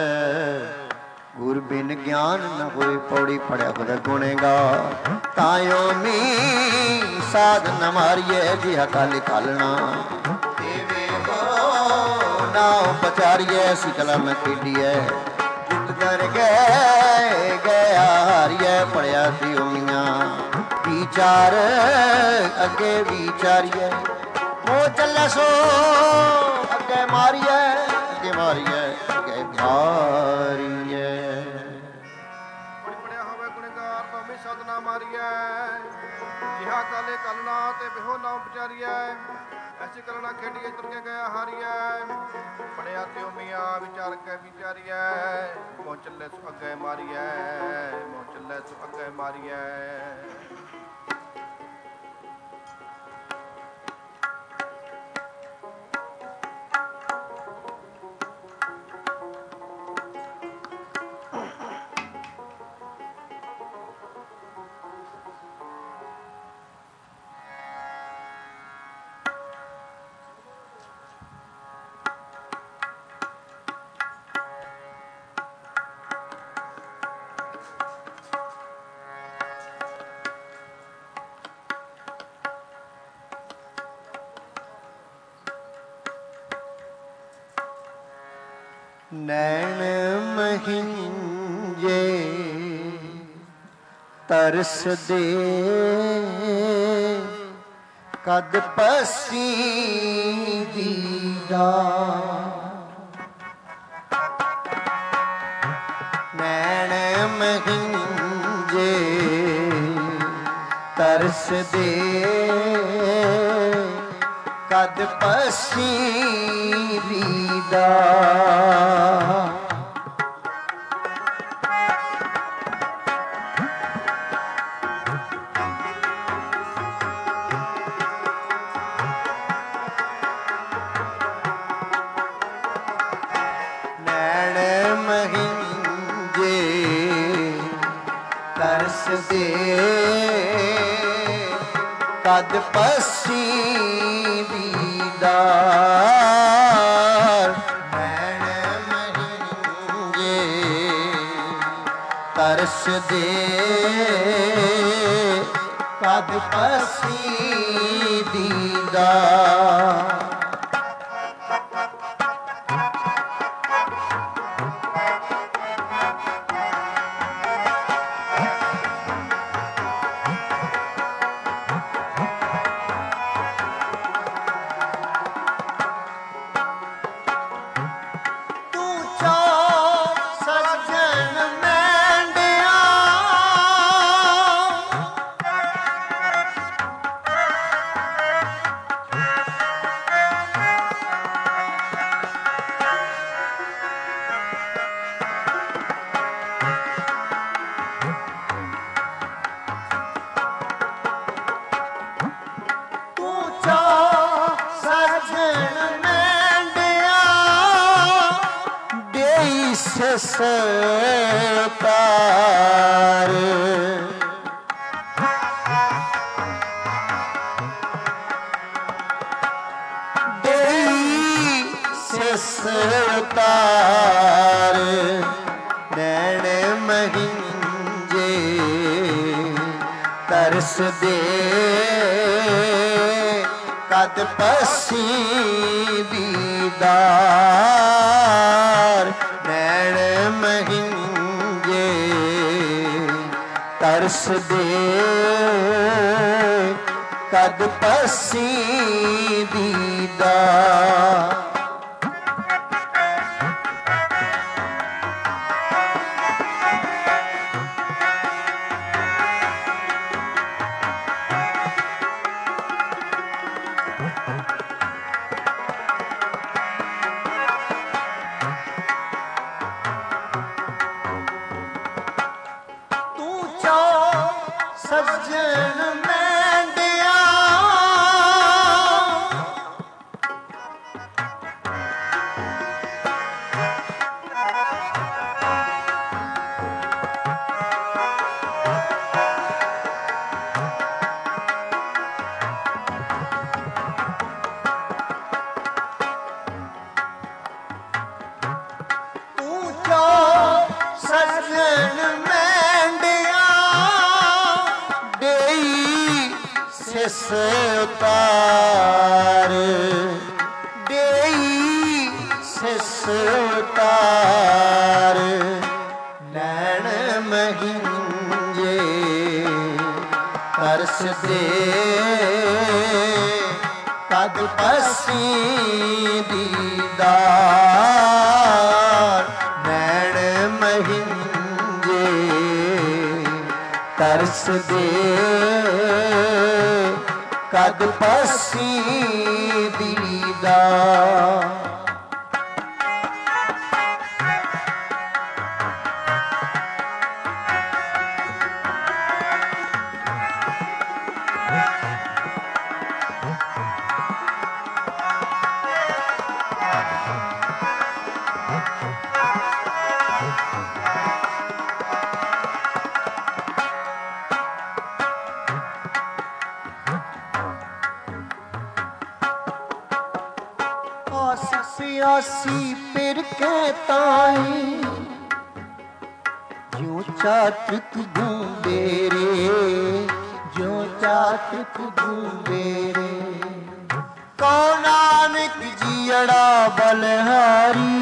ਗੁਰ ਬਿਨ ਗਿਆਨ ਨ ਹੋਏ ਪੌੜੀ ਪੜਿਆ ਬਦ ਗੁਣੇਗਾ। ਤਾਇਓ ਮੀ ਸਾਧ ਨ ਮਾਰੀਏ ਜਿਹਾ ਕਲ ਕਾਲਣਾ। ਦੇਵੇ ਹੋ ਨਾਉ ਪਚਾਰੀਏ ਸਿਕਲਾ ਨ ਖੇਡੀਐ। ਜਿਤ ਦਰ ਗਏ ਗਿਆ ਹਾਰੀਏ ਪੜਿਆ ਸੀ ਉਮੀਆਂ। ਵਿਚਾਰ ਅੱਗੇ ਵਿਚਾਰੀਏ ਮੋਹ ਚੱਲੇ ਸੋ ਅੱਗੇ ਮਾਰੀਏ। ਅੱਗੇ ਮਾਰੀਏ ਅੱਗੇ ਮਾਰੀਏ। ਗੁਣ ਪੜਿਆ ਹੋਵੇ ਗੁਣਗਾਰ ਤੋਮੀ ਸਦਨਾ ਮਾਰੀਐ। ਜਿਹਾ ਕਾਲੇ ਕਲਨਾ ਤੇ ਬਿਹੋ ਨਾ ਵਿਚਾਰੀਐ। ਐਸੀ ਕਰਨਾ ਖੇਡੀਏ ਤੁਰ ਕੇ ਗਿਆ ਹਾਰੀਐ। ਪੜਿਆ ਤੇ ਮੀਆਂ ਵਿਚਾਰ ਕੇ ਵਿਚਾਰੀਐ। ਮੋਹ ਚੱਲੇ ਸੋ ਅੱਗੇ ਮਾਰੀਐ। ਮੋਹ ਚੱਲੇ ਸੋ ਅੱਗੇ ਮਾਰੀਐ। ਨੈਣ ਮਹਿੰਜੇ ਤਰਸ ਦੇ ਕਦ ਪਸੀ ਦੀਦਾ। ਨੈਣ ਮਹਿੰਜੇ ਤਰਸ ਦੇ ਕਦ ਪਸੀ ਦੀਦਾ। ਨੈਣ ਮਹਿੰਜੇ ਤਰਸ ਦੇ ਕਦ ਪਸੀ ਦੀਦਾਰ। ਨੈਣ ਮਹਿੰਜੇ ਤਰਸ ਦੇ ਕਦ ਪਸੀ ਦੀਦਾਰ। ਸਤਾਰ ਦੇਈ ਸਤਾਰ। ਨੈਣ ਮਹਿੰਜੇ ਤਰਸ ਦੇ ਕਦ ਪਸੀ ਦੀਦਾਰ। ਨੈਣ ਮਹਿੰਜੇ ਤਰਸ ਦੇ ਕਦ ਪਸੀ ਦੀਦਾਰ। ਸੱਜਣ ਮੈਂਡਿਆ ਉਤਾਰ, ਦੇਈ ਸਿਸ ਉਤਾਰ, ਨੈਣ ਮਹਿੰਜੇ ਤਰਸ ਦੇ ਕਦ ਪਸੀ ਦੀਦਾਰ, ਨੈਣ ਮਹਿੰਜੇ ਤਰਸ ਦੇ ਕਦ ਪਸੀ ਦੀਦਾਰ। ਪਿਆਸੀ ਫਿਰ ਕੇ ਤਾਈ, ਜਿਉ ਚਾਤਕ ਘੁੰਬੇਰੇ, ਜਿਉ ਚਾਤਕ ਘੁੰਬੇਰੇ। ਕਉ ਨਾਨਕ ਜੀਅੜਾ ਬਲਿਹਾਰੀ,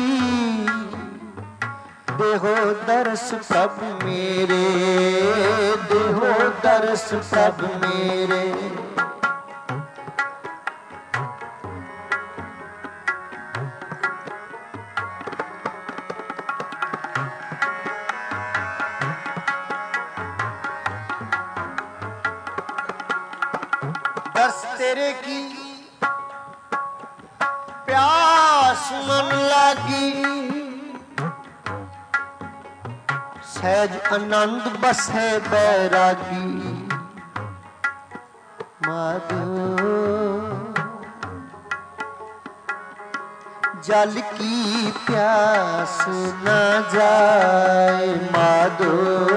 ਦੇਹੋ ਦਰਸ ਪ੍ਰਭ ਮੇਰੇ, ਦੇਹੋ ਦਰਸ ਪ੍ਰਭ ਮੇਰੇ। दर्श तेरे की प्यास मन लागी, सहज आनंद बसे बैरागी। माधो जल की प्यास न जाए, माधो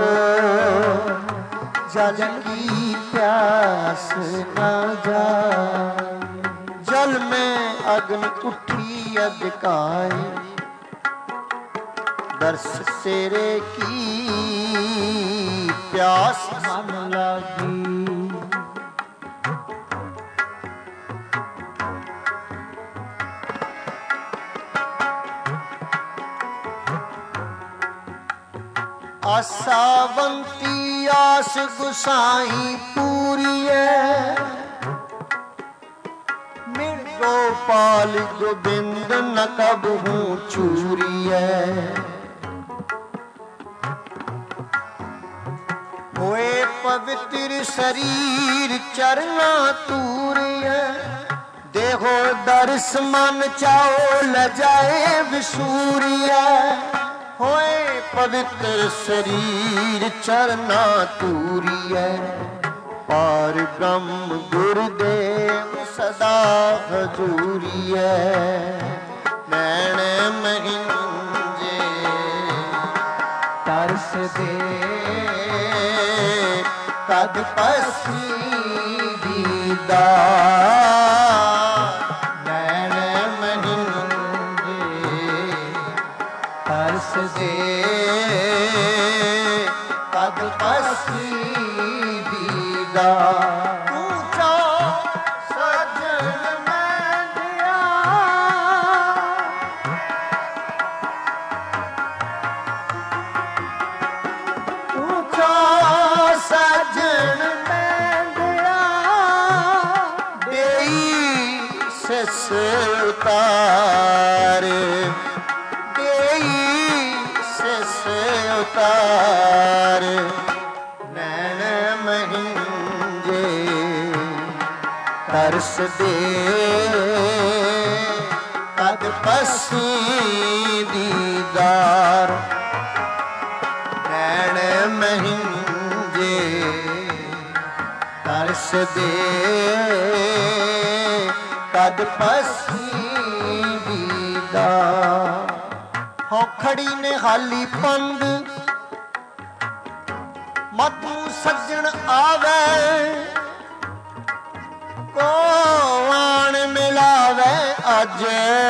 जल की प्यास न जाए। जल में अग्नि उठी अधकाए, दर्श तेरे की प्यास मन लागी। आसावंती आस गुसाई पूरी है, गोपाल गोविंद न कबहू चूरी है। होए पवित्र शरीर चरना तूरी है, देहो दर्श मन चाओ लजाए विसूरी है। होए पवित्र शरीर चरना तूरी है, पार ब्रह्म गुरुदेव सदा हजूरी है। नैण महिंजे तरस दे कद पसी दीदार, नैण महिंजे तरस दे कद पसी दीदार। उतार, देई सिस उतार, नैण महिंजे तरस दे कद पसी दीदार, नैण महिंजे तरस दे कद पसी दीदार। खड़ी ने हाली पंद मतू सज्जन आवे, को आन मिलावे अज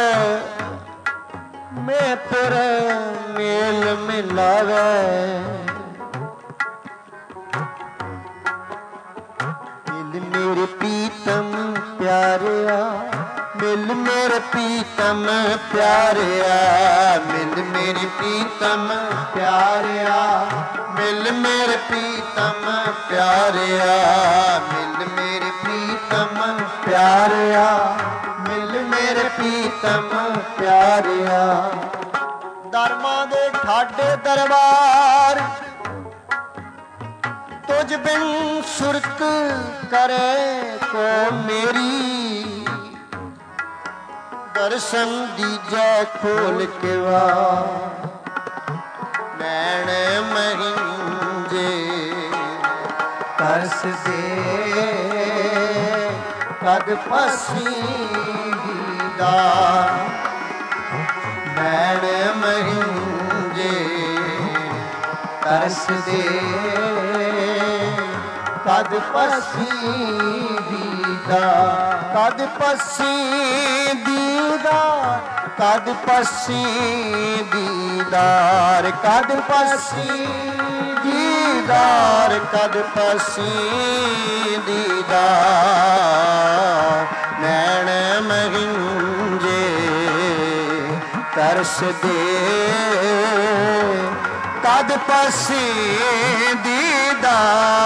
मैं पुर मेल मिलावे। दिल मेरे ਪ੍ਰੀਤਮ ਪਿਆਰਿਆ, ਮਿਲ ਮੇਰੇ ਪ੍ਰੀਤਮ ਪਿਆਰਿਆ, ਮਿਲ ਮੇਰੇ ਪ੍ਰੀਤਮ ਪਿਆਰਿਆ, ਮਿਲ ਮੇਰੇ ਪ੍ਰੀਤਮ ਪਿਆਰਿਆ, ਮਿਲ ਮੇਰੇ ਪ੍ਰੀਤਮ ਪਿਆਰਿਆ, ਮਿਲ ਮੇਰੇ ਪ੍ਰੀਤਮ ਪਿਆਰਿਆ। ਧਰਮਾਂ ਦੇ ਠਾਡੇ ਦਰਬਾਰ, ਤੁਝ ਬਿਨ ਸੁਰਤ ਕਰੇ ਕੋ ਮੇਰੀ, ਦਰਸ਼ਨ ਦੀਜੈ ਖੋਲ ਕੇ ਵਾ, ਨੈਣ ਮਹਿੰਜੇ ਤਰਸ ਦੇ ਕਦ ਪਸੀ ਦੀਦਾਰ, ਨੈਣ ਮਹਿੰਜੇ ਤਰਸ ਦੇ ਕਦ ਪਸੀ ਦੀਦਾਰ, ਕਦ ਪਸੀ ਦੀਦਾਰ, ਕਦ ਪਸੀ ਦੀਦਾਰ, ਕਦ ਪਸੀ ਦੀਦਾਰ, ਕਦ ਪਸੀ ਦੀਦਾਰ, ਨੈਣ ਮਹਿੰਜੇ ਤਰਸ ਦੇ ਕਦ ਪਸੀ ਦੀਦਾਰ।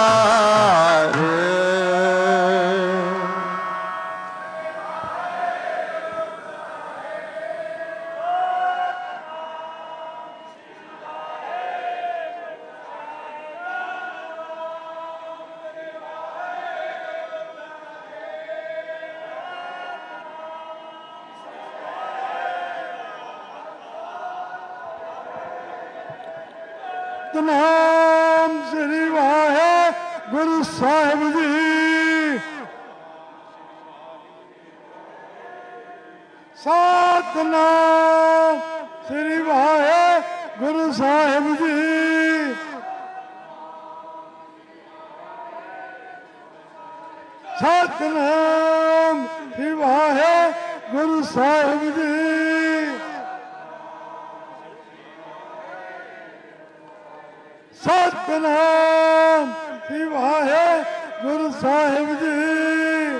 ਸਤਿਨਾਮ ਸ੍ਰੀ ਵਾਹਿਗੁਰੂ ਸਾਹਿਬ ਜੀ, ਸਤਿਨਾਮ ਸ੍ਰੀ ਵਾਹਿਗੁਰੂ ਸਾਹਿਬ ਜੀ, ਸਤਿਨਾਮ ਸ੍ਰੀ ਵਾਹਿਗੁਰੂ ਸਾਹਿਬ ਜੀ, ਸਤਿਨਾਮ ਸ੍ਰੀ ਵਾਹਿਗੁਰੂ ਸਾਹਿਬ ਜੀ,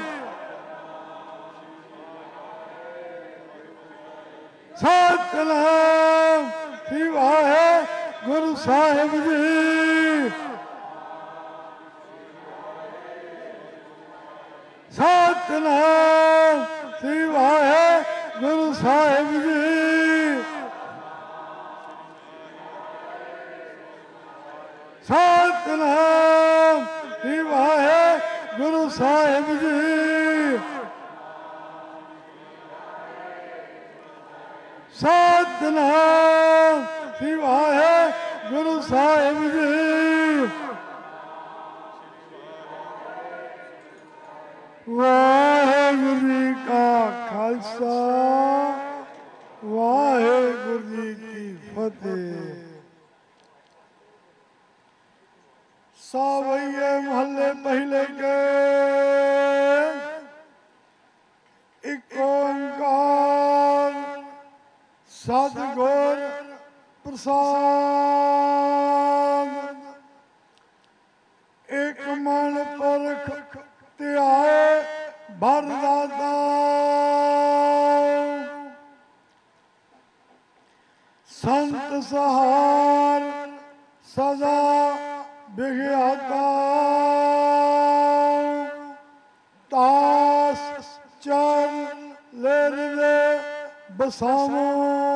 ਸਤਿਨਾਮ ਸ੍ਰੀ ਵਾਹਿਗੁਰੂ ਸਾਹਿਬ ਜੀ, ਸਤਿਨਾਮ ਸ੍ਰੀ ਵਾਹਿਗੁਰੂ ਸਾਹਿਬ ਜੀ, ਸਤਿਨਾਮ ਸ੍ਰੀ ਵਾਹਿਗੁਰੂ ਸਾਹਿਬ ਜੀ, ਸਤਿਨਾਮ ਸ੍ਰੀ ਵਾਹਿਗੁਰੂ ਸਾਹਿਬ ਜੀ। ਵਾਹਿਗੁਰੂ ਜੀ ਕਾ ਖਾਲਸਾ, ਵਾਹਿਗੁਰੂ ਜੀ ਕੀ ਫਤਿਹ। सावैये महल्ले पहले के एक ओंकार सतगुर प्रसाद, एक मन परख त्याए भरदाता, संत सहार सदा बिघाता, तास चल ले बसावो,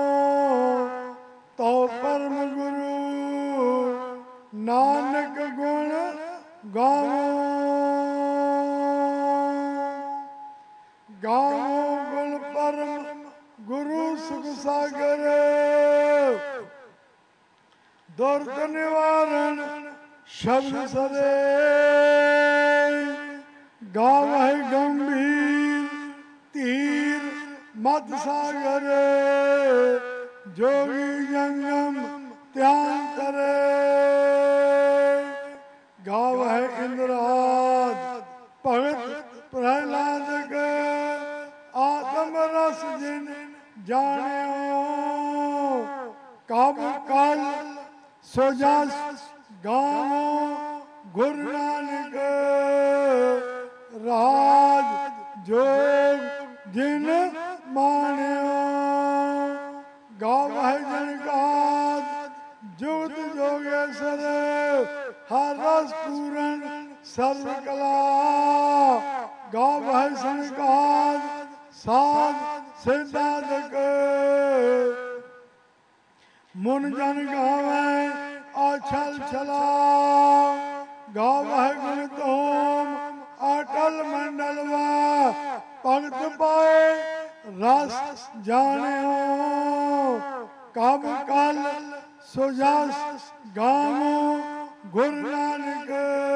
तो परम गुरु नानक गुण गावो, गावो गुण परम गुरु सुख सागर, दुर्ग निवारण शब्द सदे, गावह गंभीर तीर मत सागर, जोगी जंगम ध्यान करे, गावह इंद्राद भगत प्रहलाद के, आत्म रस जिन जानियो, कब काल सो जास गावो गुरु नानक, ਰਾਜ ਜੋਗ ਜਿਨ ਮਾਣਿਓ ਗਾਵਹਿ ਜਨ ਗਾਤ ਜੁਗਤ ਜੋਗੇਸ਼ਰ ਹਰ ਰਸ ਪੂਰਨ ਸਰਵ ਕਲਾ ਗਾਵਹਿ ਸੰਗਾਤ ਸਾਧ ਸਿਧਾਦਕ ਮੁਨ ਜਨ ਗਾਵੈ ਆਛਲ ਛਲਾ ਗਾਵਹਿ ਗੁਣ ਧੂਮ ਅਟਲ ਮੰਡਲਵਾ ਭਗਤ ਪਾਏ ਰਸ ਜਾਣਿਓ ਕਬ ਕਲ ਸੋ ਜਸ ਗਾਵੋ ਗੁਰ ਨਾਨਕ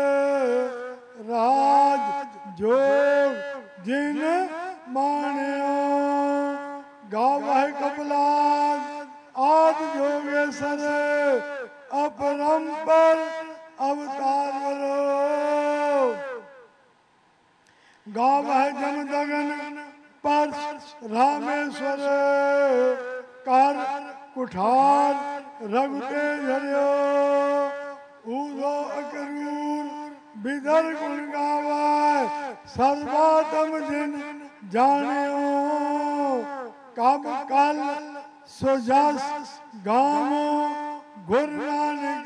ਰਾਜ ਜੋਗ ਜਿਨ ਮਾਣਿਓ ਗਾਵਹਿ ਕਪਲਾਦ ਆਦਿ ਜੋਗੇਸ਼ਰ ਅਪਰੰਪਰ ਅਵਤਾਰ ਵਰੋ ਗਾਵਹਿ ਜਮ ਦਗਨ ਪਰਸ ਰਾਮੇਸ਼ਵਰ ਕਰ ਕੁਠਾਰ ਰਘੁ ਤੇ ਝਰਿਓ ਊਧੋ ਅਕਰੂਰ ਬਿਦਰ ਗੁਣ ਗਾਵੈ ਸਰਵਾਤਮ ਜਿਨ ਜਾਣਿਓ ਕਬ ਕਲ ਸੋ ਜਸ ਗਾਵੋ ਗੁਰ ਨਾਨਕ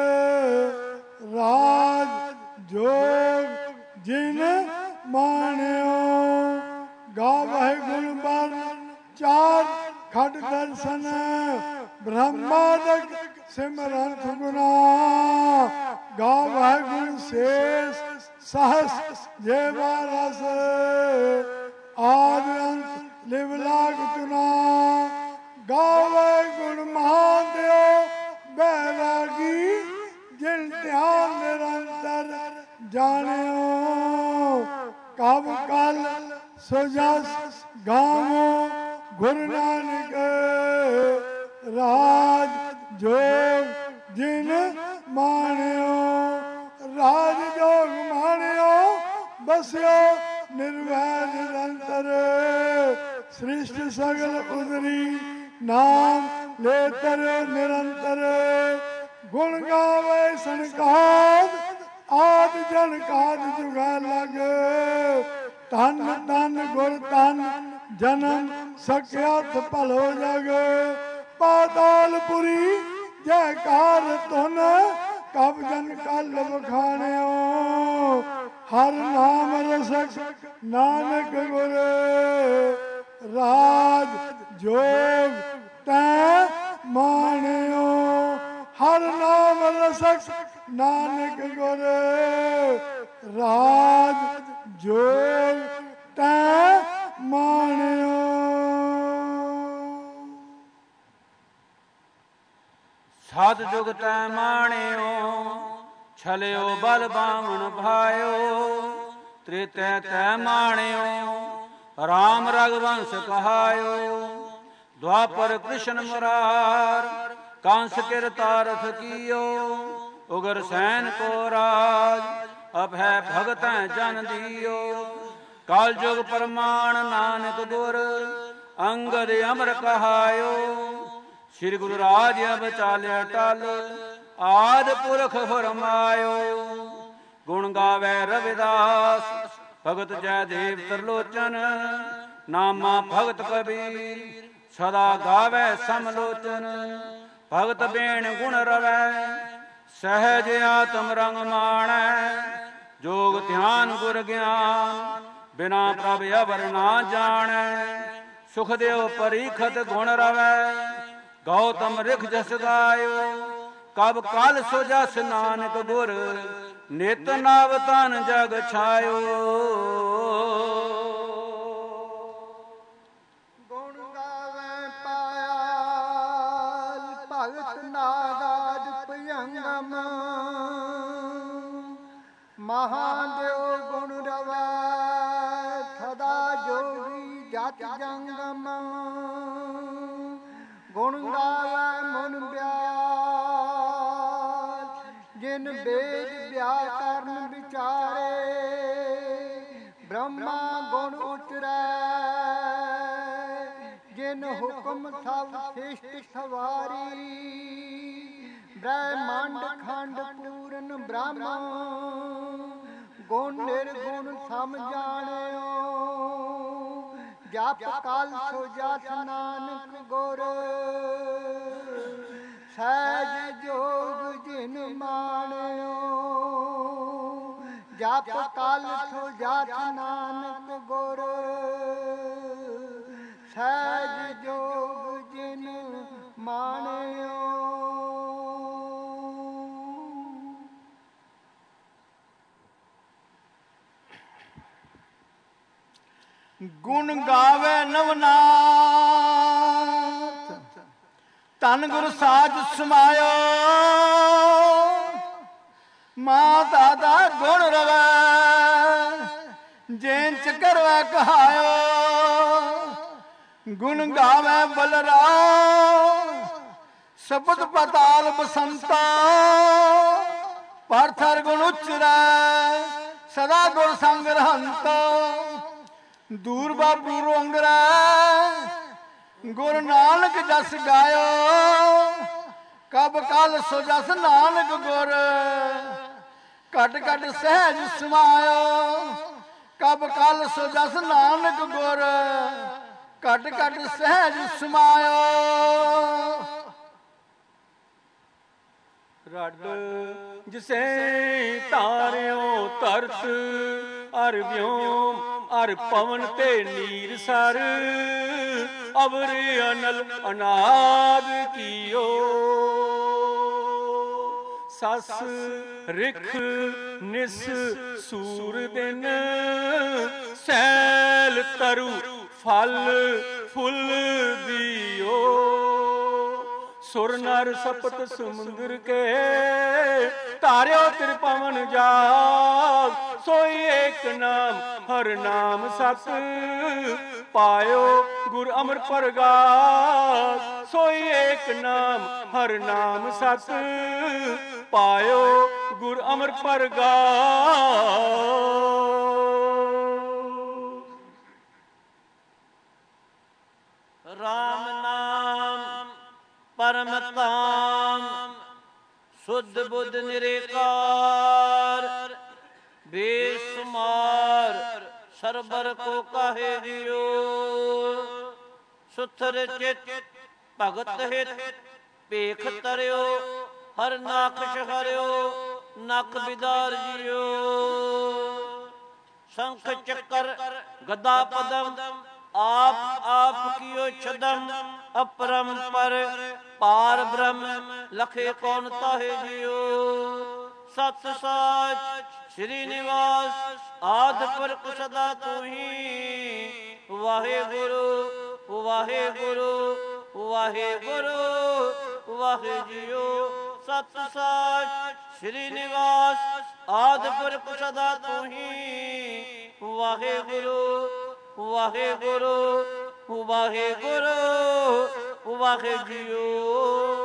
ਰਾਜ ਜੋਗ ਜਿਨ ਮਾਣਿਓ ਗਾਵਹਿ ਗੁਣ ਬਰਨ ਚਾਰ ਖੜ ਦਰਸ਼ਨ ਬ੍ਰਹਮਾਦਿਕ ਸਿਮਰੰਤ ਗੁਨਾ ਗਾਵਹਿ ਗੁਣ ਸੇਸ ਸਹਸ ਜੇਵਾ ਰਸ ਆਦਿ ਅੰਤ ਲਿਵ ਲਾਗ ਤੁਨਾ ਗਾਵਹਿ ਗੁਣ ਮਹਾਦੇਵ ਬੈਰਾਗੀ ਜਿਨ ਧਿਆਨ ਨਿਰੰਤਰ ਜਾਣਿਓ ਕਬ ਕਲ ਸੋ ਜਸ ਗਾਵੋ ਗੁਰ ਨਾਨਕ ਰਾਜ ਜੋਗ ਜਿਨ ਮਾਣਿਓ ਰਾਜ ਜੋਗ ਮਾਣਿਓ ਬਸਿਓ ਨਿਰਵੈਰ ਨਿਰੰਤਰ ਸ੍ਰਿਸ਼ਟ ਸਗਲ ਉਦਰੀ ਨਾਮ ਲੈ ਤਰਿਓ ਨਿਰੰਤਰ ਗੁਣ ਗਾਵੇ ਸੰਕਾਦ ਆਦ ਜਨ ਕਾਜ ਜੁਗਾ ਲਗ ਧਨ ਧਨ ਗੁਰ ਧਨ ਜਨਮ ਸਕਿਆਥ ਭਲੋ ਜਗ ਪਾਤਾਲਪੁਰੀ ਜੈਕਾਰ ਧੁਨ ਕਬ ਜਨ ਕਲ ਬਖਾਣਿਓ ਹਰ ਨਾਮ ਰਸਕ ਨਾਨਕ ਗੁਰ ਰਾਜ ਜੋਗ ਤੈ ਮਾਣਿਓ ਹਰ ਨਾਮ ਰਸਕ ਨਾਨਕ ਗੁਰ ਰਾਜ ਜੋਗ ਤੈ ਮਾਣਿਓ ਸਤ ਜੁਗ ਤੈ ਮਾਣਿਓ ਛਲਿਓ ਬਲ ਬਾਵਣ ਭਾਇਓ ਤ੍ਰੇਤੈ ਤੈ ਮਾਣਿਓ ਰਾਮ ਰਘੁਵੰਸ਼ ਕਹਾਇਓ ਦੁਆਪਰ ਕ੍ਰਿਸ਼ਨ ਮੁਰਾਰ ਕੰਸ ਕਿਰਤਾਰਥ ਕੀਓ ਉਗਰ ਸੈਨ ਕੋ ਰਾਜ ਅਭੈ ਭਗਤੈ ਜਨ ਦੀਓ ਕਲ ਜੁਗ ਪ੍ਰਮਾਣ ਨਾਨਕ ਗੁਰ ਅੰਗਦ ਅਮਰ ਕਹਾਇਓ ਸ੍ਰੀ ਗੁਰੂ ਰਾਜ ਬਚਾਲਿਆ ਟਲ ਆਦ ਪੁਰਖ ਫਰਮਾਇਓ ਗੁਣ ਗਾਵੇ ਰਵਿਦਾਸ ਭਗਤ ਜੈ ਦੇਵ ਤਰਲੋਚਨ ਨਾਮਾ ਭਗਤ ਕਬੀਰ ਸਦਾ ਗਾਵੇ ਸਮਲੋਚਨ ਭਗਤ ਬੇਣ ਗੁਣ ਰਵੈ ਸਹਿਜ ਆਤਮ ਰੰਗ ਮਾਣੈ ਜੋਗ ਧਿਆਨ ਗੁਰ ਗਿਆਨ ਬਿਨਾ ਪ੍ਰਭ ਅਵਰ ਨਾ ਜਾਣੈ ਸੁਖਦੇਵ ਪਰੀਖਤ ਗੁਣ ਰਵੈ ਗੌਤਮ ਰਿਖ ਜਸ ਗਾਇਓ ਕਬ ਕਲ ਸੋ ਜਸ ਨਾਨਕ ਗੁਰ ਨਿਤ ਨਵ ਤਨ ਜਗ ਛਾਇਓ ਗੁਣ ਗਾਵੇ ਪਾਇਆਲ ਭਗਤ ਨਾਗਾਦ ਭਯੰਗਮ ਮਹਾਦੇਵ ਗੁਣ ਰਵੈ ਸਦਾ ਜੋਗੀ ਜਤ ਜੰਗਮ ਗੁਣ ਗਾਵੇ ਮਨ ਬਿਆਸ ਜਿਨ ਵੇਦ ਵਿਆਕਰਨ ਵਿਚਾਰੇ ਬ੍ਰਹਮਾ ਗੁਣ ਉਚਰੈ ਜਿਨ ਹੁਕਮ ਸਭ ਸ੍ਰਿਸ਼ਟ ਸਵਾਰੀ ਬ੍ਰਹਮੰਡ ਖੰਡ ਪੂਰਨ ਬ੍ਰਹਮ ਗੁਣ ਨਿਰਗੁਣ ਸਮ ਜਾਣਿਓ ਜਪ ਕਲ ਸੋ ਜਥ ਨਾਨਕ ਗੁਰ ਸਹਿਜ ਜੋਗ ਜਿਨ ਮਾਣਿਓ ਜਪ ਕਲ ਸੋ ਜਥ ਨਾਨਕ ਗੁਰ ਸਹਿਜ ਜੋਗ ਜਿਨ ਮਾਣਿਓ। ਗੁਣ ਗਾਵੇ ਨਵਨਾਥ ਧੰਨ ਗੁਰ ਸਾਜ ਸਮਾਇਓ ਮਾਤਾ ਦਾ ਗੁਣ ਰਵੈ ਜੈਨ ਚ ਕਰਵੈ ਕਹਾਇਓ ਗੁਣ ਗਾਵੇ ਬਲਰਾਮ ਸਬਦ ਪਤਾਲ ਬਸੰਤਾ ਪਰਥਰ ਗੁਣ ਉਚਰੈ ਸਦਾ ਗੁਰ ਸੰਗ ਰਹੰਤਾ ਦੂਰ ਬਾਬੂ ਰੋਂਗਰਾ ਗੁਰ ਨਾਨਕ ਜਸ ਗਾਇਓ ਕਬ ਕਲ ਸੋ ਜਸ ਨਾਨਕ ਗੁਰ ਘਟ ਘਟ ਸਹਿਜ ਸਮਾਇਓ ਕਬ ਕਲ ਸੋ ਜਸ ਨਾਨਕ ਗੁਰ ਘਟ ਘਟ ਸਹਿਜ ਸਮਾਇਓ। ਰੱਡ ਜਿਸੇ ਤਾਰਿਓ ਧਰਤ ਅਰ ਵਿਉਮ ਅਰ ਪਵਨ ਤੇ ਨੀਰ ਸਰ ਅਵਰ ਅਨਲ ਅਨਾਦ ਕੀਓ ਸਸ ਰਿਖ ਨਿਸ ਸੂਰ ਦਿਨ ਸੈਲ ਤਰੁ ਫਲ ਫੁੱਲ ਦਿਓ ਸੁਰ ਨਰ ਸਪਤ ਸਮੁੰਦਰ ਕੇ ਤਾਰਿਓ ਤ੍ਰਿਪਵਨ ਜਾਗ ਸੋਈ ਏਕ ਨਾਮ ਹਰ ਨਾਮ ਸਤ ਪਾਇਓ ਗੁਰ ਅਮਰ ਪ੍ਰਗਾਸ ਸੋਈ ਏਕ ਨਾਮ ਹਰ ਨਾਮ ਸਤ ਪਾਇਓ ਗੁਰ ਅਮਰ ਪ੍ਰਗਾਸ। ਰਾਮ ਨਾਮ ਪਰਮ ਕਾਮ ਸੁਧ ਬੁੱਧ ਨਿਰੇਕਾਰ ਬੇਸੁਮਾਰ ਸਰਬਰ ਕੋ ਕਾਹੇ ਦਿਓ ਸੁਥਰ ਚਿਤ ਭਗਤ ਹਿਤ ਭੇਖ ਤਰਿਓ ਹਰ ਨਾਖਸ਼ ਹਰਿਓ ਨਖ ਬਿਦਾਰ ਜਿਓ ਸ਼ੰਖ ਚੱਕਰ ਗਦਾ ਪਦਮ ਆਪ ਆਪ ਕੀਓ ਛਦਮ ਅਪਰੰਪਰ ਪਾਰ ਬ੍ਰਹਮ ਲਖੇ ਕੌਣ ਤਾਹੇ ਜਿਓ ਸਤ ਸਾਚ ਸ੍ਰੀ ਨਿਵਾਸ ਆਦਿ ਪੁਰਖ ਸਦਾ ਤੂਹੀ ਵਾਹਿਗੁਰੂ ਵਾਹਿਗੁਰੂ ਵਾਹਿਗੁਰੂ ਵਾਹਿ ਜਿਓ ਸਤ ਸਾਚ ਸ੍ਰੀ ਨਿਵਾਸ ਆਦਿ ਪੁਰਖ ਸਦਾ ਤੂਹੀ ਵਾਹਿਗੁਰੂ ਵਾਹਿਗੁਰੂ ਵਾਹਿਗੁਰੂ ਵਾਹਿ ਜਿਓ।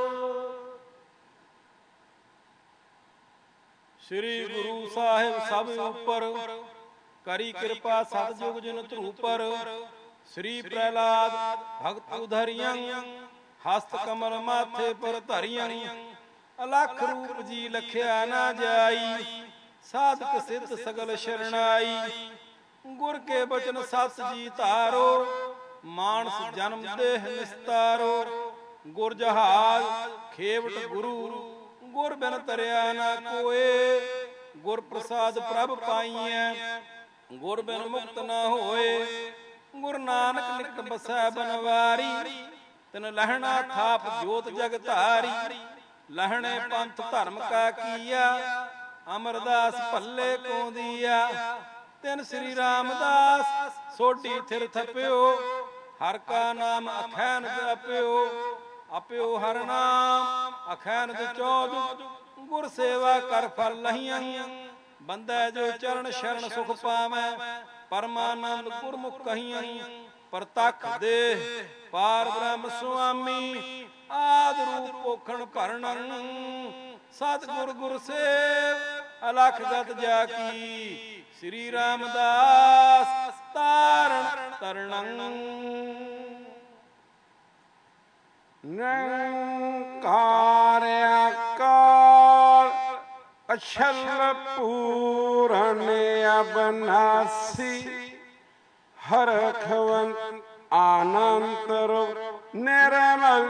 ਸ੍ਰੀ ਗੁਰੂ ਸਾਹਿਬ ਸਭ ਉਪਰ ਕਰੀ ਕਿਰਪਾ ਸਤਿਜੁਗ ਜਨ ਧਰੂਪਰ ਸ੍ਰੀ ਪ੍ਰਹਿਲਾਦ ਭਗਤ ਉਧਰਿਯੰ ਹਸਤ ਕਮਲ ਮਾਥੇ ਪਰ ਧਰਿਯੰ ਅਲਖ ਰੂਪ ਜੀ ਲਖਿਆ ਨਾ ਜਾਈ ਸਾਧਕ ਸਿੱਧ ਸਗਲ ਸ਼ਰਣਾਈ ਗੁਰ ਕੇ ਬਚਨ ਸਤ ਜੀ ਧਾਰੋ ਮਾਨਸ ਜਨਮ ਦੇਹ ਨਿਸਤਾਰੋ ਗੁਰ ਜਹਾਜ ਖੇਵਟ ਗੁਰੂ ਗੁਰ ਬਿਨ ਤਰਿਆ ਨਾ ਕੋਏ ਗੁਰ ਪ੍ਰਸਾਦ ਪ੍ਰਭ ਪਾਈਐ ਗੁਰ ਬਿਨ ਮੁਕਤ ਨਾ ਹੋਏ ਗੁਰ ਨਾਨਕ ਨਿਕਟ ਬਸੈ ਬਨਵਾਰੀ ਤਿਨ ਲਹਿਣਾ ਥਾਪ ਜੋਤ ਜਗ ਧਾਰੀ ਲਹਿਣੇ ਪੰਥ ਧਰਮ ਕਾ ਕੀਆ ਅਮਰਦਾਸ ਭੱਲੇ ਕੋ ਦੀਆ ਤਿਨ ਸ੍ਰੀ ਰਾਮਦਾਸ ਸੋਢੀ ਥਿਰ ਥਪਿਓ ਹਰ ਕਾ ਨਾਮ ਅਖੈਨ ਜਪਿਓ ਅਪਿਓ ਹਰ ਨਾਮ ਅਖੈਨ ਚੌਦ ਗੁਰ ਸੇਵਾ ਕਰ ਫਲ ਲਹੀਆਂ ਬੰਦੈ ਜੋ ਚਰਨ ਸ਼ਰਨ ਸੁਖ ਪਾਵੈ ਪਰਮਾਨੰਦ ਗੁਰਮੁਖ ਕਹੀਆਂ ਪ੍ਰਤੱਖ ਦੇ ਪਾਰ ਬ੍ਰਹਮ ਸੁਆਮੀ ਆਦਿ ਰੂਪ ਪੋਖਣ ਭਰਣੰ ਸਤਿਗੁਰ ਗੁਰ ਸੇਵ ਅਲਖ ਗਤ ਜਾ ਕੀ ਸ੍ਰੀ ਰਾਮਦਾਸ ਤਾਰਨ ਤਰਣੰ ਨਿਰੰਕਾਰ ਅਕਾਲ ਅਛਲ ਪੂਰਨ ਅਬਨਾਸੀ ਹਰਖਵੰਤ ਆਨੰਤਰ ਨਿਰਮਲ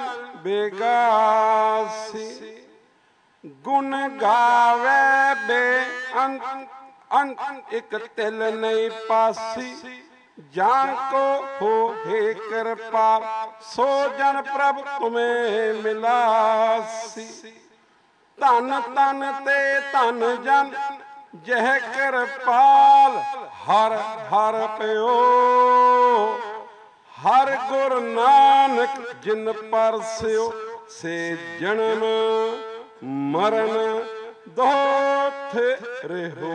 ਬੇਗਾਸੀ ਗੁਣ ਗਾਵੇ ਬੇਅੰਤ ਅੰਤ ਇੱਕ ਤਿਲ ਨਹੀਂ ਪਾਸੀ ਜਾਂ ਕੋ ਹੋਏ ਕਿਰਪਾ ਸੋ ਜਨ ਪ੍ਰਭ ਤੁਮੇ ਮਿਲਾਸੀ ਧਨ ਤਨ ਤੇ ਧਨ ਜਨ ਜਹ ਕਿਰਪਾਲ ਹਰ ਹਰ ਪਿਓ ਹਰ ਗੁਰ ਨਾਨਕ ਜਿਨ ਪਰਸਿਓ ਸੇ ਜਨਮ ਮਰਨ ਦੋਥ ਰਹੋ।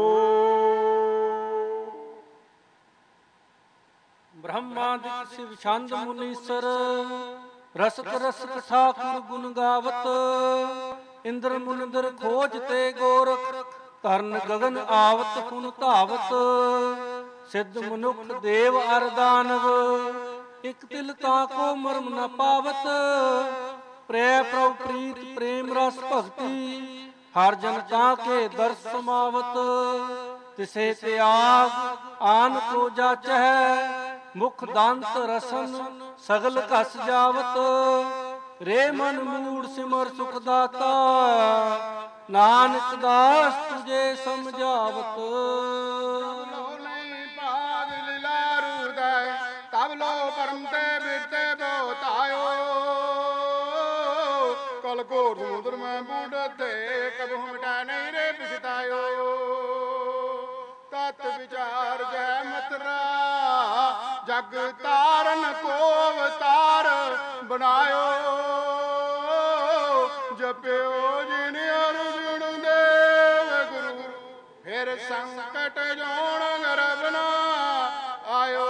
ਬ੍ਰਹਮਾਦਿਕ ਸ਼ਿਵ ਛੰਦ ਮੁਨੀਸਰ ਰਸਕ ਰਸਕ ਠਾਕੁਰ ਗੁਣ ਗਾਵਤ ਇੰਦਰ ਮੁਨਿੰਦਰ ਖੋਜ ਤੇ ਗੋਰਖ ਧਰਨ ਗਗਨ ਆਵਤ ਪੁਨ ਧਾਵਤ ਸਿੱਧ ਮਨੁੱਖ ਦੇਵ ਅਰ ਦਾਨਵ ਇਕ ਤਿਲ ਤਾ ਕੋ ਮਰਮ ਨ ਪਾਵਤ ਪ੍ਰੈ ਪ੍ਰਭ ਪ੍ਰੀਤ ਪ੍ਰੇਮ ਰਸ ਭਗਤੀ ਹਰ ਜਨ ਤਾ ਕੇ ਦਰਸ ਸਮਾਵਤ ਤਿਸੇ ਤਿਆਗ ਆਨ ਕੋ ਜਾਚੈ ਮੁਖ ਦੰਤ ਰਸਨ ਸਗਲ ਘਸ ਜਾਵਤ ਰੇ ਮਨ ਮੂੜ ਸਿਮਰ ਸੁਖ ਦਾਤਾ ਨਾਨਕ ਦਾਸ ਤੁਝੇ ਸਮਝਾਵਤ। ਤਬ ਲੋ ਪਰਮ ਤੇ ਬਿਰਤੇ ਬੋਤਾਇਓ ਕਲ ਕੋ ਸਮੁੰਦਰ ਮੈਂ ਬੂੜਤੇ ਕਬਹੁ ਮਿਟਾ ਨਹੀਂ ਰੇ ਪਛਤਾਇਓ ਤਤ ਵਿਚਾਰ ਜੈ ਮਤਰਾ ਜਗ ਤਾਰਨ ਕੋ ਅਵਤਾਰ ਬਣਾਇਓ ਜਪਿਓ ਜਿਨ ਅਰਜੁਨ ਦੇਵ ਗੁਰੂ ਫਿਰ ਸੰਕਟ ਜੋਣ ਗਰਭ ਨਾ ਆਇਓ।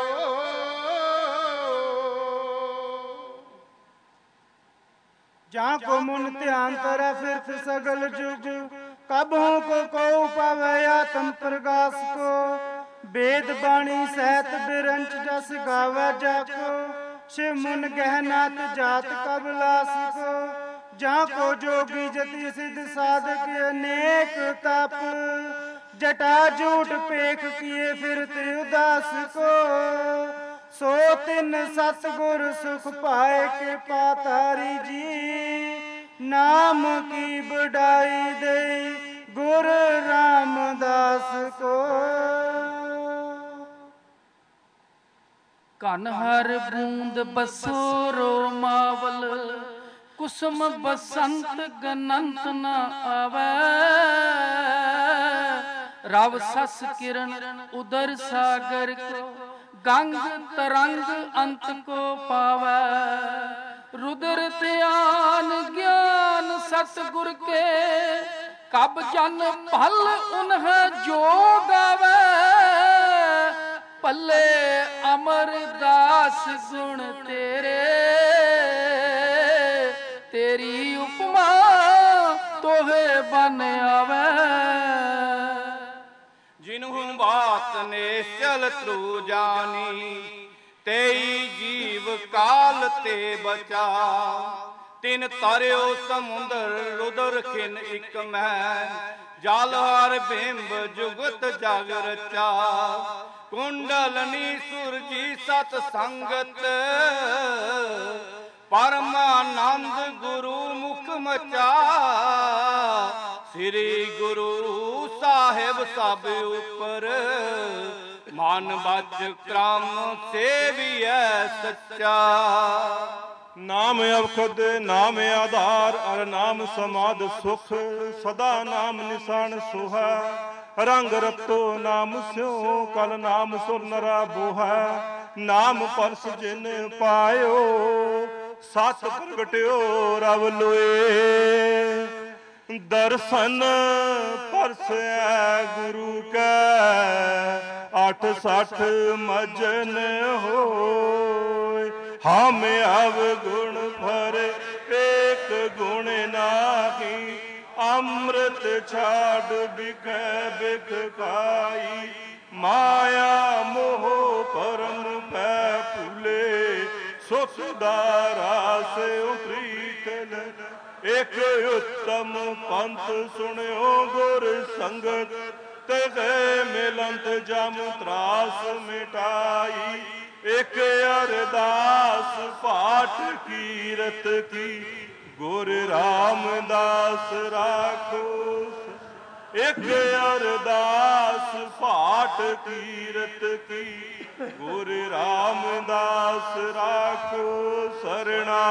जहाँ को मुन ध्यान तरा फिरत सगल जुग कबहों को पावे आत्म प्रकाश को वेद बाणी सहत बिरंच जस गावे जाको शिव मुन गहनात जात कबलास को जहाँ को जोगी जति सिद्ध साधक अनेक तप जटा जूट पेख किए फिरते उदास को सो तिन सतगुर सुख पाए के पातारी जी नाम की बढ़ाई दे गुर रामदास को। कन हर बूंद बसोरो मावल कुसुम बसंत गनंत न आवे रव सस किरण उदर सागर को गंग तरंग अंत को पावे रुद्र ध्यान ज्ञान सतगुर के कब जन भल उन्ह जोग आवे पल्ले अमरदास गुण तेरे तेरी उपमा तोहे बन आवे जिन्हू बात ने चल त्रु जानी तेई जीव काल ते बचा तिन तारियो समुंदर रुदर खिन इक मैं जल हर बिंब जुगत जग रचा कुंडलनी सुरजी सत संगत परमानंद गुरु मुख मचा श्री गुरु साहिब सब ऊपर मान बच क्रम सेविय सच्चा। नाम अवखद नाम आधार अर नाम समाध सुख सदा नाम निशान सुहा रंग रतो नाम स्यो कल नाम सुर नरा बोहा नाम परस जिन पायो सत प्रगट्यो रव लोए दर्शन परसै गुरु का 860 मजन होय हम अवगुण भर एक गुण नाही अमृत छाड़ बिख बिख खाई माया मोह परम पै फूले सो सुदारा से प्रीत ਇਕ ਉੱਤਮ ਪੰਥ ਸੁਣਿਓ ਗੁਰ ਸੰਗਤ, ਤੇ ਮਿਲੰਤ ਜਮ ਤਰਾਸ ਮਿਟਾਈ। ਇਕ ਅਰਦਾਸ ਪਾਠ ਕੀਰਤ ਕੀ, ਗੁਰ ਰਾਮਦਾਸ ਰਾਖੋ। ਇਕ ਅਰਦਾਸ ਪਾਠ ਕੀਰਤ ਕੀ, ਗੁਰ ਰਾਮਦਾਸ ਰਾਖੋ ਸਰਣਾ।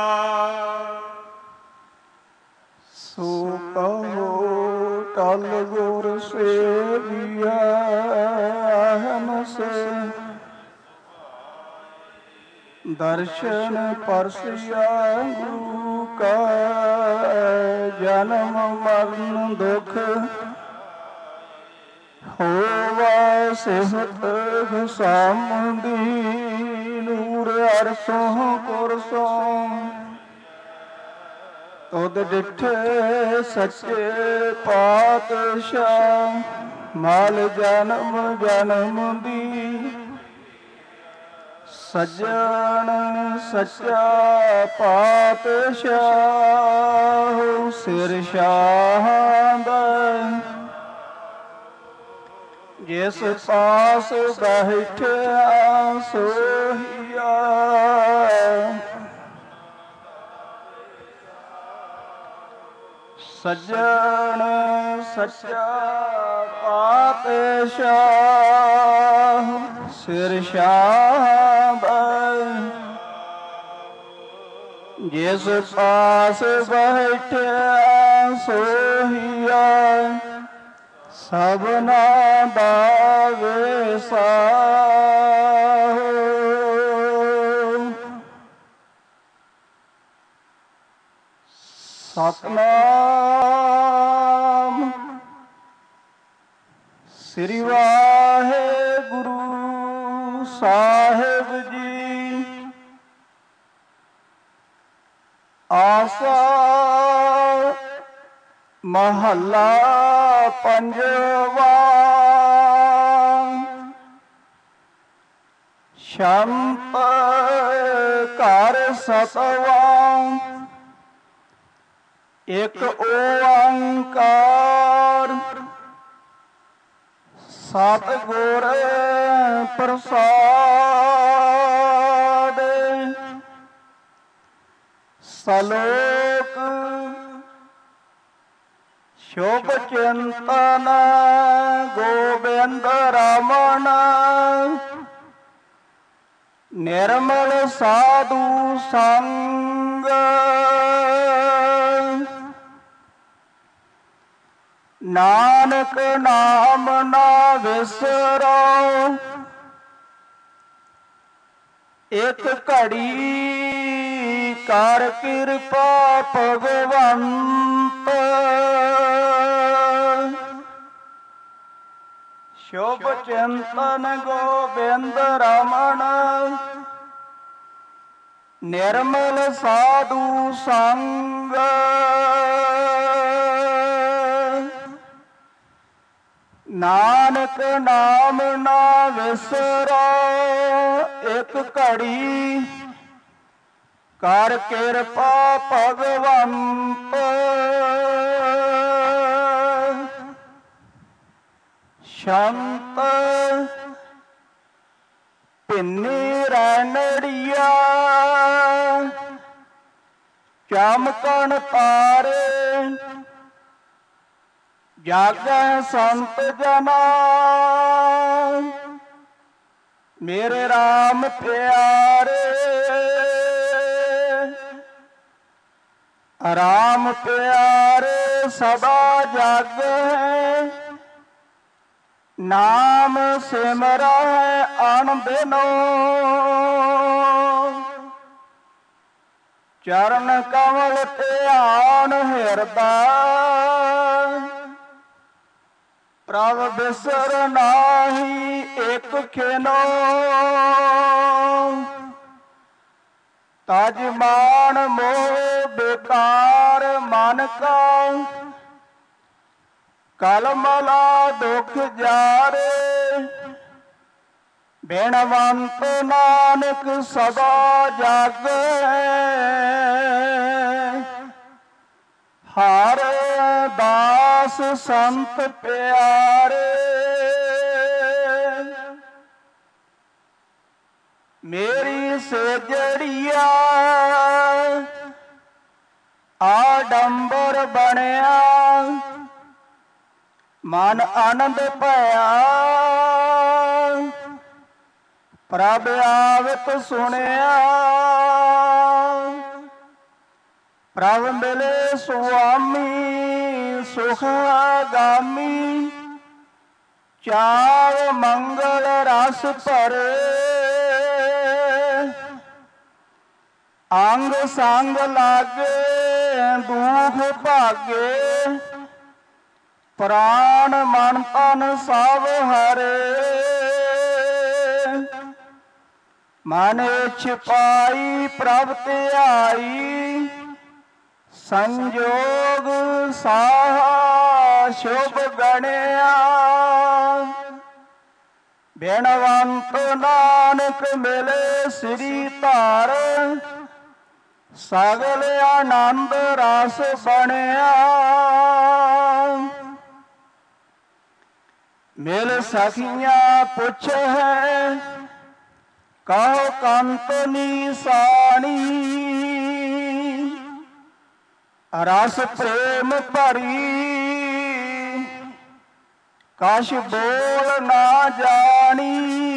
ਸੋ ਕਹੋ ਟਲ ਗੁਰ ਸੇਵੀਆ ਹਨਸ, ਦਰਸ਼ਨ ਪਰਸਿਆ ਗੁਰੂ ਕਾ। ਜਨਮ ਮਰਨ ਦੁਖ ਹੋਵਾ ਸਿਹਤ ਹਸਾਮਦੀ, ਨੂਰ ਅਰਸੋਂ ਕੁਰਸੋਂ ਤੁਧ ਡਿਠੇ ਸੱਚੇ ਪਾਤਸ਼ਾਹ। ਮਾਲ ਜਨਮ ਜਨਮ ਦੀ, ਸੱਜਣ ਸੱਚਾ ਪਾਤਸ਼ਾਹ। ਸਿਰ ਸ਼ਾਹਾਂ ਦਾ ਜਿਸ ਪਾਸ ਬੈਠਿਆ ਸੋਹੀਆ, ਸੱਜਣ ਸੱਚਾ ਪਾਤਸ਼ਾਹ। ਸਿਰ ਸ਼ਾਹ ਜਿਸ ਪਾਸ ਬੈਠਿਆ ਸੋਹੀਆ, ਸਭਨਾ ਦਾ ਵੇਸਾ। ਸਤਿਨਾਮ ਸ੍ਰੀ ਵਾਹਿਗੁਰੂ ਸਾਹਿਬ ਜੀ। ਆਸਾ ਮਹੱਲਾ ਪੰਜਵਾ। ਸ਼ੰਤ ਘਰ ਸਤਵਾ, ਇਕ ਓੰਕਾਰ ਸਤਿਗੁਰ ਪ੍ਰਸਾਦਿ। ਸਲੋਕ ਸ਼ੁਭ ਚਿੰਤਨ ਗੋਬਿੰਦ ਰਮਨ, ਨਿਰਮਲ ਸਾਧੂ ਸੰਗ। ਨਾਨਕ ਨਾਮ ਨਾ ਵਿਸਰੋ, ਇਕ ਘੜੀ ਕਰ ਕਿਰਪਾ ਭਗਵੰਤ। ਸ਼ੁਭ ਚਿੰਤਨ ਗੋਬਿੰਦ ਰਮਨ, ਨਿਰਮਲ ਸਾਧੂ ਸੰਗ। ਨਾਨਕ ਨਾਮ ਨਾ ਵਿਸਰੋ, ਇਕ ਘੜੀ ਕਰ ਕਿਰਪਾ ਭਗਵੰਤ। ਸ਼ੰਤ ਪਿੰਨੀ ਰਣੜੀਆ, ਚਮਕਣ ਤਾਰੇ। ਜਾਗੈ ਸੰਤ ਜਨਾ, ਮੇਰੇ RAM ਪਿਆਰੇ। RAM ਪਿਆਰੇ ਸਦਾ ਜਾਗੈ, ਨਾਮ ਸਿਮਰੈ ਅਣਦਿਨੋ। ਚਰਨ ਕਮਲ ਧਿਆਨ ਹਿਰਦਾ, ਪ੍ਰਭ ਬਿਸਰ ਨਾਹੀ ਇਕ ਖਿਨੋ। ਤਜ ਮਾਨ ਮੋਹ ਬੇਕਾਰ ਮਨ ਕਾ, ਕਲਮਲਾ ਦੁਖ ਜਾਰੇ। ਬਿਨਵੰਤ ਨਾਨਕ ਸਦਾ ਜਾਗੈ, ਦਾਸ ਸੰਤ ਪਿਆਰੇ ਮੇਰੀ ਸੇਜੜੀਆ ਆਡੰਬਰ ਬਣਿਆ ਮਨ ਆਨੰਦ ਭਇਆ ਪ੍ਰਭ ਆਵਤ ਸੁਣਿਆ ਪ੍ਰਭ ਮਿਲੇ ਸੁਆਮੀ ਸੁਖ ਗਾਮੀ ਚਾਵ ਮੰਗਲ ਰਸ ਭਰੇ ਅੰਗ ਸੰਗ ਲਾਗੇ ਦੁਖ ਭਾਗੇ ਪ੍ਰਾਣ ਮਨ ਤਨ ਸਭ ਹਰੇ ਮਨ ਛਿਪਾਈ ਪ੍ਰਭ ਧਿਆਈ ਸੰਜੋਗ ਸਾਹਾ ਸ਼ੁਭ ਗਣਿਆ ਬੇਨਵੰਤ ਨਾਨਕ ਮਿਲੇ ਸ੍ਰੀ ਧਾਰ ਸਗਲ ਆਨੰਦ ਰਸ ਬਣਿਆ ਮਿਲ ਸਖੀਆਂ ਪੁੱਛ ਹੈ ਕਹੋ ਕੰਤ ਨੀਸਾਣੀ ਰਸ ਪ੍ਰੇਮ ਭਰੀ ਕਛ ਬੋਲ ਨਾ ਜਾਣੀ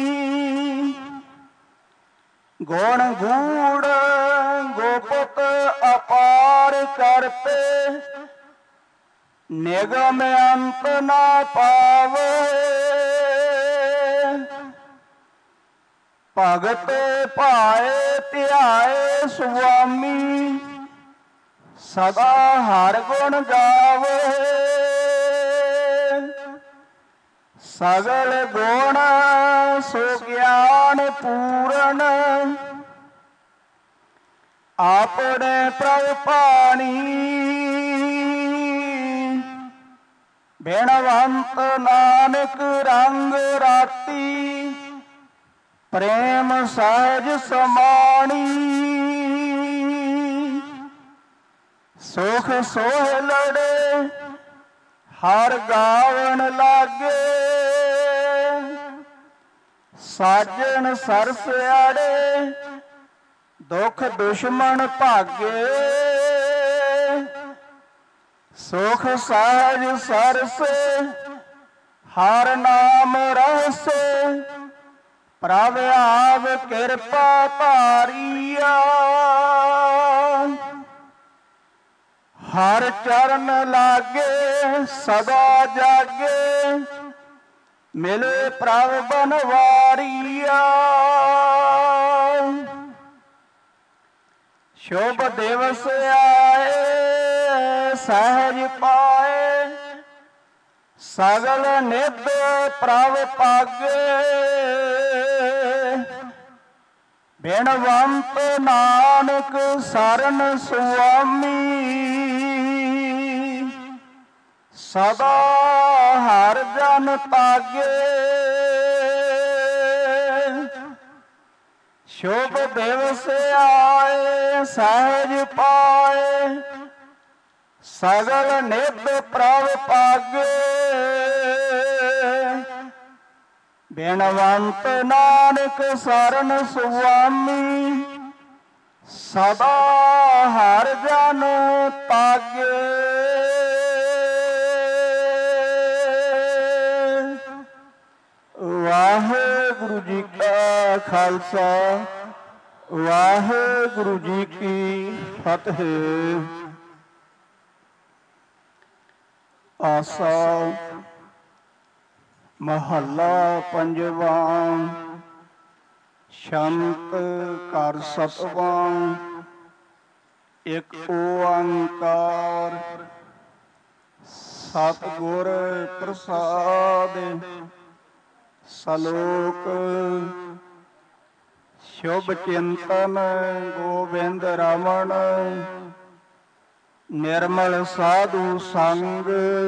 ਗੁਣ ਗੂੜ ਗੋਪਤ ਅਪਾਰ ਕਰਤੇ ਨਿਗਮ ਅੰਤ ਨਾ ਪਾਵੇ ਭਗਤ ਭਾਏ ਧਿਆਏ ਸੁਆਮੀ ਸਦਾ ਹਰ ਗੁਣ ਗਾਵੇ ਸਗਲ ਗੁਣ ਸੋ ਗਿਆਨ ਪੂਰਨ ਆਪਣੇ ਪ੍ਰਭ ਪਾਣੀ ਬੇਨਵੰਤ ਨਾਨਕ ਰੰਗ ਰਾਤੀ ਪ੍ਰੇਮ ਸਹਿਜ ਸਮਾਣੀ ਸੁਖ ਸੋਹ ਲੜੇ ਹਰ ਗਾਵਣ ਲਾਗੇ ਸਾਜਣ ਸਰਸ ਆੜੇ ਦੁਖ ਦੁਸ਼ਮਣ ਭਾਗੇ ਸੁਖ ਸਹਿਜ ਸਰਸ ਹਰ ਨਾਮ ਰਸ ਪ੍ਰਭ ਆਪ ਕਿਰਪਾ ਧਾਰੀਆ ਹਰ ਚਰਨ ਲਾਗੇ ਸਦਾ ਜਾਗੇ ਮਿਲੇ ਪ੍ਰਭ ਬਨਵਾਰੀਆ ਸ਼ੁਭ ਦਿਵਸ ਆਏ ਸਹਿਜ ਪਾਏ ਸਗਲ ਨਿਧ ਪ੍ਰਭ ਪਾਗੇ ਬੇਨਵੰਤ ਨਾਨਕ ਸਰਨ ਸੁਆਮੀ ਸਦਾ ਹਰ ਜਨ ਤਾਗੇ ਸ਼ੁਭ ਦਿਵਸ ਆਏ ਸਹਿਜ ਪਾਏ ਸਗਲ ਨਿਧ ਪ੍ਰਭ ਪਾਗੇ ਬੇਨਵੰਤ ਨਾਨਕ ਸਰਨ ਸੁਆਮੀ ਸਦਾ ਹਰ ਜਨ ਤਾਗੇ ਵਾਹਿਗੁਰੂ ਜੀ ਕਾ ਖਾਲਸਾ ਵਾਹਿਗੁਰੂ ਜੀ ਕੀ ਫਤਿਹ। ਆਸਾ ਮਹੱਲਾ ਪੰਜਵਾਂ। ਸ਼ੰਤ ਘਰ ਸਤਵਾਂ ਇੱਕ ਓੰਕਾਰ ਸਤਿਗੁਰ ਪ੍ਰਸਾਦ। ਸਲੋਕ ਸ਼ੁਭ ਚਿੰਤਨ ਗੋਬਿੰਦ ਰਮਣ ਨਿਰਮਲ ਸਾਧੂ ਸੰਗ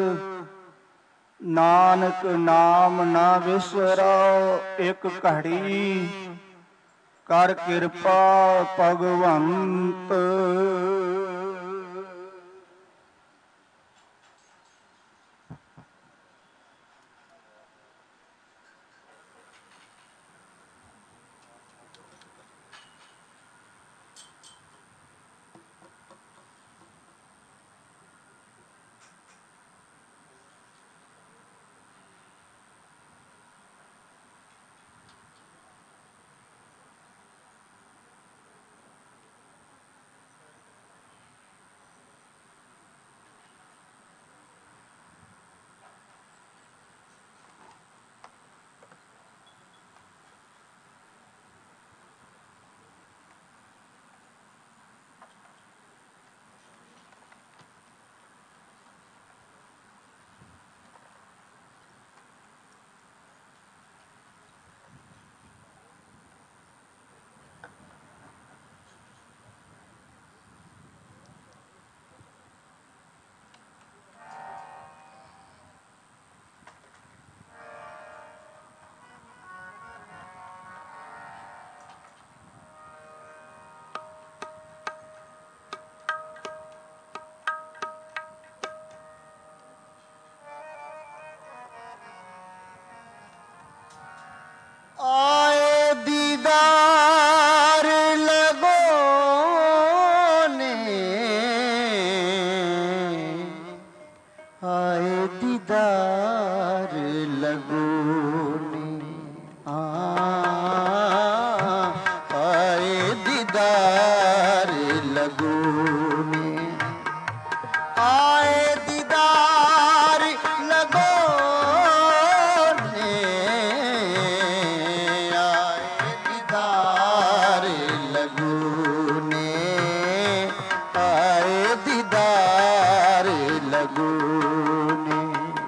ਨਾਨਕ ਨਾਮ ਨਾ ਵਿਸਰੋ ਇੱਕ ਘੜੀ ਕਰ ਕਿਰਪਾ ਭਗਵੰਤ। लगूने आए दीदार लगोने आए दीदार लगूने आए दीदार लगूने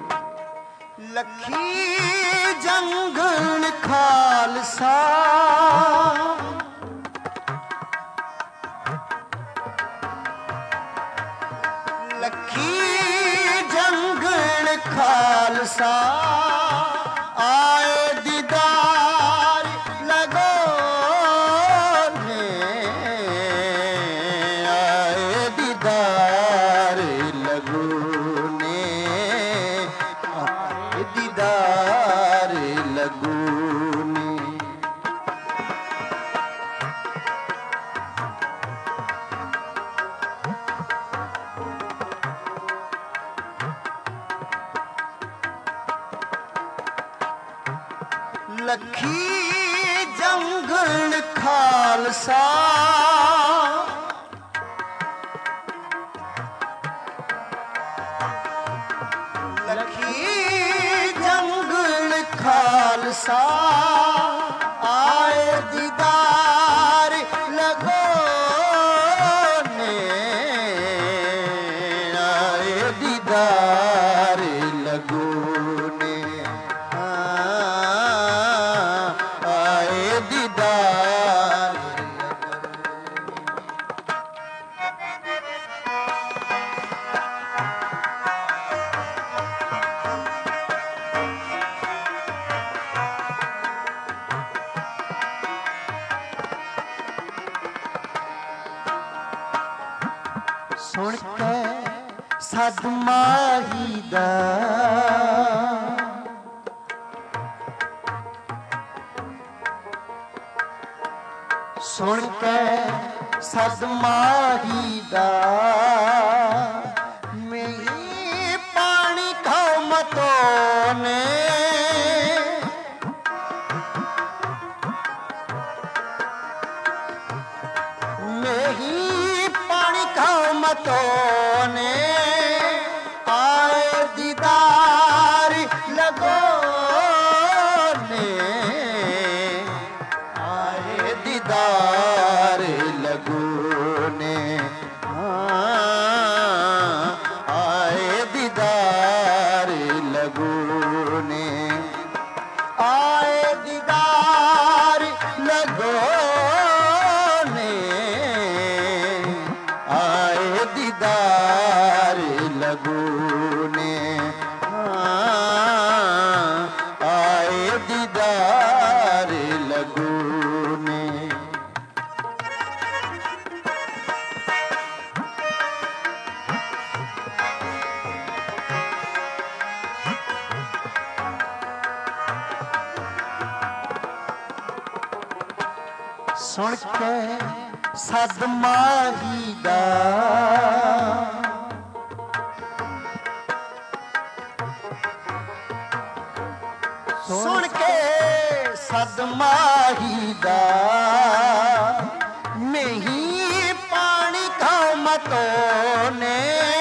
लखी जंगल खालसा खालसा आए दीदार लगोने आए दीदार लगोने आए दीदार लगोने लखी जंगल खालसा लखी जंगल खालसा आए दीदार लगोने आए दीदार लगोने सुन के सदमाही दा सुन के सदमाही दा में पानी खाओ मतोने मतोने आए दीदार लगोने आए दीदार लगोने आए दीदार लगोने आए दीदार लगोने आए दीदार लगूने आए दीदार लगूने सुन के सदमाही दा सुन के सदमाही दा में ही पानी खाओ मतोने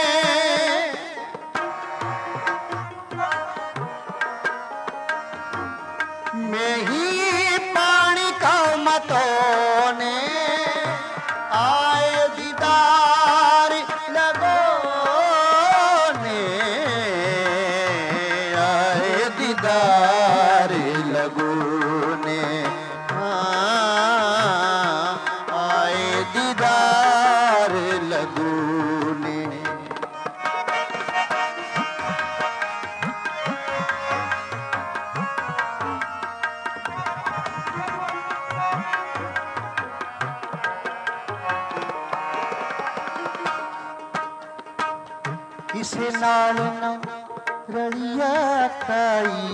में ही पानी खाओ मतोने आए दीदार लगोने आए दीदार लगोने आए दीदार लगोने किसे नाल न रलिया खाई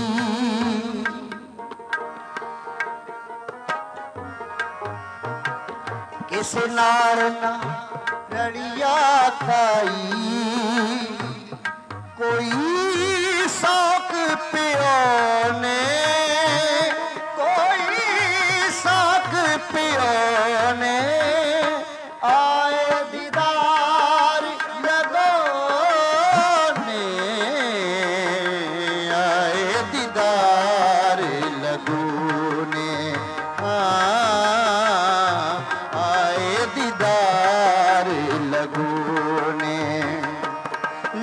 किसे नाल न रलिया खाई कोई शौक पियो ने कोई शौक पियो ने आए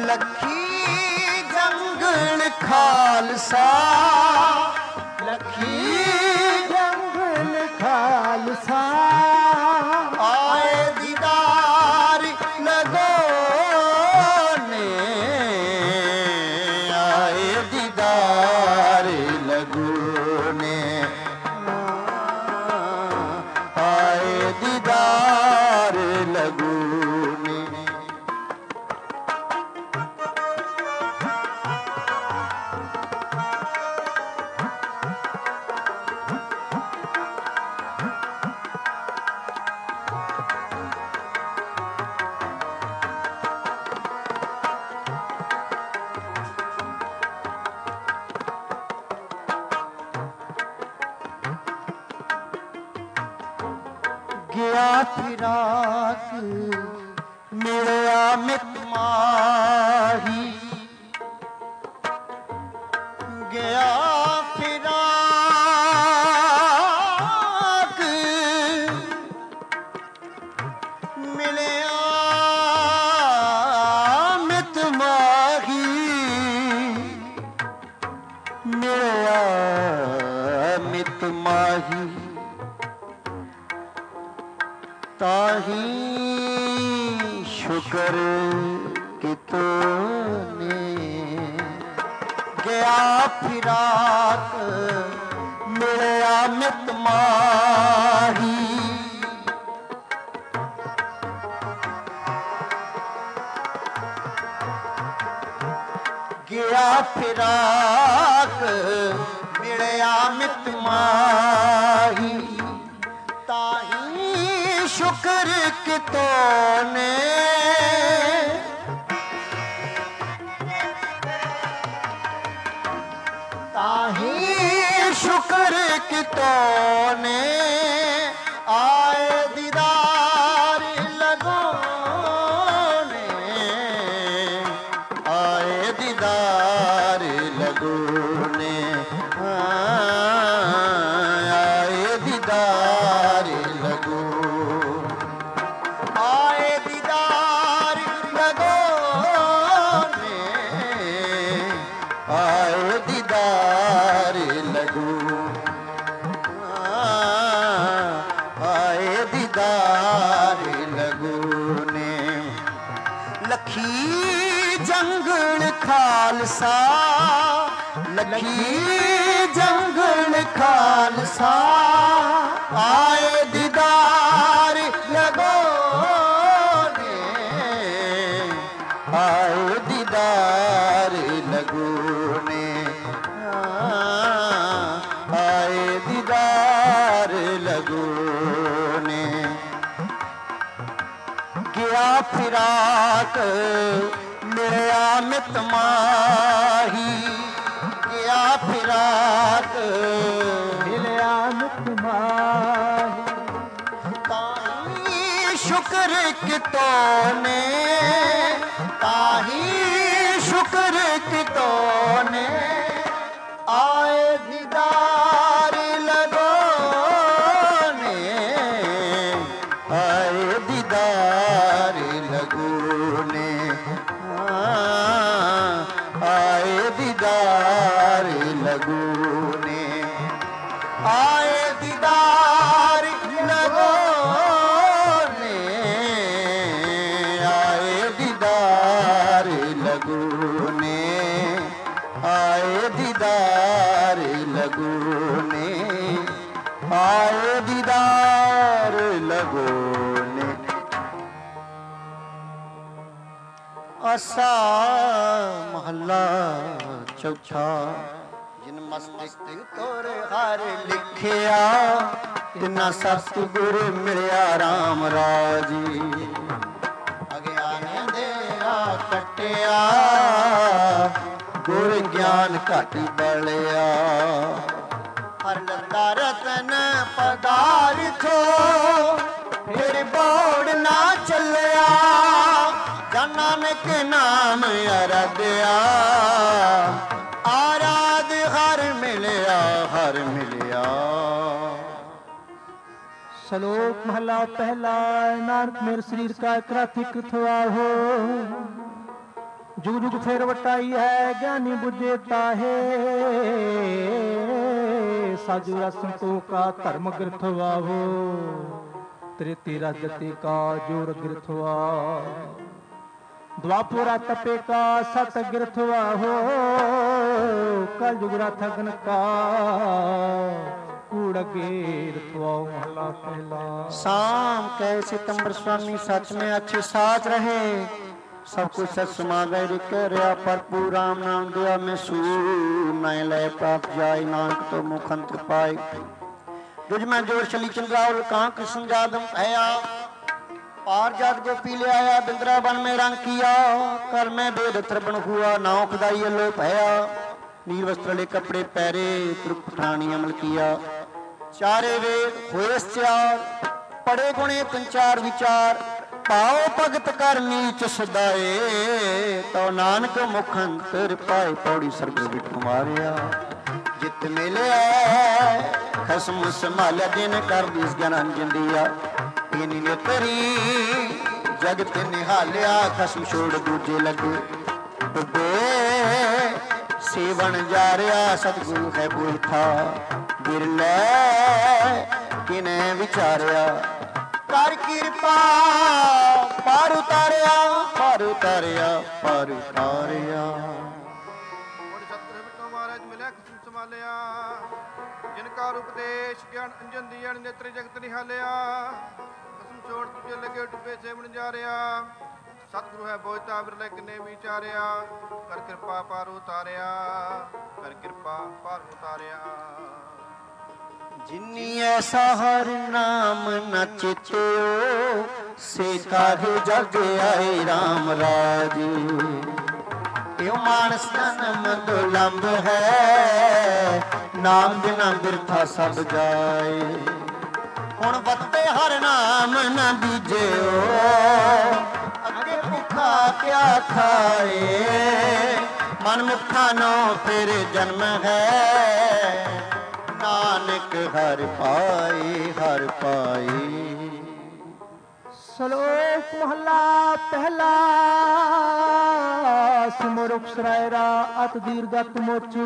ਲੱਖੀ ਜੰਗਲ ਖਾਲਸਾ ਲੱਖੀ ਜੰਗਲ ਖਾਲਸਾ ਆਏ ਦੀਦਾਰ ਲਗੋਨੇ ਆਏ ਦੀਦਾਰ ਲਗੋਨੇ ਆਏ ਦੀਦਾਰ ਲਗੋਨੇ ਗਿਆ ਫਿਰਾਕ ਮਿਲਿਆ ਮਿਤ ਮਾਹੀ ਗਿਆ ਫਿਰਾਕ ਮਿਲਿਆ ਮਿਤ ਮਾਹੀ ਮਿਲਿਆ ਮਿਤ ਮਾਹੀ ਤਾਹੀ ਸ਼ੁਕਰ ਕਿਤਨੇ ਗਿਆ ਫਿਰਾਕ ਮਿਲਿਆ ਮਿਤ ਮਾਹੀ ਗਿਆ ਫਿਰਾਕ ਮਿਲਿਆ ਮਿਤ ਮਾਹੀ ਤਾਹੀ ਸ਼ੁਕਰ ਕਿਤੋਨੇ ਤਾਹੀ ਸ਼ੁਕਰ ਕਿਤੋਨੇ ਆਏ ਦੀਦਾਰ ਲਗੋਨੇ ਆਏ ਦੀਦਾਰ ਲਗੋਨੇ ਆਏ ਦੀਦਾਰ ਲਗੋ ਆਏ ਦੀਦਾਰ ਲਗੋਨੇ ਆਏ ਦੀਦਾਰ ਲਗੋ ਆਏ ਦੀਦਾਰ ਲਗੋਨੇ ਲੱਖੀ ਜੰਗਲ ਖਾਲਸਾ ਲੱਖੀ ਜੰਗਲ ਖਾਲਸਾ ਆਏ ਦੀਦਾਰ ਲਗੋਨੇ ਆਏ ਦੀਦਾਰ ਲਗੋਨੇ ਆਏ ਦੀਦਾਰ ਲਗੋਨੇ ਗਿਆ ਫਿਰਾਕ ਮਿਲਿਆ ਮਿਤ ਮਾਹੀ ਗਿਆ ਫਿਰਾਕ ਮਿਲਿਆ ਮਿਤ ਮਾਹੀ ਤਾਹੀ ਸ਼ੁਕਰ ਕਿਤੋਨੇ ਤਾਹੀ ਸ਼ੁਕਰ ਕਿਤੋਨੇ ਆਏ ਦੀਦਾਰ ਲਗੋਨੇ ਆਏ ਦੀਦਾਰ ਲਗੋਨੇ ਆਏ ਦੀਦਾਰ ਲਗੋਨੇ ਆਏ ਦੀਦਾਰ ਲਗੋਨੇ ਆਏ ਦੀਦਾਰ ਲਗੋਨੇ ਆਏ ਦੀਦਾਰ ਲਗੋਨੇ ਆਏ ਦੀਦਾਰ ਲਗੋਨੇ ਆਸਾ ਮਹੱਲਾ ਚੌਥਾ ਜਿਨ ਮਸਤਕ ਤੋਰ ਹਰ ਲਿਖਿਆ ਤਿਨਾ ਸਤਿਗੁਰ ਮਿਲਿਆ RAM ਰਾਜੀ ਅਗਿਆਨ ਅੰਧੇਰਾ ਕੱਟਿਆ ਗੁਰ ਗਿਆਨ ਘਟ ਬਲਿਆ ਹਰ ਲੱਦਾ ਰਤਨ ਪਦਾਰਥੋ ਫਿਰ ਬੋੜ ਨਾ ਚੱਲਿਆ ਜਨ ਨਾਨਕ ਨਾਮ ਅਰਧਿਆ ਆਰਾਧ ਹਰ ਮਿਲਿਆ ਹਰ ਮਿਲਿਆ। श्लोक महला पहला नानक मेरे शरीर का एक राधिक थवा हो जुग जुग फेर वटाई है ज्ञानी बुझे ताहे साजु संतो का धर्म गिरथवाहो त्रेती राजती का जोर गिरथवा द्वापुरा तपे का सत गिरथवाहो कल जुगरा थगन का महला पहला। शाम कह सितंबर स्वामी सच में अच्छे साथ रहे सब कुछ सच समा गए कर भरपूर राम नाम दिया में सूर नए लय प्राप्त जाय नानक तो मुखंत पाए तुझ में जोर चली चंद्रावल कहाँ कृष्ण जादम आया पार जात को पी ले आया बिंद्रा वन में रंग किया कर में बेद त्रबण हुआ नाव खुदाई लो पाया नील वस्त्र ले कपड़े पहरे त्रुप ठानी अमल किया चारे वेद हुए चार पड़े गुणे पंचार विचार पाओ भगत कर नीच सदाए तो नानक मुखंतर पाए पौड़ी सर्ग विठ मारिया जित मिले खसम संभालिया दिन कर दिस ज्ञान जिंदिया इनी ने तेरी जगत निहालिया खसम छोड़ दूजे लगे डुबे सेवन जा रहा सतगुरु है बोलता बिरले किने विचारिया कर कृपा पार उतारिया पार उतारिया पार उतारिया महाराज मिले खसम संभालिया जिनका उपदेश ज्ञान अंजन दिया नेत्र जगत निहालिया खसम छोड़ तुझे लगे डुबे सेवन जा रहा सतगुरु है बोझता बिरले किने विचारिया कर कृपा पार उतारिया कर कृपा पार उतारिया जिन्नी ऐसा हर नाम न चित्यो से काहे जग आए राम राज यो मानस जन्म दुर्लभ है नाम बिना बिरथा सब जाए हुण वत्ते हर नाम न बीजियो अगे भुखा क्या खाए मन मुखा नो फिर जन्म है नानक हर पाए हर पाए। श्लोक महला पहला सिमरुख सरायरा अत दीर्घत मोचू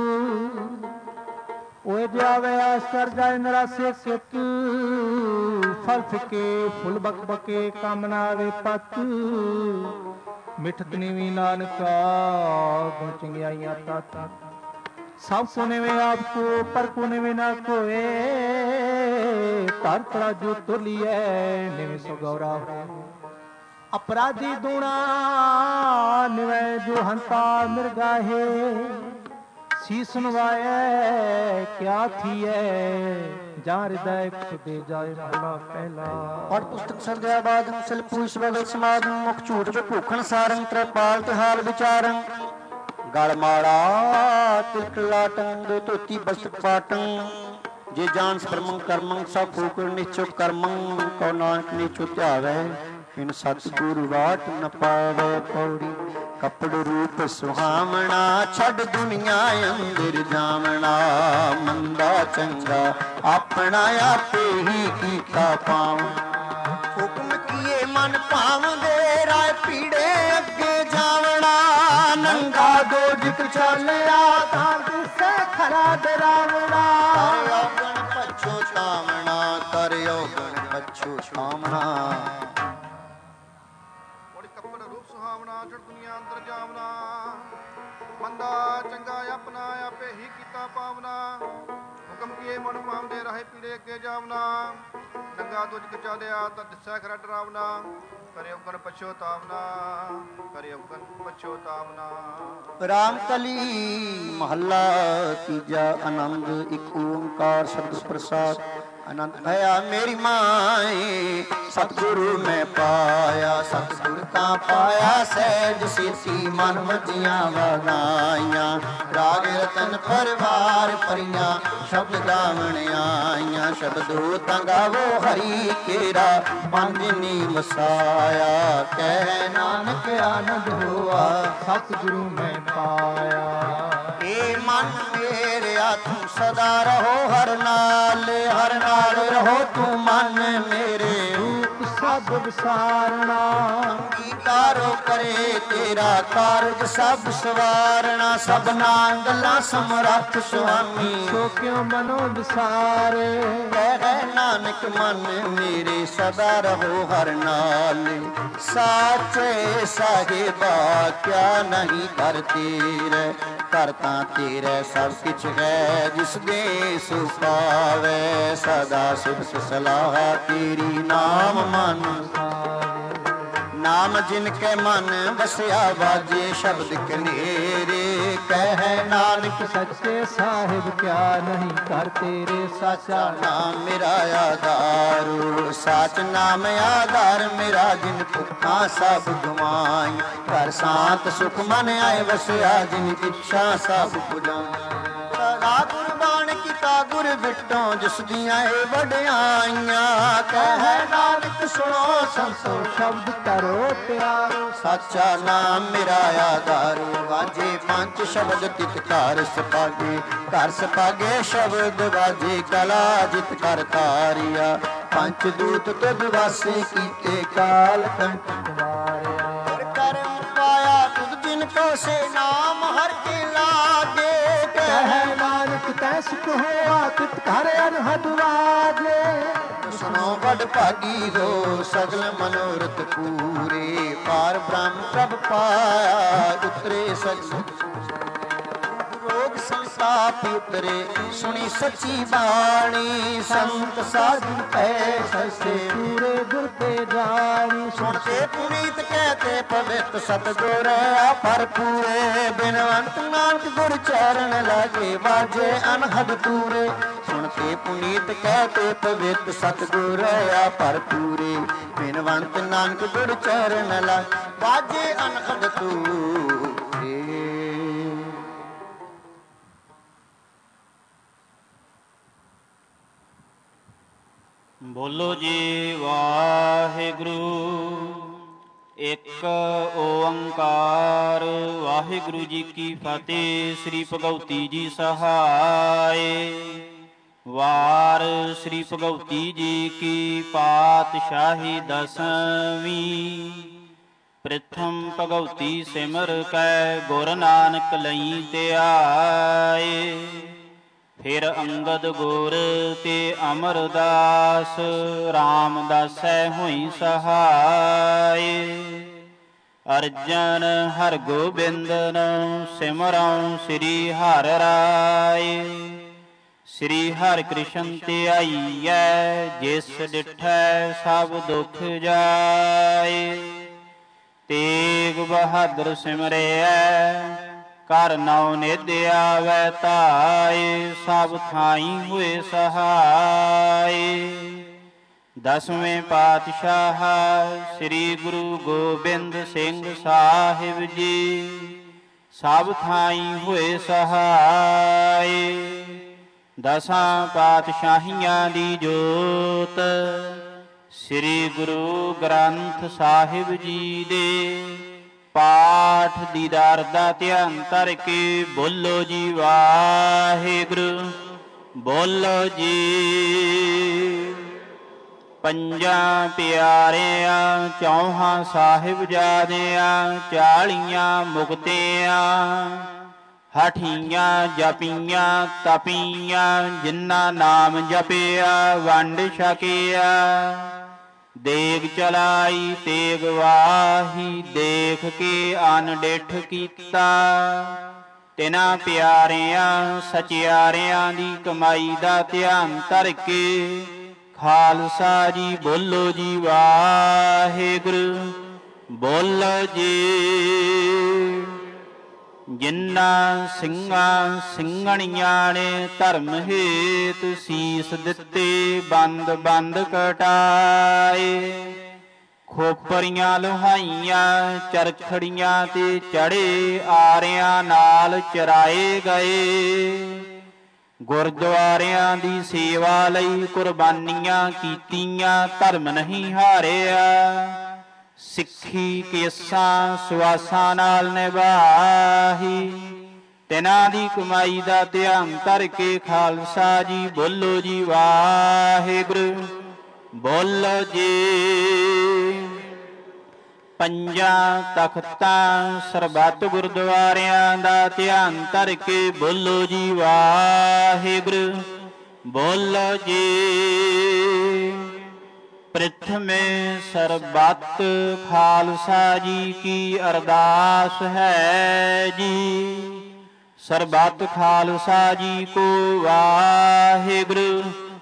ओए जावे आस्कर जाय नरासे सेक फल फिके फुल बक बके कामना वे पत मिठत नीवी नानका गुण चंगियाइयां तात सब कोने में आपको पर कोने में ना कोए तार तरा जो तुलिए निवे सो गौरा अपराधी दूना निवे जो हंता मिर्गाहे शीस नवाए क्या थी है जा हृदय दे जाए महला पहला। और पुस्तक सर्दया बाद सिल पूछ बगल समाद मुख झूठ जो भूखण सारंग त्रिपाल तिहाल विचारं गल माड़ा तिलक लाटं दो धोती बस्त्र पाटं जे जान परमं कर्मं सब फूक निचो कर्मं को नानक निचो त्यावे इन सतगुरु वाट न पावे पौड़ी कपड़ रूप सुहावना छड़ दुनिया अंदर जावना मंदा चंगा अपना आपे ही कीता पाव हुक्म किए मन पावदे राय पीड़े अगे जावना नंगा दो जिक चलिया तार से खरा डरावना कर पछोतावना कर पछोतावना दुनिया अंदर जावना मंदा चंगा अपना आपे ही कीता पावना हुक्म किए मन पावदे राहे पीड़े अगे जावना नंगा दुज कचालिया तां दिसै खरा डरावना करे उगन पछोतावना करे उगन पछोतावना। राम कली महला तीजा आनंद एक ओंकार शब्द प्रसाद आनंद भया मेरी माए सतगुरु में पाया सतगुरु का पाया सहज सीसी मन मजिया वगाइया राग रतन परिवार परिया शब्द गावण आइया शब्दो तंगावो हरि केरा मन जिनी वसाया कह नानक आनंद हुआ सतगुरु में पाया। ए मन मेरे तू सदा रहो हर नाल रहो तू मन मेरे रूप सब विसारना अंगीकारो करे ਕਰੇ ਤੇਰਾ ਕਾਰਜ ਸਭ ਸਵਾਰਨਾ, ਸਭਨਾ ਗੱਲਾਂ ਸਮਰੱਥ ਸੁਆਮੀ। ਸੋ ਕਿਉ ਮਨੋ ਵਿਸਾਰੇ, ਕਹਿ ਨਾਨਕ ਮਨ ਮੇਰੇ ਸਦਾ ਰਹੋ ਹਰ ਨਾਲ। ਸਾਚੇ ਸਾਹਿਬਾ ਕਿਆ ਨਹੀਂ ਕਰ ਤੇਰੇ, ਕਰ ਤਾਂ ਤੇਰੇ ਸਭ ਕਿਛ ਹੈ ਜਿਸ ਦੇ ਸੁ ਪਾਵੇ। ਸਦਾ ਸੁਖ ਸਲਾਹ ਤੇਰੀ ਨਾਮ ਮਨ ਨਾਮ ਜਿਨ ਕੇ ਮਨ ਵਸਿਆ ਵਾਜੇ ਸ਼ਬਦ ਕਨੇਰੇ। ਕਹਿ ਨਾਨਕ ਸੱਚੇ ਸਾਹਿਬ ਕਿਆ ਨਹੀਂ ਕਰ ਤੇਰੇ, ਸਾਚਾ ਨਾਮ ਮੇਰਾ ਆਧਾਰ। ਸਾਚ ਨਾਮ ਆਧਾਰ ਮੇਰਾ ਜਿਨ ਭੁੱਖਾਂ ਸਭ ਗਵਾਈ। ਘਰ ਸ਼ਾਂਤ ਸੁਖ ਮਨ ਆਏ ਵਸਿਆ ਜਿਨ ਇੱਛਾ ਸਭ ਪੁਜਾਈ। ਗੁਰਬਾਣ ਕੀਤਾ ਗੁਰ ਵਿਟੋਂ ਜਿਸ ਦੀਆਂ ਇਹ ਵਡਿਆਈਆਂ। ਕਹਿ ਨਾਨਕ ਸੁਣੋ ਸੰਤੋ ਸ਼ਬਦ ਕਰੋ ਪਿਆਰੋ। ਸਾਚਾ ਨਾਮ ਮੇਰਾ ਆਧਾਰ। ਵਾਜੇ ਪੰਜ ਸ਼ਬਦ ਤਿਤ ਘਰ ਸਪਾਗੇ, ਘਰ ਸਪਾਗੇ ਸ਼ਬਦ ਵਾਜੇ ਕਲਾ ਜਿਤ ਕਰ ਤਾਰਿਆ। ਪੰਜ ਦੂਤ ਤੁਧ ਵਾਸੇ ਕੀਤੇ ਕਾਲ ਕੰਠ ਕੁਮਾਰਿਆ। ਕਰਮ ਪਾਇਆ ਤੁਧ ਜਿਨ ਕੋ ਸੇ ਨਾਮ ਹਰ ਕੇ ਲਾਗੇ। ਕਹਿ ਨਾਨਕ ਤੈ ਸੁਖ ਹੋਆ ਤਿਤ ਘਰ ਅਨਹਦ ਵਾਜੇ। ਸੁਣੋ ਵਡ ਭਾਗੀ ਹੋ ਸਗਲ ਮਨੋਰਥ ਪੂਰੇ। ਪਾਰ ਬ੍ਰਹਮ ਪ੍ਰਭ ਪਾਇਆ ਉਤਰੇ ਸਗਲ ਰੋਗ ਸੰਸਾਪ ਉਤਰੇ। ਸੁਣੀ ਸੱਚੀ ਬਾਣੀ ਸੰਤ ਸਾਧੂ ਪੈ ਸਸੇ ਪੂਰੇ ਗੁਰ ਤੇ ਜਾਣੀ। ਸੁਣ ਕੇ ਪੁਨੀਤ ਕਹਤੇ ਪਵਿੱਤ ਸਤਿਗੁਰ ਆਪਰ ਪੂਰੇ। ਬਿਨਵੰਤ ਨਾਨਕ ਗੁਰ ਚਰਨ ਲਾਗੇ ਵਾਜੇ ਅਨਹਦ ਪੂਰੇ। ਸੁਣ ਕੇ ਪੁਨੀਤ ਕਹਤੇ ਪਵਿੱਤ ਸਤਿਗੁਰ ਆਪਰ ਪੂਰੇ। ਬਿਨਵੰਤ ਨਾਨਕ ਗੁਰ ਚਰਨ ਲਾਗੇ ਵਾਜੇ ਅਨਹਦ ਪੂਰੇ। ਬੋਲੋ ਜੀ ਵਾਹਿਗੁਰੂ। ਇੱਕ ਓੰਕਾਰ। ਵਾਹਿਗੁਰੂ ਜੀ ਕੀ ਫਤਿਹ। ਸ੍ਰੀ ਭਗਉਤੀ ਜੀ ਸਹਾਏ। ਵਾਰ ਸ੍ਰੀ ਭਗਉਤੀ ਜੀ ਕੀ ਪਾਤਸ਼ਾਹੀ ਦਸਵੀਂ। ਪ੍ਰਥਮ ਭਗਉਤੀ ਸਿਮਰ ਕੈ ਗੁਰ ਨਾਨਕ ਲਈ ਧਿਆਏ। ਫਿਰ ਅੰਗਦ ਗੁਰ ਤੇ ਅਮਰਦਾਸ ਰਾਮਦਾਸੈ ਹੋਈ ਸਹਾਏ। ਅਰਜਨ ਹਰ ਗੋਬਿੰਦਨ ਸਿਮਰਉ ਸ੍ਰੀ ਹਰਿ ਰਾਏ। ਸ੍ਰੀ ਹਰਿ ਕ੍ਰਿਸ਼ਨ ਧਿਆਈਐ ਜਿਸ ਡਿਠੈ ਸਭ ਦੁਖ ਜਾਏ। ਤੇਗ ਬਹਾਦਰ ਸਿਮਰਿਐ ਕਰ ਨਉ ਨਿਧ ਆਵੈ ਧਾਏ। ਸਭ ਥਾਈ ਹੋਏ ਸਹਾਏ। ਦਸਵੇਂ ਪਾਤਸ਼ਾਹ ਸ੍ਰੀ ਗੁਰੂ ਗੋਬਿੰਦ ਸਿੰਘ ਸਾਹਿਬ ਜੀ ਸਭ ਥਾਈ ਹੋਏ ਸਹਾਏ। ਦਸਾਂ ਪਾਤਸ਼ਾਹੀਆਂ ਦੀ ਜੋਤ ਸ੍ਰੀ ਗੁਰੂ ਗ੍ਰੰਥ ਸਾਹਿਬ ਜੀ ਦੇ ਪਾਠ ਦੀਦਾਰ ਦਾ ਧਿਆਨ ਧਰ ਕੇ ਬੋਲੋ ਜੀ ਵਾਹਿਗੁਰੂ। ਬੋਲੋ ਜੀ। ਪੰਜਾਂ ਪਿਆਰਿਆਂ ਚੌਹਾਂ ਸਾਹਿਬਜ਼ਾਦਿਆਂ 40 ਮੁਕਤਿਆਂ ਹਠੀਆਂ ਜਪੀਆਂ ਤਪੀਆਂ ਜਿਨ੍ਹਾਂ ਨਾਮ ਜਪਿਆ ਵੰਡ ਛਕਿਆ। ਦੇਗ ਚਲਾਈ ਤੇਗ ਵਾਹੀ ਦੇਖ ਕੇ ਅਨਡਿਠ ਕੀਤਾ। ਤਿਨਾਂ ਪਿਆਰਿਆਂ ਸਚਿਆਰਿਆਂ ਦੀ ਕਮਾਈ ਦਾ ਧਿਆਨ ਧਰ ਕੇ ਖਾਲਸਾ ਜੀ ਬੋਲੋ ਜੀ ਵਾਹਿਗੁਰੂ। ਬੋਲੋ ਜੀ। ਜਿਨ੍ਹਾਂ ਸਿੰਘਾਂ ਸਿੰਘਣੀਆਂ ਨੇ ਧਰਮ ਹੇਤ ਸੀਸ ਦਿੱਤੇ ਬੰਦ ਬੰਦ ਕਟਾਏ। ਖੋਪਰੀਆਂ ਲੋਹਾਈਆਂ ਚਰਖੜੀਆਂ ਤੇ ਚੜੇ ਆਰਿਆਂ ਨਾਲ ਚਰਾਏ ਗਏ। ਗੁਰਦੁਆਰਿਆਂ ਦੀ ਸੇਵਾ ਲਈ ਕੁਰਬਾਨੀਆਂ ਕੀਤੀਆਂ ਧਰਮ ਨਹੀਂ ਹਾਰਿਆ। ਸਿੱਖੀ ਕੇਸਾਂ ਸੁਆਸਾਂ ਨਾਲ ਨਿਭਾਹੀ। ਤਿਨਾਂ ਦੀ ਕਮਾਈ ਦਾ ਧਿਆਨ ਧਰ ਕੇ ਖਾਲਸਾ ਜੀ ਬੋਲੋ ਜੀ ਵਾਹਿਗੁਰੂ। ਬੋਲੋ ਜੀ। ਪੰਜਾਂ ਤਖਤਾਂ ਸਰਬੱਤ ਗੁਰਦੁਆਰਿਆਂ ਦਾ ਧਿਆਨ ਧਰ ਕੇ ਬੋਲੋ ਜੀ ਵਾਹਿਗੁਰੂ। ਬੋਲੋ ਜੀ। ਪ੍ਰਥਮੇ ਸਰਬੱਤ ਖਾਲਸਾ ਜੀ ਕੀ ਅਰਦਾਸ ਹੈ ਜੀ। ਸਰਬੱਤ ਖਾਲਸਾ ਜੀ ਕੋ ਵਾਹਿਗੁਰੂ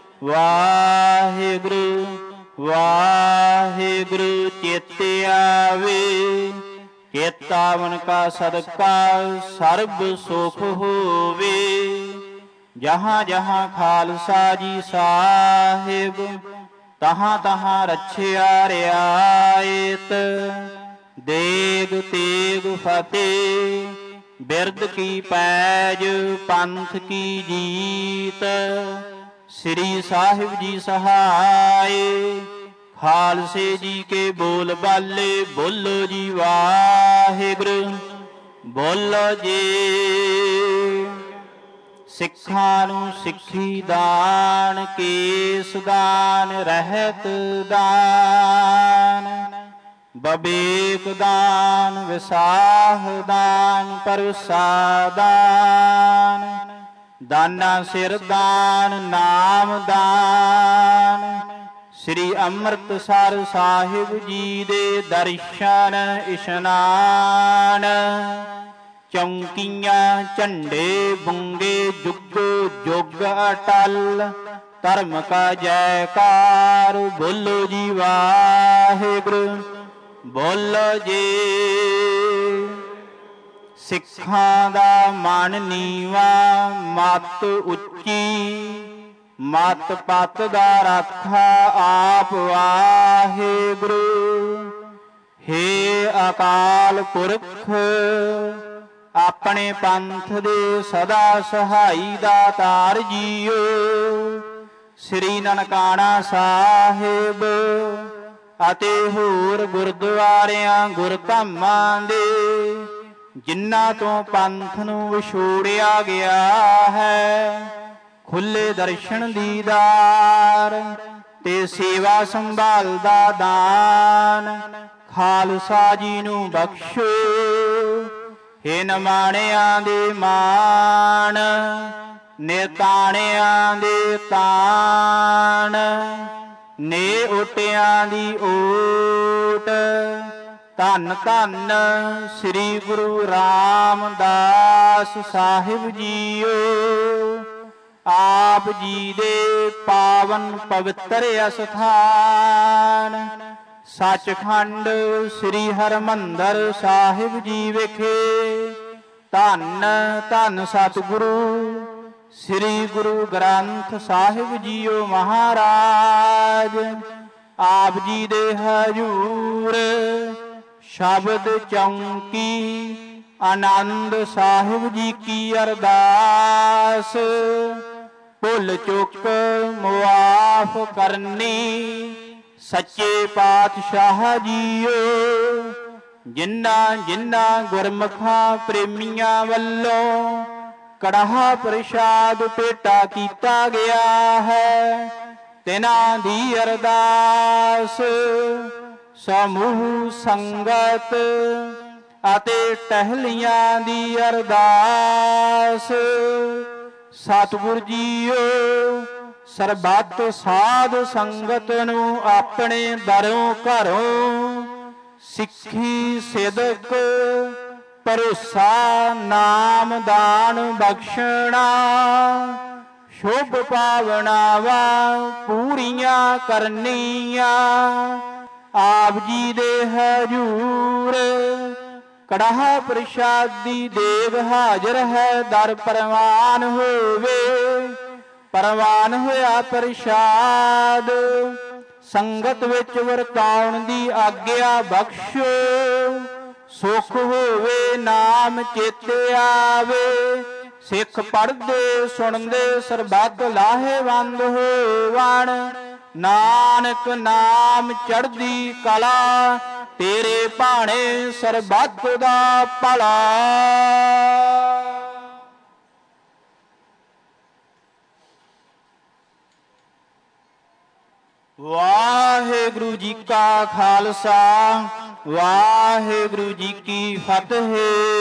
ਵਾਹਿਗੁਰੂ ਵਾਹਿਗੁਰੂ ਚੇਤੇ ਆਵੇ। ਚੇਤਾਵਨ ਕਾ ਸਦਕਾ ਸਰਬ ਸੁਖ ਹੋਵੇ। ਜਹਾਂ ਜਹਾਂ ਖਾਲਸਾ ਜੀ ਸਾਹਿਬ ਤਹਾਂ ਤਹਾਂ ਰੱਛਿਆ ਰਿਆਇਤ। ਦੇਗ ਤੇਗ ਫਤਿਹ ਬਿਰਦ ਕੀ ਪੈਜ ਪੰਥ ਕੀ ਜੀਤ। ਸ੍ਰੀ ਸਾਹਿਬ ਜੀ ਸਹਾਏ ਖਾਲਸੇ ਜੀ ਕੇ ਬੋਲ ਬਾਲੇ। ਬੋਲੋ ਜੀ ਵਾਹਿਗੁਰੂ। ਬੋਲੋ ਜੀ। ਸਿੱਖਾਂ ਨੂੰ ਸਿੱਖੀ ਦਾਨ ਕੇਸ ਦਾਨ ਰਹਿਤ ਦਾਨ ਬਬੇਕ ਦਾਨ ਵਿਸਾਹ ਦਾਨ ਪਰਸਾ ਦਾਨ ਦਾਨਾ ਸਿਰ ਦਾਨ ਨਾਮ ਦਾਨ। ਸ੍ਰੀ ਅੰਮ੍ਰਿਤਸਰ ਸਾਹਿਬ ਜੀ ਦੇ ਦਰਸ਼ਨ ਇਸ਼ਨਾਨ। ਚੌਂਕੀਆਂ ਝੰਡੇ ਬੁੰਗੇ ਜੁਗ ਜੁਗ ਅਟਲ। ਧਰਮ ਕਾ ਜੈਕਾਰ ਬੋਲੋ ਜੀ ਵਾਹਿਗੁਰੂ। ਬੋਲੋ ਜੀ। ਸਿੱਖਾਂ ਦਾ ਮਨ ਨੀਵਾ ਮਤ ਉੱਚੀ। ਮਤ ਪਤ ਦਾ ਰਾਖਾ ਆਪ ਵਾਹਿਗੁਰੂ। ਹੇ ਅਕਾਲ ਪੁਰਖ ਆਪਣੇ ਪੰਥ ਦੇ ਸਦਾ ਸਹਾਈ ਦਾਤਾਰ ਜੀਓ। ਸ੍ਰੀ ਨਨਕਾਣਾ ਸਾਹਿਬ ਅਤੇ ਹੋਰ ਗੁਰਦੁਆਰਿਆਂ ਗੁਰਧਾਮਾਂ ਦੇ ਜਿਨ੍ਹਾਂ ਤੋਂ ਪੰਥ ਨੂੰ ਵਿਛੋੜਿਆ ਗਿਆ ਹੈ ਖੁੱਲੇ ਦਰਸ਼ਨ ਦੀਦਾਰ ਤੇ ਸੇਵਾ ਸੰਭਾਲ ਦਾ ਦਾਨ ਖਾਲਸਾ ਜੀ ਨੂੰ ਬਖਸ਼ੋ। ਹੇ ਨਿਮਾਣਿਆਂ ਦੇ ਮਾਣ ਨਿਤਾਣਿਆਂ ਦੇ ਤਾਣ ਨੇ ਓਟਿਆਂ ਦੀ ਓਟ। ਧੰਨ ਧੰਨ ਸ੍ਰੀ ਗੁਰੂ ਰਾਮਦਾਸ ਸਾਹਿਬ ਜੀਓ। ਆਪ ਜੀ ਦੇ ਪਾਵਨ ਪਵਿੱਤਰ ਅਸਥਾਨ ਸੱਚਖੰਡ ਸ੍ਰੀ ਹਰਿਮੰਦਰ ਸਾਹਿਬ ਜੀ ਵਿਖੇ ਧੰਨ ਧੰਨ ਸਤਿਗੁਰੂ ਸ੍ਰੀ ਗੁਰੂ ਗ੍ਰੰਥ ਸਾਹਿਬ ਜੀਓ ਮਹਾਰਾਜ ਆਪ ਜੀ ਦੇ ਹਜੂਰ ਸ਼ਬਦ ਚੌਂਕੀ ਆਨੰਦ ਸਾਹਿਬ ਜੀ ਕੀ ਅਰਦਾਸ। ਭੁੱਲ ਚੁੱਕ ਮੁਆਫ ਕਰਨੀ ਸੱਚੇ ਪਾਤਸ਼ਾਹ ਜੀਓ। ਜਿਨ੍ਹਾਂ ਜਿਨ੍ਹਾਂ ਗੁਰਮੁਖਾਂ ਪ੍ਰੇਮੀਆਂ ਵੱਲੋਂ ਕੜਾਹ ਪ੍ਰਸ਼ਾਦ ਭੇਟਾ ਕੀਤਾ ਗਿਆ ਹੈ ਤਿਨਾਂ ਦੀ ਅਰਦਾਸ। ਸਮੂਹ ਸੰਗਤ ਅਤੇ ਟਹਿਲੀਆਂ ਦੀ ਅਰਦਾਸ। ਸਤਿਗੁਰ ਜੀਓ ਸਰਬੱਤ ਸਾਧ ਸੰਗਤ ਨੂੰ ਆਪਣੇ ਦਰੋਂ ਘਰੋਂ ਸਿੱਖੀ ਸਿਦਕ ਭਰੋਸਾ ਨਾਮ ਦਾਨ ਬਖਸ਼ਣਾ ਸ਼ੁਭ ਭਾਵਨਾਵਾਂ ਪੂਰੀਆਂ ਕਰਨੀਆਂ। ਆਪ ਜੀ ਦੇ ਹਜੂਰ ਕੜਾਹ ਪ੍ਰਸ਼ਾਦੀ ਦੇਗ ਹਾਜ਼ਰ ਹੈ ਦਰ ਪ੍ਰਵਾਨ ਹੋਵੇ। ਪ੍ਰਵਾਨ ਹੋਇਆ ਪ੍ਰਸ਼ਾਦ ਸੰਗਤ ਵਿੱਚ ਵਰਤਾਉਣ ਦੀ ਆਗਿਆ ਬਖਸ਼ੋ। ਸੁਖ ਹੋਵੇ ਨਾਮ ਚੇਤੇ ਆਵੇ ਸਿੱਖ ਪੜ੍ਹਦੇ ਸੁਣਦੇ ਸਰਬੱਤ ਲਾਹੇਵੰਦ ਹੋਵਣ। ਨਾਨਕ ਨਾਮ ਚੜ੍ਹਦੀ ਕਲਾ ਤੇਰੇ ਭਾਣੇ ਸਰਬੱਤ ਦਾ ਭਲਾ। ਵਾਹਿਗੁਰੂ ਜੀ ਕਾ ਖਾਲਸਾ ਵਾਹਿਗੁਰੂ ਜੀ ਕੀ ਫਤਿਹ।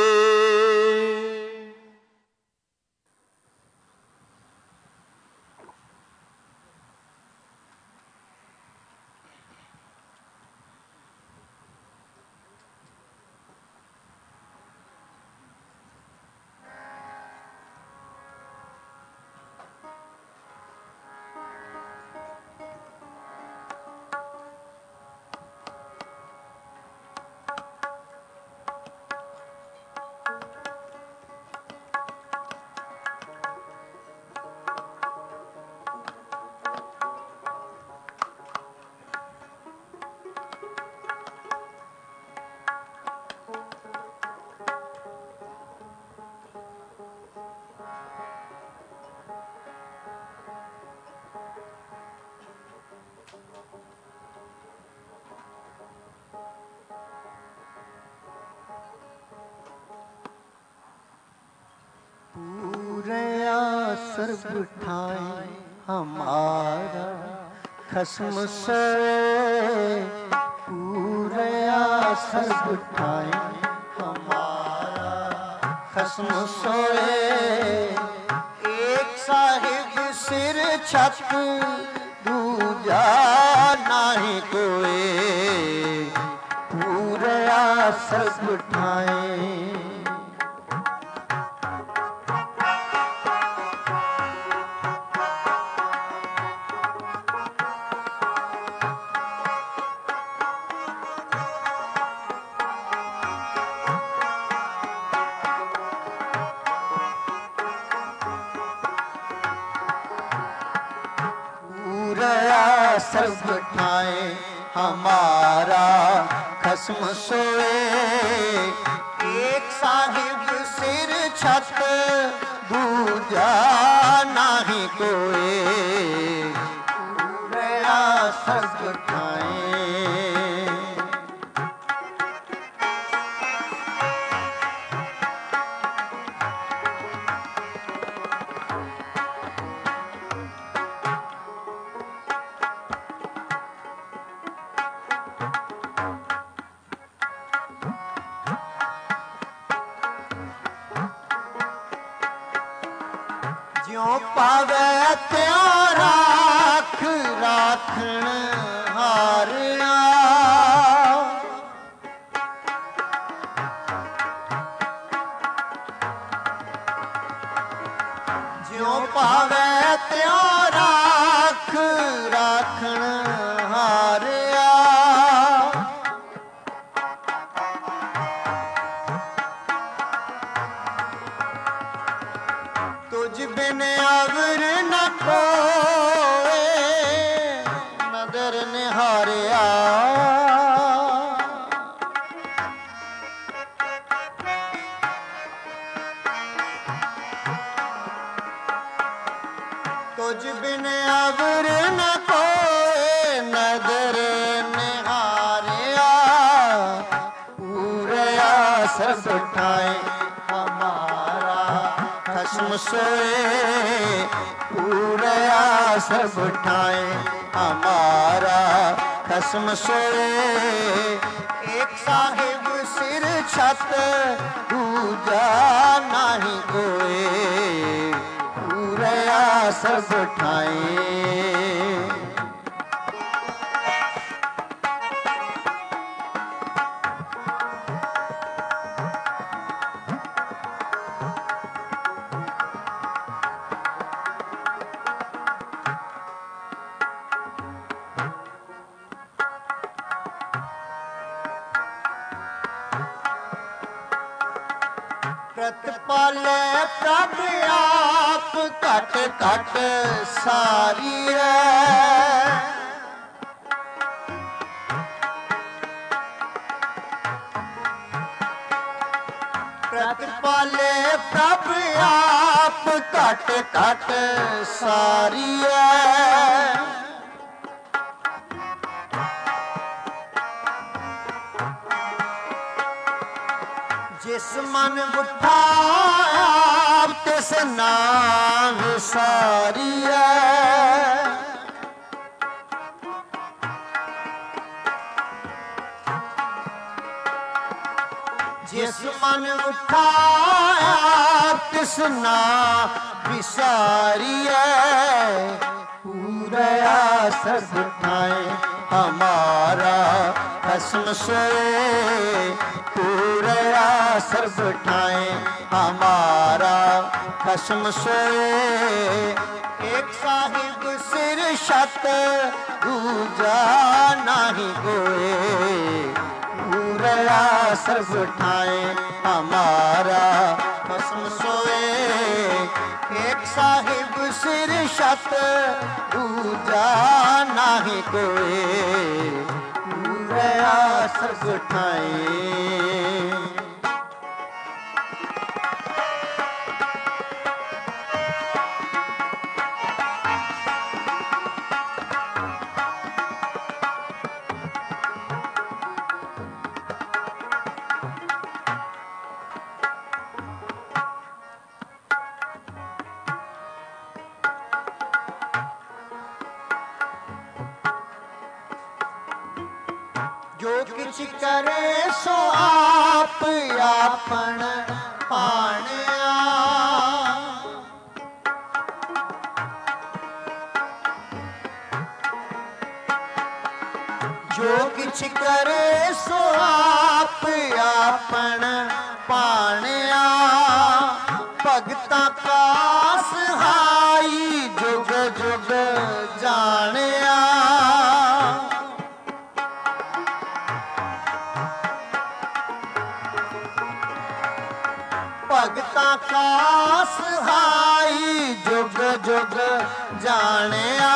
सर्व ठाए हमारा खसम सोए, पूरा सर्व ठाए हमारा खसम सोए। एक साहिब सिर छत दूजा नाही कोई, पूरा सर्व ठाए। सर्व ठाए हमारा खसम सोए। एक साहिब सिर छत दूजा नाही कोई, पूरा सर्व ठाए। ज्यों पावे त्यों राख राखण हारिया। ज्यों पावे त्यों राख राखण हारिया। तुझ बिन अवर न कोई नदर निहारिया। तुझ बिन अवर न कोई नदर निहारिया। पूरा सब ठाए हमारा खसम सोए। पूरा सब ठाए हमारा खसम सोए। एक साहिब सिर छत दूजा नाही कोई, पूरा सब ठाए। प्रतिपाले प्रभ आप घट घट सारी है। प्रतिपाले प्रभ आप घट घट सारी है। जिस मन उठाया तिस नाम सारी है। जिस मन उठाया तिसना विसारिए पूरा सब ठाए हमारा खस्म सोए पूरा सर्ब ठाए हमारा खस्म सोए एक साहिब सिर शत दूजा नहीं कोई पूरा सर्ब ठाए हमारा खस्म सोए एक साहिब सिर शत दूजा नहीं कोई पूरा सर्ब ठाए जो किछ करे सो आप आपन पाणिया जो किछ करे सो आप आपन पाणिया भगतां का सहाई जुग जुग जानिया भगतां का सहाई जुग जुग जानिया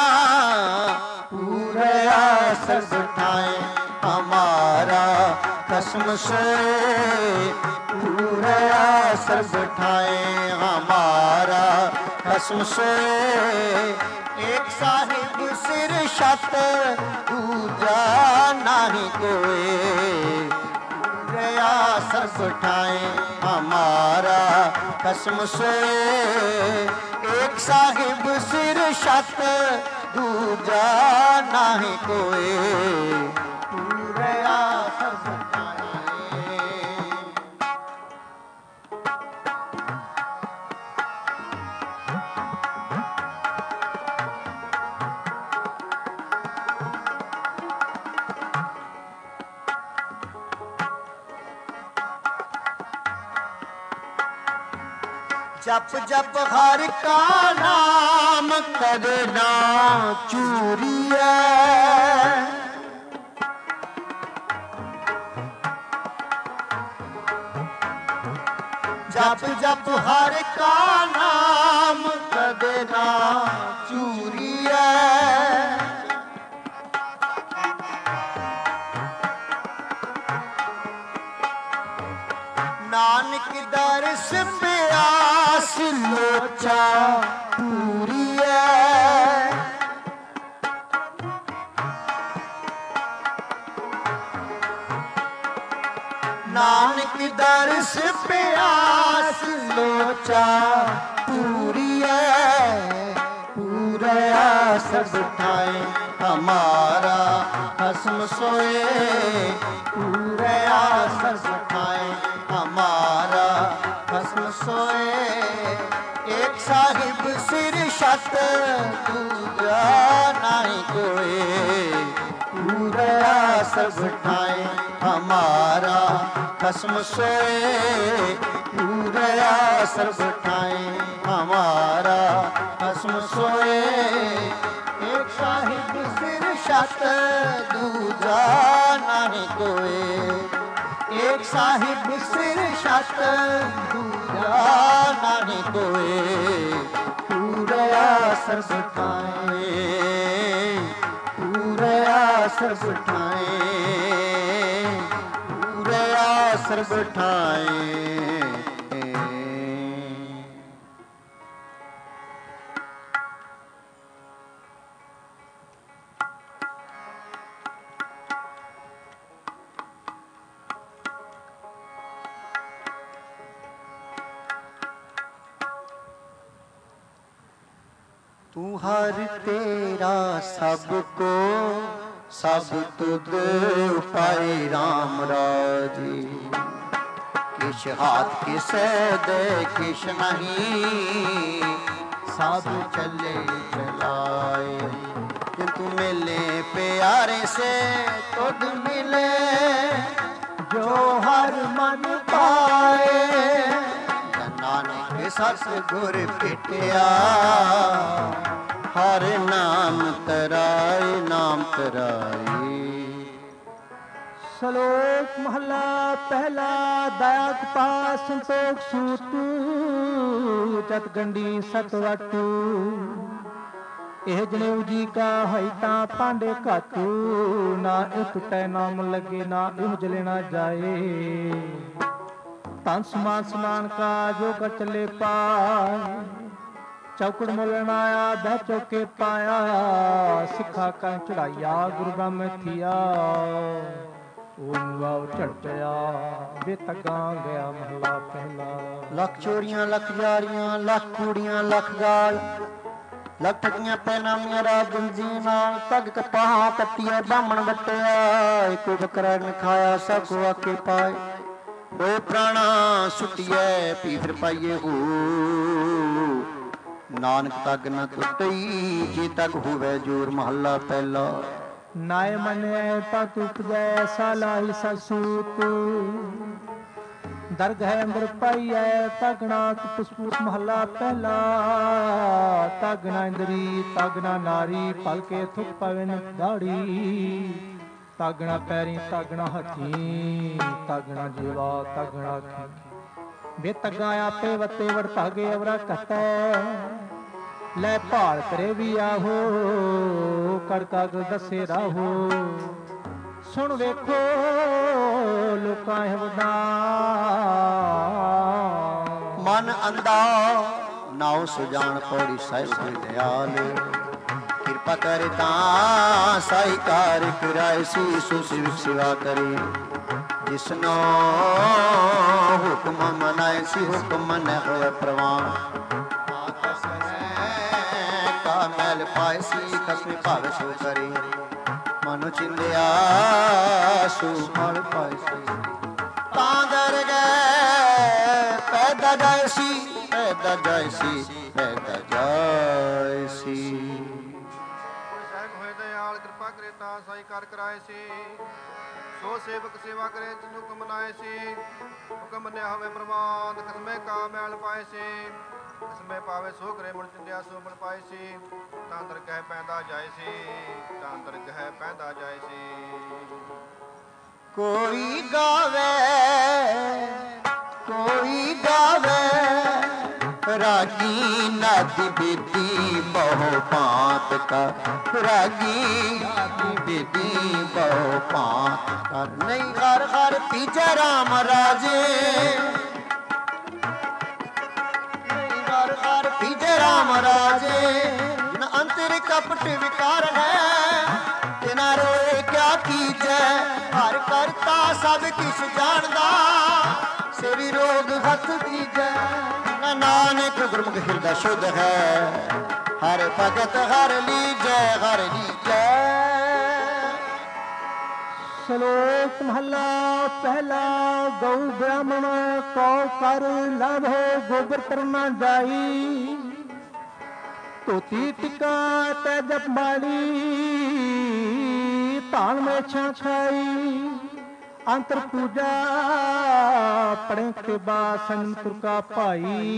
पूरा सर्ब ठाए हमारा खस्म सोए पूरा सर्ब ठाए हमारा खस्म सोए एक साहिब सिर शत दूजा नहीं कोई पूरा सर्ब ठाए हमारा खस्म सोए एक साहिब सिर शत दूजा नहीं कोई पूरा सर्ब ठाए जप जप हर का नाम करना चूरिया जप जप हर का नाम करना चूरिया नानक दर्श प्यास लोचा पूरी है नानक दर्श प्यास लोचा पूरी है पूरा सब ठाए हमारा खस्म सोए पूरा सब ठाए हमारा खस्म सोए एक साहिब सिर शत दूजा नहीं कोई पूरा सब ठाए हमारा खस्म सोए पूरा सब ठाए हमारा खस्म सोए एक साहिब सिर शत दूजा नहीं कोई एक साहिब सिर शत दूजा नहीं कोई पूरा सर्ब ठाए पूरा सर्ब ठाए पूरा सर्ब ठाए तू हर तेरा सबको सब तुद पाए राम राजी किश हाथ किसे दे किश नहीं, साधु चले चलाए। किंतु मिले प्यारे से तुध मिले, जो हर मन पाए। नानक सतगुर पिटिया, हर नाम तराए नाम तराए। ਸ਼ਲੋਕ ਮਹਲਾ ਪਹਿਲਾ। ਦਇਆ ਕਪਾਸ ਸੰਤੋਖ ਸੂਤ, ਜਤ ਗੰਢੀ ਸਤ ਵਟ। ਇਹ ਜਨੇਊ ਜੀ ਕਾ ਹੈ ਤਾਂ ਭਾਂਡੇ ਘੱਟ, ਨਾ ਇਹ ਟੁੱਟੇ ਨਾਮ ਲੱਗੇ, ਨਾ ਇਹ ਜਲੇ ਨਾ ਜਾਏ। ਧਨ ਸਮਾਨ ਸਮਾਨ ਕਾ ਜੋ ਕਰ ਚੱਲੇ ਪਾਏ, ਚੌਕੜ ਮੁਲਣ ਆਇਆ ਬਹਿ ਚੌਕੇ ਪਾਇਆ। ਸਿੱਖਾ ਕਾ ਚੜਾਈਆ ਗੁਰੂ ਬ੍ਰਹਮ ਥੀਆ, ਉਹ ਵਾਉ ਝੜ ਪਿਆ ਵੇ ਤੱਗਾ ਗਿਆ ਮਹਲਾ ਪਹਿਲਾ। ਲੱਖ ਚੋਰੀਆਂ ਲੱਖ ਜਾਰੀਆਂ, ਲੱਖ ਕੂੜੀਆਂ ਲੱਖ ਗਾਲ, ਲੱਖ ਠੱਗੀਆਂ ਪੈਨਾਮੀਆਂ ਰਾਤ ਗੰਜੀ ਨਾਲ। ਤੱਗ ਕਪਾਹਾਂ ਕੱਤੀਆਂ ਬਾਹਮਣ ਵੱਟਿਆ, ਇੱਕੋ ਬੱਕਰਾ ਨ ਖਾਇਆ ਸਭ ਕੋ ਆਕੇ ਪਾਏ। ਦੋ ਪ੍ਰਾਣਾ ਸੁਟੀਏ ਪੀ ਫਿਰ ਪਾਈਏ ਹੋ, ਨਾਨਕ ਤੱਗ ਨ ਟੁੱਟਈ ਜੇ ਤੱਕ ਹੋਵੇ ਜੋਰ ਮਹੱਲਾ ਪਹਿਲਾ। ਨਾਇ ਮੰਨੈ ਤਤ ਉਪਜੈ ਸਾਲਾਹੀ ਸਸੂਤ, ਦਰਗਹਿ ਅੰਦਰ ਪਾਈਐ ਤਗਣਾ ਪੁਸਪੂਤ ਮਹੱਲਾ ਪਹਿਲਾ। ਤਗਣਾ ਇੰਦਰੀ ਤਗਣਾ ਨਾਰੀ, ਪਲਕੇ ਥੁੱਕ ਪਵਨ ਦਾੜੀ। ਤਗਣਾ ਪੈਰੀ ਤਗਣਾ ਹੱਥੀ, ਤਗਣਾ ਜੀਵਾ ਤਗਣਾ ਅੱਖੀ। ਵੇ ਤੱਗਾ ਆਪੇ ਵੱਤੇ ਵਰਤਾਗੇ ਅਵਰਾ ਕਟੈ, ਲੈ ਭਾਲ ਕਰੇ ਵੀ ਆਹੋ ਕੜਕਾ ਗੁ ਦੱਸੇ ਰਾਹੋ। ਸੁਣ ਵੇਖੋ ਲੋਕਾਂ ਹਵਦਾ, ਮਨ ਅੰਦਾ ਨਾਉ ਸੁਜਾਨ ਪੌੜੀ ਸਾਹਿਬ ਕੋਈ ਦਿਆਲ। ਕਿਰਪਾ ਕਰੇ ਤਾਂ ਸਾਈ ਕਾਰ ਕਰਾਏ ਸੀ, ਸੋ ਸਿਵ ਸਿਵਾ ਕਰੇ। ਜਿਸਨੋ ਹੁਕਮ ਮਨਾਏ ਸੀ, ਹੁਕਮ ਮਨੈ ਹੋਏ ਪ੍ਰਵਾਨ। ਮੈਲ ਪਾਏ ਸੀ ਕਸਮੇ ਭਾਵੇ ਸੋ ਕਰੇ, ਮਨੁ ਚਿੰਦਿਆ ਸੋ ਫਲ ਪਾਏ ਸੀ। ਤਾਂ ਦਰ ਗਏ ਪੈਦਾ ਜਾਏ ਸੀ, ਪੈਦਾ ਜਾਏ ਸੀ, ਪੈਦਾ ਜਾਏ ਸੀ। ਸਾਹਿਬ ਹੋਏ ਦਇਆਲ ਕਿਰਪਾ ਕਰੇ ਤਾਂ ਸਾਈ ਕਰ ਕਰਾਏ ਸੀ, ਸੋ ਸੇਵਕ ਸੇਵਾ ਕਰੇ ਤੈਨੂੰ ਹੁਕਮ ਮਨਾਏ ਸੀ। ਹੁਕਮ ਮੰਨਿਆ ਹੋਵੇ ਪ੍ਰਵਾਨ, ਕਸਮੇ ਕਾ ਮੈਲ ਪਾਏ ਸੀ। ਕਸਮੇ ਪਾਵੇ ਸੋ ਕਰੇ ਮੁੜ ਚਿੰਦਿਆ ਸੋ ਮਨ ਪਾਏ ਸੀ। ਤਾਂ ਦਰਗਹਿ ਪੈਂਦਾ ਜਾਏ ਸੀ, ਤਾਂ ਦਰਗਹਿ ਪੈਂਦਾ ਜਾਏ ਸੀ। ਕੋਈ ਗਾਵੇ ਕੋਈ ਗਾਵੇ, ਰਾਗੀ ਨਾਦੀ ਬੇਦੀ ਬਹੁ ਭਾਂਤ ਕਾ। ਰਾਗੀ ਬੇਦੀ ਬਹੁ ਭਾਂਤ ਕਾ, ਨਹੀਂ ਹਰ ਹਰ ਪੀਜੈ ਰਾਮ ਰਾਜੇ। ਹਰ ਪੀਜੈ ਰਾਮ ਰਾਜੇ, ਜਿਨ ਅੰਤਰ ਕਪਟ ਵਿਕਾਰ ਹੈ, ਤਿਨਾ ਰੋਏ ਕਿਆ ਕੀਜੈ। ਹਰ ਕਰਤਾ ਸਭ ਕਿਛ ਜਾਣਦਾ, ਸੇਵੀ ਰੋਗ ਹੱਥ ਦੀਜੈ। ਨਾਨਕ ਗੁਰਮੁਖ ਹਿਰਦਾ ਸ਼ੁੱਧ ਹੈ, ਹਰ ਭਗਤ ਹਰ ਲੀਜੈ ਹਰ ਲੀਜੈ। ਸ਼ਲੋਕ ਮਹਲਾ ਪਹਿਲਾ। ਗਊ ਬ੍ਰਾਹਮਣ ਕਉ ਕਰ ਲਾਭੋ, ਗੋਬਰ ਕਰਨਾ ਜਾਈ। ਧੋਤੀ ਟਿਕਾ ਤੈ ਜਪ ਮਾੜੀ, ਧਾਨ ਮੇਛਾਂ ਖਾਈ। ਅੰਤਰ ਪੂਜਾ ਪੜੇ ਤੇ ਬਾਸਨ ਤੁਰਕਾ ਭਾਈ।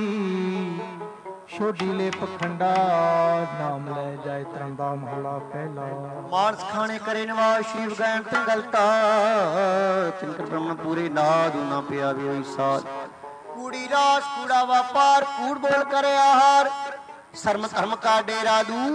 ਛੋਡੀ ਲੈ ਪਖੰਡਾ ਨਾਮ ਲੈ ਜਾਏ ਤਰੰਦਾ ਮਹਲਾ ਪਹਿਲਾ। ਮਾਨਸ ਖਾਣੇ ਕਰੇ ਨਿਵਾਸ ਸ਼ਿਵ ਗੈਨ ਤੰਗਲਤਾ, ਤਿਨਕਰ ਬ੍ਰਹਮ ਪੂਰੇ ਨਾਦੁ ਨਾ ਪਿਆ ਵੀ ਹੋਈ ਸਾਧ। ਕੂੜੀ ਰਾਸ ਕੂੜਾ ਵਪਾਰ, ਕੂੜ ਬੋਲ ਕਰੇ ਆਹਾਰ। ਸਰਮ ਧਰਮ ਕਾ ਡੇਰਾ ਦੂਰ,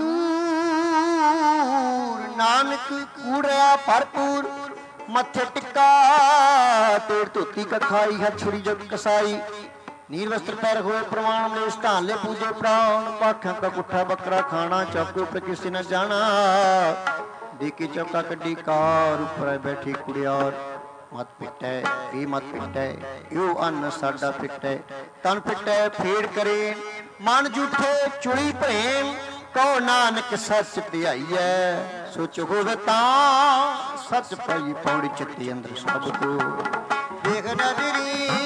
ਨਾਨਕ ਕੂੜਿਆ ਭਰਪੂਰ। ਮੱਥੇ ਟਿੱਕਾ ਤੇੜ ਧੋਤੀ ਕਖਾਈ, ਹੈ ਛੁਰੀ ਜਗ ਕਸਾਈ। नील वस्त्र पैर हुए प्रमाण में स्थान ले पूजे प्राण। पाखा का कुठा बकरा खाना, चौके ऊपर किसी न जाना। देखी चौका कड्डी कार, ऊपर बैठी कुड़ियार। मत पिटे भी मत पिटे, यो अन्न साडा पिटे। तन पिटे फेड़ करे, मन जूठे चुड़ी प्रेम। कहो नानक सच धियाईए, सोच होवे तां सच पाई पौड़ी चिट्टी अंदर सब को। देख नजरी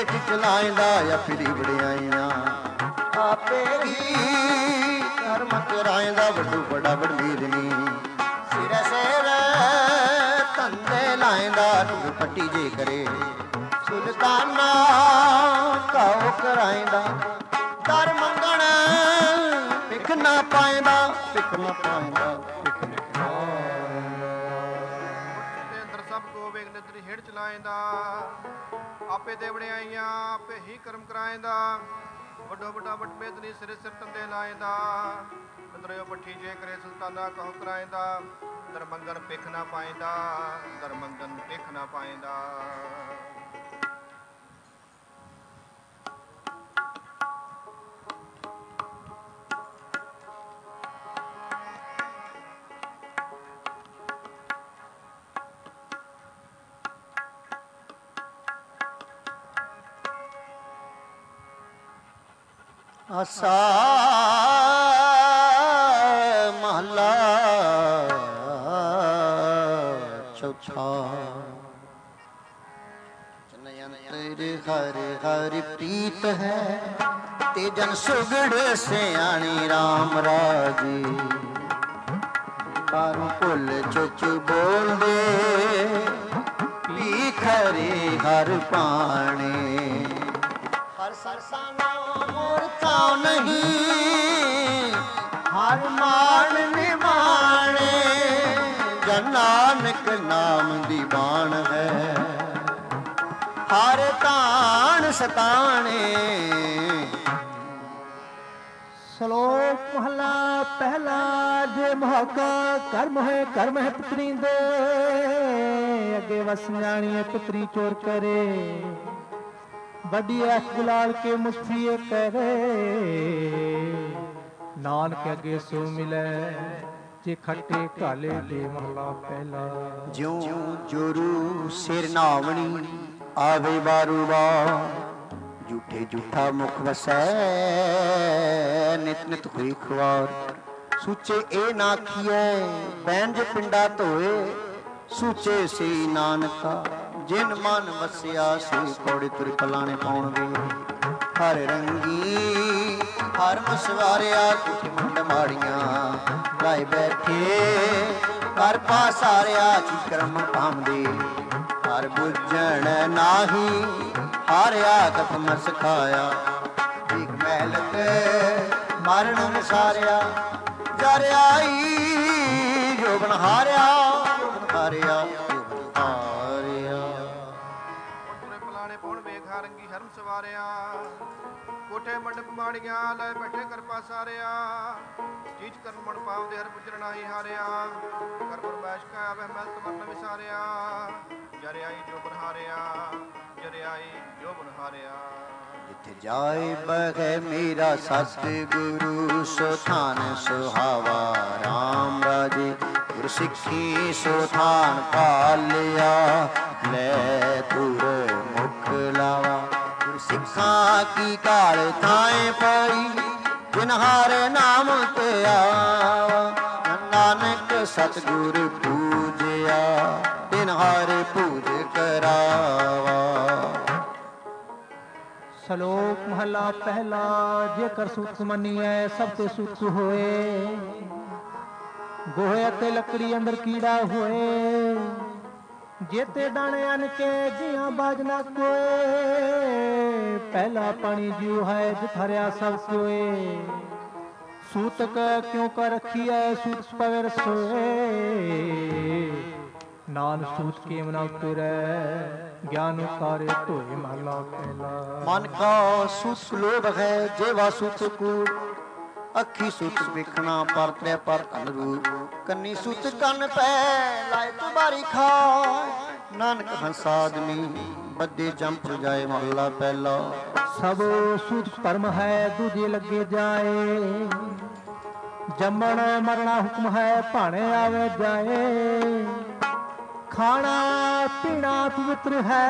ਹੇਠ ਚਲਾਇਂਦਾ ਜਾਂ ਫਿਰੀ ਵਡਿਆਈਆਂ ਆਪੇ ਹੀ ਕਰਮ ਕਰਾਇਂਦਾ ਵੱਡੂ ਬੜਾ ਵਡਮੀਰਨੀ ਸਿਰ ਸਿਰ ਧੰਦੇ ਲਾਇਂਦਾ ਟੁਰ ਪੱਟੀ ਜੇ ਕਰੇ ਸੁਲਤਾਨਾ ਕਾਉ ਕਰਾਇਂਦਾ ਦਰ ਮੰਗਣ ਭਿਖ ਨਾ ਪਾਇਂਦਾ ਭਿਖ ਨਾ ਪਾਇਂਦਾ ਭਿਖ ਨਾ ਦੇ ਅੰਦਰ ਸਭ ਕੋ ਵੇਖ ਨਿਦਰੀ ਹੇਠ ਚਲਾਇਂਦਾ ਆਪੇ ਦੇ ਵਡਿਆਈਆਂ ਆਪੇ ਹੀ ਕਰਮ ਕਰਾਇਂਦਾ ਵੱਡੋ ਵੱਡਾ ਵਡਮੇਦਨੀ ਸਿਰ ਸਿਰ ਟੰਦੇ ਲਾਇਂਦਾ ਅੰਦਰਿਓ ਪੱਠੀ ਜੇ ਕਰੇ ਸੁਲਤਾਨਾ ਕਹੋ ਕਰਾਇਂਦਾ ਦਰ ਮੰਗਣ ਭਿਖ ਨਾ ਪਾਇਂਦਾ ਦਰ ਮੰਗਣ ਭਿਖ ਨਾ ਪਾਇਂਦਾ ਆਸਾ ਮਹਲਾ ਚੌਥਾ ਤੇਰੇ ਹਰ ਹਰ ਪ੍ਰੀਤ ਹੈ ਤੇ ਜਨ ਸੁਗੜ ਸਿਆਣੀ ਰਾਮ ਰਾਜੀ ਪਰ ਭੁੱਲ ਚੁੱਕ ਬੋਲਦੇ ਵੀ ਖਰੇ ਹਰ ਪਾਣੇ ਹਰ ਸਰਸਾ ਮੂਰਤਾ ਨਹੀਂ ਹਰ ਮਾਨ ਨਿਮਾਣੇ ਜਨ ਨਾਨਕ ਨਾਮ ਦੀ ਬਾਣ ਹੈ ਹਰ ਤਾਣ ਸਤਾਣੇ ਸ਼ਲੋਕ ਮਹਲਾ ਪਹਿਲਾ ਜੇ ਮਹਕਾ ਕਰਮ ਹੈ ਪੁੱਤਰੀ ਦੇ ਅੱਗੇ ਵਸ ਜਾਣੀਏ ਪੁੱਤਰੀ ਚੋਰ ਕਰੇ ਵੱਡੀ ਐਸ ਗੁਲਾਲ ਕੇ ਮੁਸਫੀਏ ਕਰੇ ਨਾਨਕ ਅੱਗੇ ਸੋ ਮਿਲੇ ਜੇ ਖੱਟੇ ਕਾਲੇ ਦੇ ਮਹਲਾ ਪਹਿਲਾ ਜਿਉ ਜੋਰੂ ਸਿਰ ਨਾਵਣੀ ਆਵੇ ਬਾਰੂ ਬਾ ਝੂਠੇ ਝੂਠਾ ਮੁਖ ਵਸੈ ਨਿਤ ਨਿਤ ਹੋਈ ਖਵਾਰ ਸੂਚੇ ਇਹ ਨਾ ਖੀਐ ਬੈਂਜ ਪਿੰਡਾ ਧੋਏ ਸੂਚੇ ਸੀ ਨਾਨਕਾ ਜਿਨ ਮਨ ਵਸਿਆ ਸੀ ਪੌੜੀ ਤੁਰ ਕਲਾਣੇ ਪਾਉਣ ਵੇ ਹਰ ਰੰਗੀ ਹਰ ਮਸਵਾਰਿਆ ਕੁਠ ਮੁੰਡ ਮਾੜੀਆਂ ਲਾਏ ਬੈਠੇ ਕਰ ਪਾਸਾਰਿਆ ਚੀ ਕਰਮ ਪਾਉਂਦੇ ਹਰ ਬੁੱਝਣ ਨਾਹੀ ਹਾਰਿਆ ਕਥਮ ਸਿਖਾਇਆ ਇੱਕ ਮਹਿਲਤ ਮਰਨ ਵਿਸਾਰਿਆ ਜਰ ਆਈ ਜੋਬਨ ਹਾਰਿਆ ਹਾਰਿਆ ਰੰਗੀ ਹਰਮ ਸਵਾਰਿਆ ਕੋਠੇ ਮੰਡਪ ਮਾੜੀਆਂ ਲੈ ਬੈਠੇ ਕਰ ਪਾਸਾਰਿਆ ਚੀਜ਼ ਕਰਨ ਮਣ ਪਾਉਂਦੇ ਹਰ ਪੁੱਜਣ ਨਾਹੀ ਹਾਰਿਆ ਕਰ ਪਰਮੇਸ਼ ਕਾ ਆਵੇ ਮਲ ਤਮਨ ਵਿਸਾਰਿਆ ਜਰ ਆਈ ਜੋ ਬਨਹਾਰਿਆ ਜਰ ਆਈ ਜੋ ਬਨਹਾਰਿਆ ਜਿੱਥੇ ਜਾਏ ਬਗੈ ਮੇਰਾ ਸਤ ਗੁਰੂ ਸੋ ਥਾਨ ਸੁਹਾਵਾ ਰਾਮ ਰਾਜੇ ਗੁਰ ਸਿੱਖੀ ਸੋ ਥਾਨ ਪਾਲਿਆ ਲੈ ਤੁਰ ਮੁਖ ਲਾਵਾ ਗੁਰ ਸਿੱਖਾਂ ਕੀ ਕਾਲ ਥਾਏ ਪਈ ਜਿਨ ਹਰ ਨਾਮ ਤੇ ਆਵਾ ਨਾਨਕ ਸਤਿਗੁਰ ਪੂਜਿਆ ਤਿਨ ਹਰ ਪੂਜ ਕਰਾਵਾ ਸ਼ਲੋਕ ਮਹਲਾ ਪਹਿਲਾ ਜੇਕਰ ਸੁਖ ਮੰਨੀਐ ਸਭ ਤੇ ਸੁਖ ਹੋਏ ਗੋਹੇ ਅਤੇ ਲੱਕੜੀ ਅੰਦਰ ਕੀੜਾ ਹੋਏ ਜੇਤੇ ਦਾਣੇ ਅਨ ਕੇ ਜੀਆਂ ਬਾਜ ਨਾ ਕੋਏ ਪਹਿਲਾ ਪਾਣੀ ਜਿਉ ਹੈ ਜਿਥਰਿਆ ਸਭ ਕੋਏ ਸੂਤਕ ਕਿਉ ਕਰ ਰਖੀਐ ਸੂਤ ਪਵੇ ਰਸੋਏ ਨਾਨ ਸੂਤ ਕੇ ਮਨਾ ਉਤਰੈ ਗਿਆਨ ਕਾਰੇ ਧੋਏ ਮਹਲਾ ਪਹਿਲਾ ਮਨ ਕਾ ਸੂਤ ਲੋਭ ਹੈ ਜੇਵਾ ਸੂਤ ਕੂੜ ਅੱਖੀ ਸੂਤ ਵੇਖਣਾ ਪਰ ਤ੍ਰੈ ਪਰ ਅਨਰੂਪ ਕੰਨੀ ਸੂਤ ਕੰਨ ਪੈ ਲਾਇ ਤੁਬਾਰੀ ਖਾ ਨਾਨਕ ਹੰਸਾਦਮੀ ਬੱਦੇ ਜੰਪ ਜਾਏ ਮਹਲਾ ਪਹਿਲਾ ਸਭ ਸੂਤ ਪਰਮ ਹੈ ਦੂਜੇ ਲੱਗੇ ਜਾਏ ਜੰਮਣ ਮਰਣਾ ਹੁਕਮ ਹੈ ਭਾਣੇ ਆਵੇ ਜਾਏ ਖਾਣਾ ਪੀਣਾ ਪਵਿੱਤਰ ਹੈ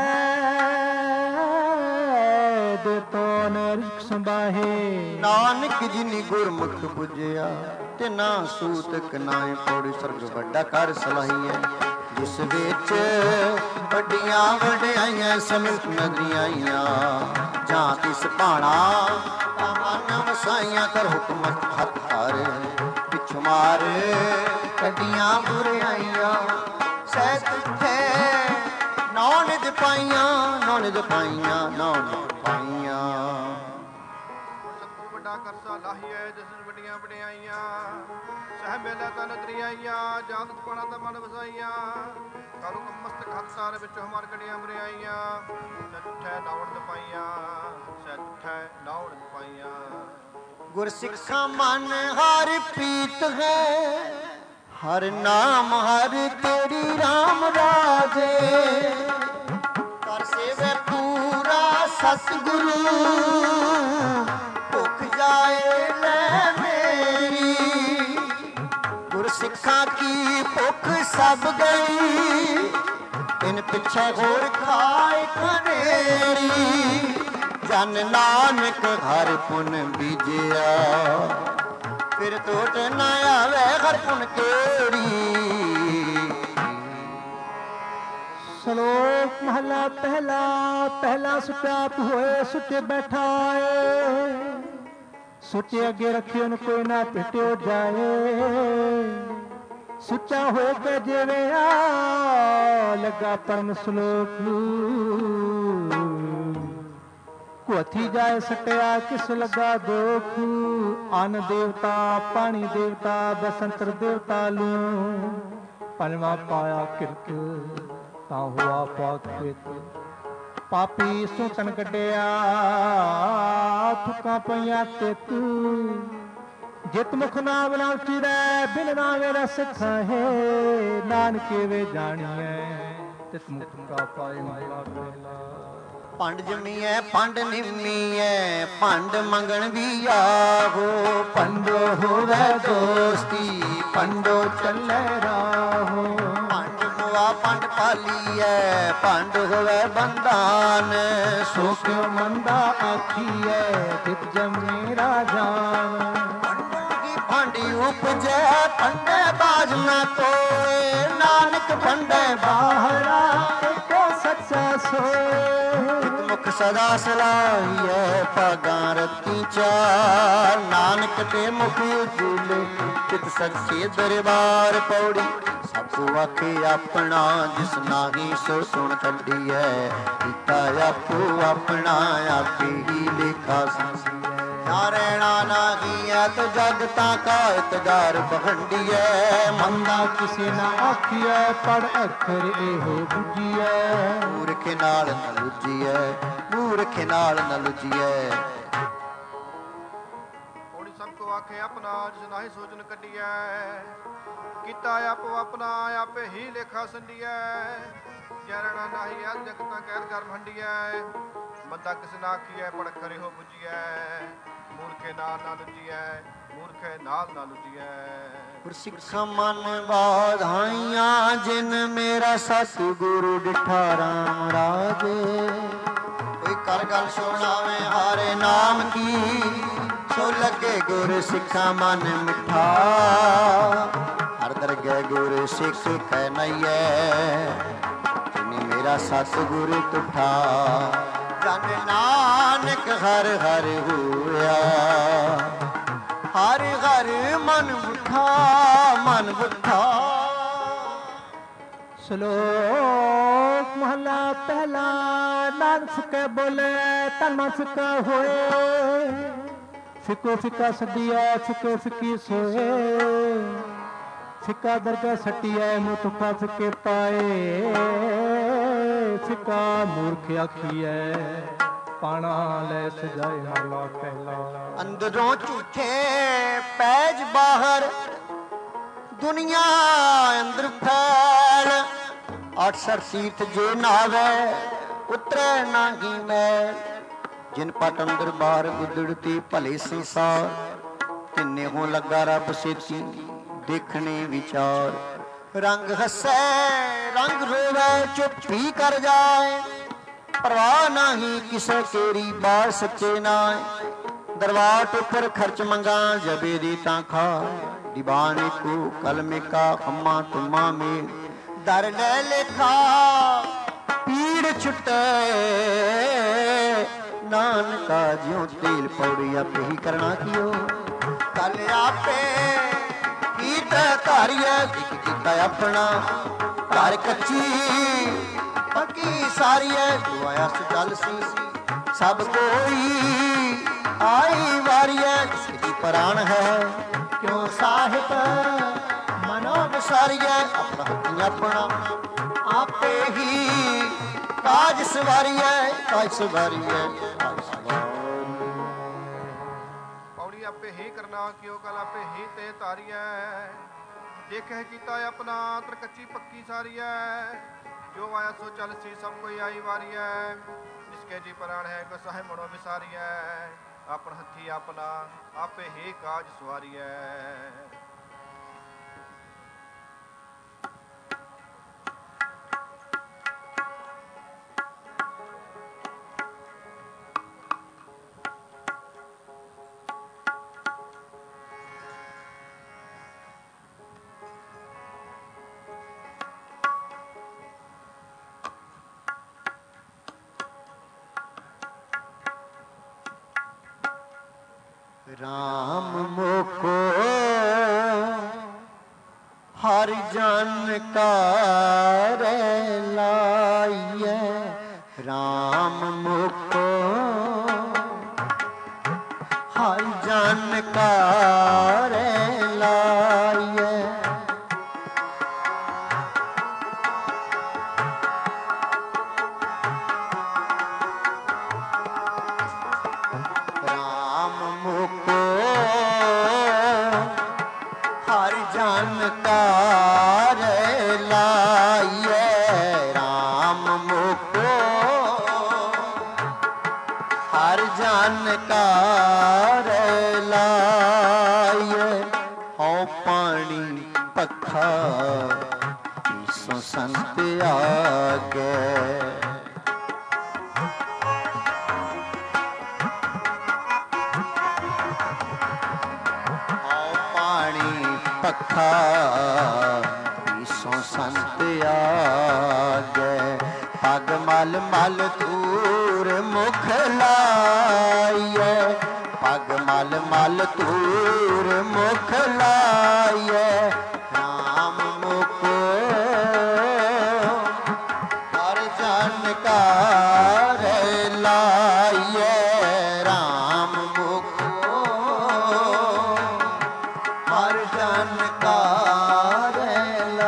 ਦੇ ਤੋਨ ਰਿਕ ਸੰਭਾਹੇ ਨਾਨਕ ਜਿਨੀ ਗੁਰਮੁਖ ਪੁਜਿਆ ਤੇ ਨਾ ਸੂਤਕ ਨਾਏ ਪੌੜੀ ਸਰਗ ਵੱਡਾ ਕਰ ਸਲਾਹੀਐ ਜਿਸ ਵਿੱਚ ਵੱਡੀਆਂ ਵਡਿਆਈਆਂ ਸਮਿਤ ਨਗਰੀਆਂ ਆਈਆਂ। ਜਾਂ ਤਿਸ ਭਾਣਾ ਤਾਂ ਮਨ ਵਸਾਈਆਂ ਕਰ ਹੁਕਮਤ ਹੱਥ ਧਰ ਪਿਛ ਮਾਰ ਕੱਢੀਆਂ ਬੁਰਾਈਆਂ। ਸਹਿ ਤੁਠੇ ਨੌ ਨਿਧ ਪਾਈਆਂ, ਨੌ ਨਿਧ ਪਾਈਆਂ, ਨੌ ਨਿਧ ਪਾਈਆਂ। ਸਤਿਗੁਰ ਵੱਡਾ ਕਰਸਾ ਲਾਹੀਐ ਜਿਸ ਵੱਡੀਆਂ ਵਡਿਆਈਆਂ। ਸਹਿ ਮੇਲਾ ਤਾਂ ਨਦਰੀਆਂ ਆਈਆਂ, ਜਾਂ ਤਿਸ ਭਾਣਾ ਤਾਂ ਮਨ ਵਸਾਈਆਂ। ਕਰ ਹੁਕਮ ਮਸਤਕ ਹੱਥ ਧਰ ਵਿੱਚ ਹਮਾਰ ਕੱਢੀਆਂ ਬੁਰਾਈਆਂ। ਸਹਿ ਤੁਠੇ ਨੌ ਨਿਧ ਪਾਈਆਂ, ਸਹਿ ਤੁਠੇ ਨੌ ਨਿਧ ਪਾਈਆਂ। ਗੁਰਸਿੱਖਾਂ ਮਨ ਹਰ ਪ੍ਰੀਤ ਹੈ, ਹਰ ਨਾਮ ਹਰ ਤੇਰੀ ਰਾਮ ਰਾਜੇ। ਕਰ ਸੇਵੇ ਪੂਰਾ ਸਤਿਗੁਰੂ, ਭੁੱਖ ਜਾਏ ਲੈ ਮੇਰੀ। ਗੁਰਸਿੱਖਾਂ ਕੀ ਭੁੱਖ ਸਭ ਗਈ, ਇਨ ਪਿੱਛੇ ਹੋਰ ਖਾਏ ਖਨੇਰੀ। ਜਨ ਨਾਨਕ ਹਰ ਪੁਨ ਬੀਜਿਆ, ਫਿਰ ਟੋਟ ਨਾ ਆਵੇ ਹਰ ਪੁਨ ਕਿਹੜੀ। ਸ਼ਲੋਕ ਮਹਲਾ ਪਹਿਲਾ। ਪਹਿਲਾ ਸੁਚਾ ਹੋਏ ਸੁਚੇ ਬੈਠਾ ਏ, ਸੁਚੇ ਅੱਗੇ ਰੱਖਿਓ ਨ ਕੋਈ ਨਾ ਪਿਟਿਓ ਜਾਏ। ਸੁੱਚਾ ਹੋ ਕੇ ਜਿਵੇਂ ਆ ਲੱਗਾ ਪਰਮ ਸ਼ਲੋਕ। ਕੋਥੀ ਜਾਏ ਸਟਿਆ ਕਿਸ ਲੱਗਾ ਦੁੱਖ। ਅਨ ਦੇਵਤਾ ਪਾਣੀ ਦੇਵਤਾ ਬਸੰਤਰ ਦੇਵਤਾ ਲੂ। ਪੰਜਵਾਂ ਪਾਇਆ ਕਿਰਤ ਤਾਂ ਹੋਆ ਪਾਕਿਤ। ਪਾਪੀ ਸੁਤਨ ਕੱਢਿਆ ਥੁੱਕਾਂ ਪਈਆਂ ਤਿਤ। ਜਿਤ ਮੁਖ ਨਾਮ ਨਾਲ ਚਿਰੈ ਬਿਨ ਨਾਮੇ ਰਸ ਖਾਹੇ। ਨਾਨਕੇ ਵੇ ਜਾਣੀਐ ਤਿਤ ਮੁਖ ਕਾ ਪਾਏ ਮਹਲਾ ਪਹਿਲਾ। ਭੰਡ ਜੰਮੀਐ ਭੰਡ ਨਿੰਮੀਐ ਭੰਡ ਮੰਗਣ ਵੀ ਆਹੋ। ਭੰਡੋ ਹੋਵੇ ਦੋਸਤੀ ਭੰਡੋ ਚੱਲੇ ਰਾਹੋ। ਭੰਡ ਮੁਆ ਭੰਡ ਪਾਲੀਐ ਭੰਡ ਹੋਵੇ ਬੰਧਾਨ। ਸੋ ਕਿਉ ਮੰਦਾ ਆਖੀਐ ਜਿਤ ਜੰਮੇ ਰਾਜਾਨ। ਭੰਡੀ ਉਪਜੈ ਭੰਡੇ ਬਾਜ ਨਾ ਕੋਏ। ਨਾਨਕ ਭੰਡੇ ਬਾਹਰਾ ਇੱਕੋ ਸੱਚਾ ਸੋਏ। ਮੁਖ ਸਦਾ ਸਲਾਹੀਐ ਭਾਗਾਂ ਰਤੀ ਚਾਰ। ਨਾਨਕ ਤੇ ਮੁਖ ਉਜਲੇ ਚਿਤ ਸੱਚੇ ਦਰਬਾਰ ਪੌੜੀ। ਸਭ ਆਖੇ ਆਪਣਾ ਜਿਸ ਨਾਹੀ ਸੋ ਸੁਣ ਕੱਢੀਐ। ਕੀਤਾ ਆਪੋ ਆਪਣਾ ਆਪੇ ਹੀ ਲੇਖਾ ਸੰਸੀਐ। ਨਾਰਾਇਣਾ ਨਾਹੀਐ ਤੋ ਜਗ ਤਾਂ ਕਾਇਤਗਾਰ ਬਹੰਡੀਐ। ਮੰਦਾ ਕਿਸੇ ਨਾ ਆਖੀਐ ਪੜ ਅੱਖਰ ਇਹੋ ਬੁਝੀਐ। ਮੂਰਖ ਨਾਲ ਨ ਲੁਜੀਐ, ਮੂਰਖ ਨਾਲ ਨ ਲੁਜੀਐ। ਹੋਣੀ ਸਭ ਕੋ ਆਖੇ ਆਪਣਾ ਜਿਸ ਨਾਹੀ ਸੋਚਨ ਕੱਢੀਐ। ਕੀਤਾ ਆਪੋ ਆਪਣਾ ਆਪੇ ਹੀ ਲੇਖਾ ਸੰਡੀਐ। ਜਰਣਾ ਨਾਹੀ ਅਲ ਜਗਤਾਂ ਕਹਿਰ ਕਰ ਭੰਡੀਐ। ਬੰਦਾ ਕਿਸ ਨਾ ਆਖੀਐ ਪੜ ਅੱਖਰ ਇਹੋ ਬੁਝੀਐ। ਮੂਰਖੇ ਨਾਲ ਨਾ ਲੁਜੀਐ, ਮੂਰਖੇ ਨਾਲ ਨਾ ਲੁਜੀਐ। ਗੁਰਸਿੱਖਾਂ ਮਨ ਬਾਧਾਈਆਂ ਜਿਨ ਮੇਰਾ ਸਤਿਗੁਰੂ ਡਿਠਾ ਰਾਮ ਰਾਜੇ। ਕੋਈ ਕਰ ਗੱਲ ਸੁਣਾਵੇ ਹਾਰੇ ਨਾਮ ਕੀ। ਸੋ ਲੱਗੇ ਗੁਰ ਸਿੱਖਾਂ ਮਨ ਮਿੱਠਾ। ਹਰ ਦਰਗਹਿ ਗੁਰ ਸਿੱਖ ਕਹਿ ਨਈਐ। ਜਿਨੇ ਮੇਰਾ ਸਤਿਗੁਰੂ ਤੁਠਾ। ਜਨ ਨਾਨਕ ਹਰ ਹਰ ਹੋਇਆ। ਹਰ ਹਰ ਮਨ ਬੁੱਠਾ ਮਨ ਬੁੱਠਾ। ਸ਼ਲੋਕ ਮਹਲਾ ਪਹਿਲਾ। ਨਾਨਕ ਫਿੱਕੇ ਬੋਲੇ ਤਨ ਮਨ ਫਿੱਕਾ ਹੋਏ। ਫਿੱਕੋ ਫਿੱਕਾ ਸੱਡੀਐ ਫਿੱਕੇ ਫਿੱਕੀ ਸੋਏ। ਫਿੱਕਾ ਦਰਗਹਿ ਸੱਟੀਐ ਮੂੰਹ ਤੁੱਕਾ ਫਿੱਕੇ ਪਾਏ। ਫਿੱਕਾ ਮੂਰਖ ਆਖੀਐ ਪਾਣਾ ਲੈ ਸਜਾਏ ਮਹਲਾ ਪਹਿਲਾ। ਅੰਦਰੋਂ ਝੂਠੇ ਪੈਜ ਬਾਹਰ ਦੁਨੀਆ ਅੰਦਰ ਫੈਲ। 68 ਤੀਰਥ ਜੇ ਨਾਵੇ ਉਤਰੈ ਨਾਹੀ ਮੈਲ। ਜਿਨ ਪਟ ਅੰਦਰ ਬਾਹਰ ਗੁਦੜਤੀ ਭਲੇ ਸੰਸਾਰ। ਤਿੰਨੇ ਹੋ ਲੱਗਾ ਰੱਬ ਸੇਤੀ ਦੇਖਣੇ ਵਿਚਾਰ। ਰੰਗ ਹੱਸੈ ਰੰਗ ਰੋਵੇ ਚੁੱਪ ਹੀ ਕਰ ਜਾਏ। ਪਰਵਾਹ ਨਹੀਂ ਕਿਸੇ ਤੇਰੀ ਬਾਤ ਸੱਚੇ ਨਾਏ। ਦਰਬਾਰ ਉੱਪਰ ਖਰਚ ਮੰਗਾ ਜਬੇ ਦੀ ਤਾਂ ਖਾ। ਦੀਵਾਨ ਕੋ ਕਲਮੇ ਕਾ ਖੰਮਾ ਤੁਮਾ ਮੇਲ। ਦਰ ਲੈ ਲੇਖਾ ਪੀੜ ਛੁਟੇ ਨਾਨਕਾ ਜਿਉ ਤੇਲ ਪੌੜੀ ਆਪੇ ਹੀ ਕਰਨਾ ਕੀਓ ਕੱਲ ਆਪੇ ਕੀਤ ਧਾਰੀਐ ਕੀਤਾ ਆਪਣਾ ਘਰ ਕੱਚੀ ਪੱਕੀ ਸਾਰੀਐ ਜੋ ਆਇਆ ਸੋ ਚੱਲ ਸੀ ਸਭ ਕੋਈ ਆਈ ਵਾਰੀਐ ਜਿਸਦੀ ਪ੍ਰਾਣ ਹੈ ਕਿਉਂ ਸਾਹਿਬ ਮਨੋ ਵਿਸਾਰੀਐ ਆਪਣਾ ਹੱਥੀ ਆਪਣਾ ਆਪੇ ਹੀ ਕਾਜ ਸਵਾਰੀਐ ਕਾਜ ਸਵਾਰੀਐ ਪੌੜੀ ਆਪੇ ਹੀ ਕਰਨਾ ਕਿਉ ਕਲ ਆਪੇ ਹੀ ਤੇ ਤਾਰੀਐ ਦੇਖੇ ਕੀਤਾ ਆਪਣਾ ਤਰਕੱਚੀ ਪੱਕੀ ਸਾਰੀਐ ਜੋ ਆਇਆ ਸੋ ਚੱਲ ਸੀ ਸਭ ਕੋਈ ਆਈ ਵਾਰੀਐ ਜਿਸਕੇ ਜੀ ਪ੍ਰਾਣ ਹੈ ਕੋ ਸਾਹਿਬ ਮਨੋ ਵਿਸਾਰੀਐ ਆਪਣਾ ਹੱਥੀ ਆਪਣਾ ਆਪੇ ਹੀ ਕਾਜ ਸਵਾਰੀਐ राम मोको हर जन का लाइए राम मोको हर जन का लाइए कार लाइए राम मुको हर जानकार लाइए हो पानी पखा सो संत आगे पखा सो संत आगे पग मल मल दूर मुख लाइए पग मल मल दूर मुख लाइए राम मुको हर जानकार लाइए राम मुको हर जानकार ला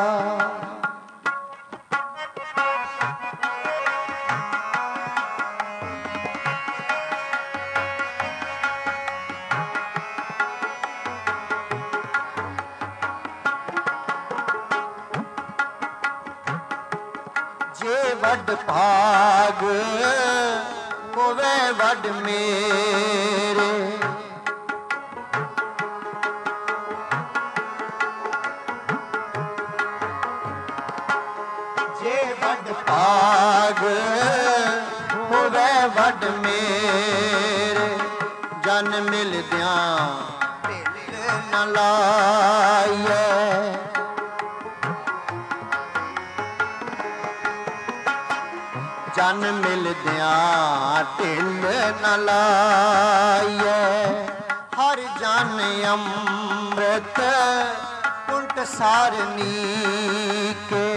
जे वड भाग होवे वड मेरे भाग होवे वड मेरे जन मिलद्या न लाइए जन मिलद्या ढिल न लाइए हर जन अमृत कुंट सारनी के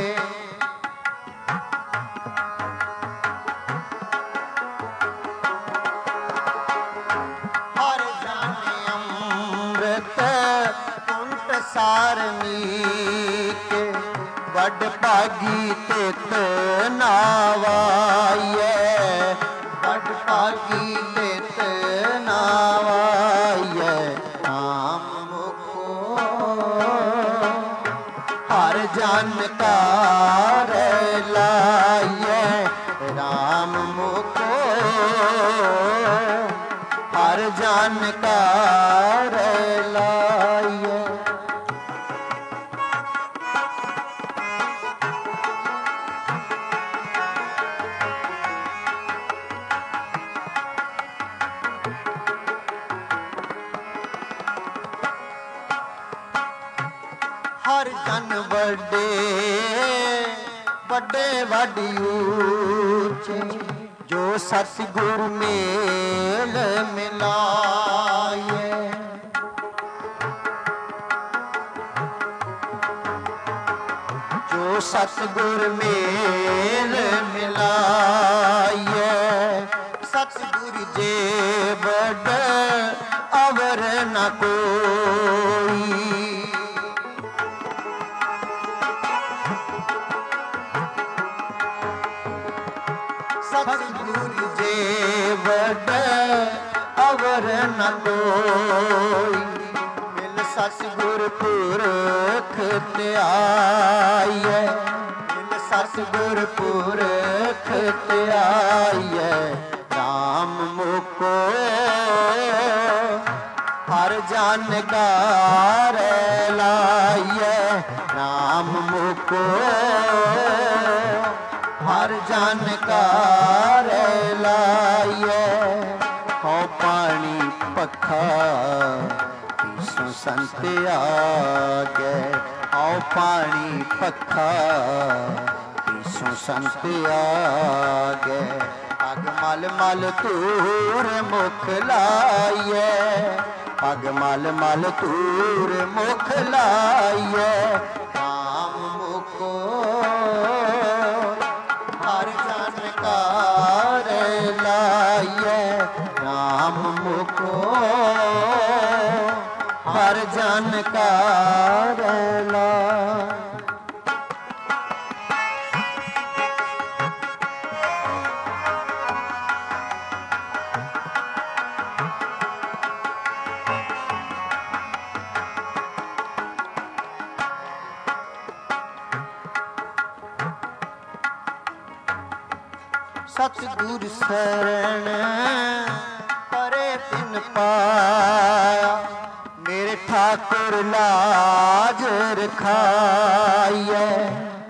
सारनी के वड भागी तित नावाइए वड भागी तित नावाइए राम मुको हर जानकार लाइए राम मुको हर जानकार लाइए हर जन बड़े ਵੱਡੇ ਵੱਡੀ ਉੱਚੇ ਜੋ ਸਤਿਗੁਰ ਮੇਲ ਮਿਲਾਏ। ਜੋ ਸਤਿਗੁਰ ਮੇਲ ਮਿਲਾਏ ਸਤਿਗੁਰ ਜੇ ਵੱਡ ਅਵਰ ਨ ਕੋਈ। ਸਤਿਗੁਰ ਜੇ ਵੱਡ ਅਵਰ ਨ ਕੋਈ। ਮਿਲ ਸਤਿਗੁਰ ਪੁਰਖ ਧਿਆਈਐ। ਮਿਲ ਸਤਿਗੁਰ ਪੁਰਖ ਧਿਆਈਐ। ਰਾਮ ਮੁਕੋ ਹਰ ਜਨ ਗਾਰੈ ਲਾਈਐ। ਰਾਮ ਮੁਕੋ ਹਰ ਜਨ ਕਾਰੈ ਲਾਈਐ। ਹਉ ਪਾਣੀ ਪੱਖਾ ਪੀਸੋ ਸੰਤ ਆਗੈ। ਹਉ ਪਾਣੀ ਪੱਖਾ ਪੀਸੋ ਸੰਤ ਆਗੈ। ਪਗ ਮਲ ਮਲ ਧੂਰ ਮੁਖ ਲਾਈਐ। ਪਗ ਮਲ ਮਲ ਧੂਰ ਮੁਖ ਲਾਈਐ। ਰਾਮ ਮੁਕੋ ਹਰ ਜਨ ਕਾਰੈ ਲਾਈਐ। ਰਾਮ ਮੁਕੋ ਹਰ ਜਨ ਕਾਰੈ ਲਾਈਐ। ਸਤਿਗੁਰ ਸਰਣ ਪਰੇ ਤਿਨ ਪਾਇਆ। ਮੇਰੇ ਠਾਕੁਰ ਲਾਜ ਰਖਾਈਐ।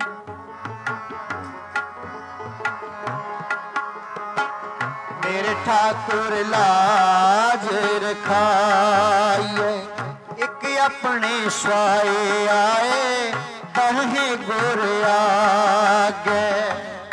ਮੇਰੇ ਠਾਕੁਰ ਲਾਜ ਰਖਾਈਐ। ਇੱਕ ਆਪਣੇ ਸਵਾਏ ਆਏ ਬਹੇ ਗੁਰ ਆਗੇ।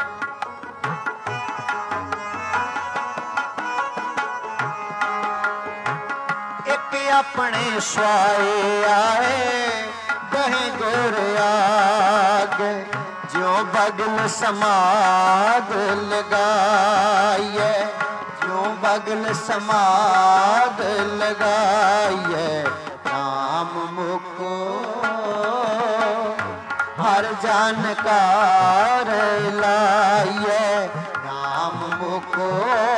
ਆਪਣੇ ਸਵਾਏ ਆਏ ਬਹੇ ਗੁਰ ਆਗੇ। ਜਿਉ ਬਗਲ ਸਮਾਦ ਲਗਾਈਐ। ਜਿਉ ਬਗਲ ਸਮਾਦ ਲਗਾਈਐ। ਰਾਮ ਮੁਕੋ ਹਰ ਜਨ ਕਾਰੈ ਲਾਈਐ। ਰਾਮ ਮੁਕੋ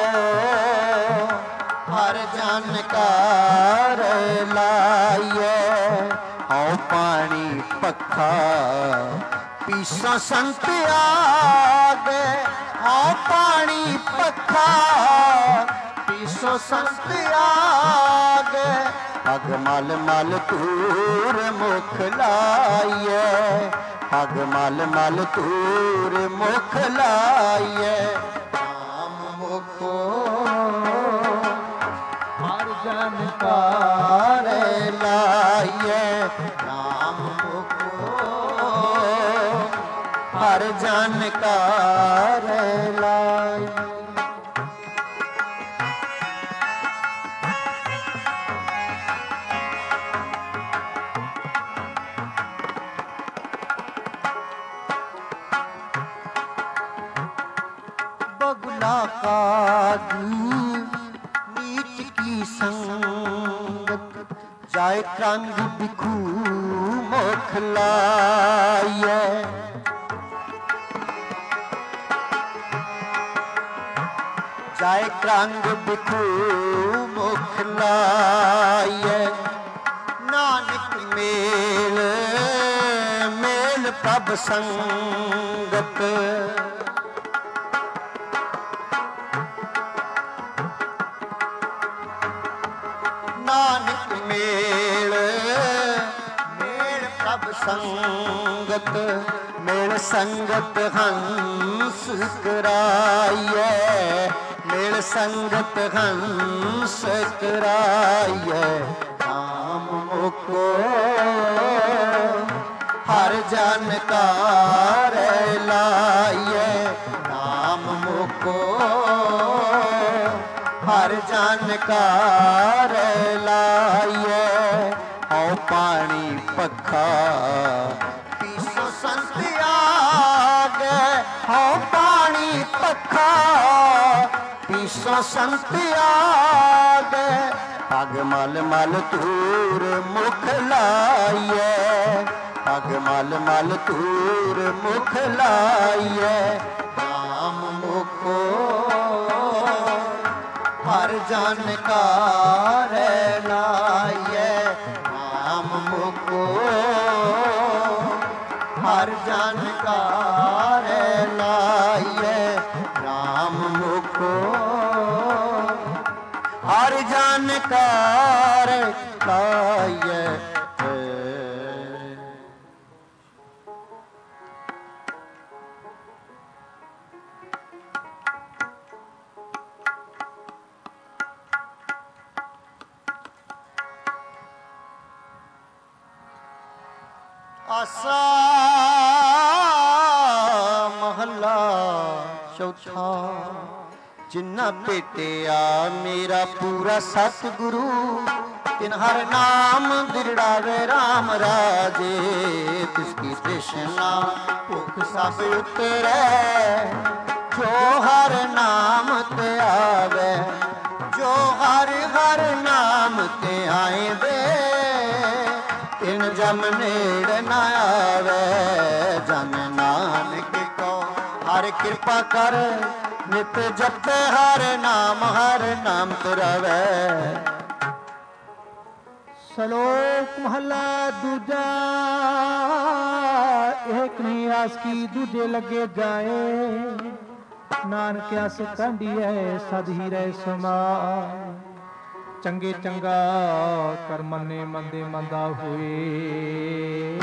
ਹਰ ਜਨ ਕਾਰੈ ਲਾਈਐ। ਹਉ ਪਾਣੀ ਪੱਖਾ ਪੀਸੋ ਸੰਤ ਆਗੈ। ਹਉ ਪਾਣੀ ਪੱਖਾ ਪੀਸੋ ਸੰਤ ਆਗੈ। ਪਗ ਮਲ ਮਲ ਧੂਰ ਮੁਖ ਲਾਈਐ। ਪਗ ਮਲ ਮਲ ਧੂਰ ਮੁਖ ਲਾਈਐ। ਰਾਮ ਮੁਕੋ ਹਰ ਜਨ ਕਾਰੈ ਲਾਈਐ। ਰਾਮ ਮੁਕੋ ਹਰ ਜਨ ਕਾਰੈ ਲਾਈਐ। ਬਗਲਾ ਕਾਜ ਨੀਚ ਕੀ ਸੰਗਤ ਜਾਏ ਕੰਗ ਬਿਖੂ ਮੁਖ ਲਾਈਐ। ਜਾਏ ਕੰਗ ਬਿਖੂ ਮੁਖ ਲਾਈਐ। ਨਾਨਕ ਮੇਲ ਮੇਲ ਪ੍ਰਭ ਸੰਗਤ। ਨਾਨਕ ਮੇਲ ਮੇਲ ਪ੍ਰਭ ਸੰਗਤ। ਮੇਲ ਸੰਗਤ ਹੰਸ ਕਰਾਈਐ। ਮੇਲ ਸੰਗਤ ਹੰਸ ਕਰਾਈਐ। ਰਾਮ ਮੁਕੋ ਹਰ ਜਾਣਕਾਰ ਲਾਈਏ ਨਾਮ ਮੁਕੋ ਹਰ ਜਾਣਕਾਰ ਲਾਈਏ ਹਉ ਪਾਣੀ ਪੱਖਾ ਪੀਸੋ ਸੰਤ ਆਗੇ ਹਉ ਪਾਣੀ ਪੱਖਾ ਪੀਸੋ ਸੰਤ ਆਗੇ ਪਗ ਮਲ ਮਲ ਧੂਰ ਮੁਖ ਲਾਈਏ ਪਗ ਮਲ ਮਲ ਧੂਰ ਮੁਖ ਲਾਈਏ ਨਾਮ ਮੁਕੋ ਹਰ ਜਾਣਕਾਰ ਲਾਈਏ ਨਾਮ ਮੁਕੋ ਹਰ ਜਾਣਕਾਰ ਲਾਈਏ ਨਾਮ ਮੁਕੋ ਹਰ ਜਾਣਕਾਰ ਲਾਈਏ ਆਸਾ ਮਹੱਲਾ ਚੌਥਾ ਜਿਨ੍ਹਾਂ ਭੇਟਿਆ ਮੇਰਾ ਪੂਰਾ ਸਤਿਗੁਰੂ ਤਿਨ ਹਰ ਨਾਮ ਦਿਰੜਾਵੇ ਰਾਮ ਰਾਜੇ ਤਿਸ ਕੀ ਤ੍ਰਿਸ਼ਨਾ ਭੁਖ ਸਭ ਉਤਰੈ ਜੋ ਹਰ ਨਾਮ ਤੇ ਆਵੇ ਜੋ ਹਰ ਹਰ ਨਾਮ ਤੇ ਆਏ ਵੇ ਤਿਨ ਜਮ ਨੇੜ ਨਾ ਆਵੇ ਜਨ ਨਾਨਕ ਕੋ ਹਰ ਕਿਰਪਾ ਕਰ ਨਿਤ ਜਪੇ ਹਰ ਨਾਮ ਤੁਰਵੇ ਸ਼ਲੋਕ ਮਹਲਾ ਦੂਜਾ ਏਕ ਨਹੀਂ ਆਸ ਕੀ ਦੂਜੇ ਲੱਗੇ ਜਾਏ ਨਾਨਕ ਆਸ ਕੰਢੀਐ ਸਦ ਹੀ ਰਹਿ ਸਮਾਏ ਚੰਗੇ ਚੰਗਾ ਕਰ ਮੰਨੇ ਮੰਦੇ ਮੰਦਾ ਹੋਏ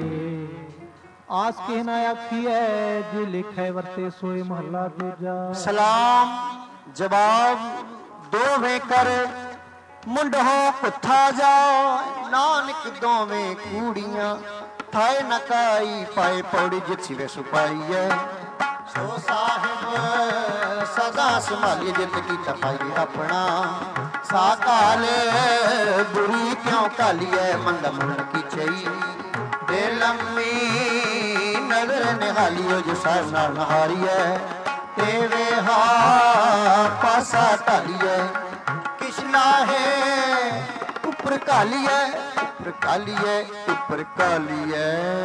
ਆਸ ਕੇ ਨਾ ਆਖੀਐ ਜੇ ਲਿਖੈ ਵਰਤੇ ਸੋਏ ਮਹਲਾ ਦੂਜਾ ਸਲਾਮ ਜਵਾਬ ਦੋਵੇਂ ਕਰ ਮੁੰਡੋ ਪੁੱਠਾ ਜਾਓ ਨਾਨਕ ਦੋਵੇਂ ਕੂੜੀਆਂ ਥਾਏ ਨਕਾਈ ਪਾਏ ਪੌੜੀ ਜਿੱਥੀ ਵੇ ਸੁਪਾਈਐ ਸੋ ਸਾਹਿਬ ਸਦਾ ਸੰਭਾਲੀ ਜਿਤ ਕੀ ਤਪਾਈ ਆਪਣਾ ਸਾਕਾਲ ਬੁਰੀ ਕਿਉਂ ਕਾਲੀਐ ਮੰਦਾ ਮੁੰਡ ਕੀ ਚਈ ਦੇ ਲੰਮੀ ਨਜ਼ਰ ਨਿਹਾਲੀਓ ਜੋ ਸਾਰ ਨਾਲ ਨਹਾਰੀਐ ਤੇ ਵੇਹਾ ਪਾਸਾ ਢਾਲੀਐ ਕਿਛ ਲਾਹੇ ਉੱਪਰ ਕਾਲੀਐ ਉੱਪਰ ਕਾਲੀਐ ਉੱਪਰ ਕਾਲੀਐ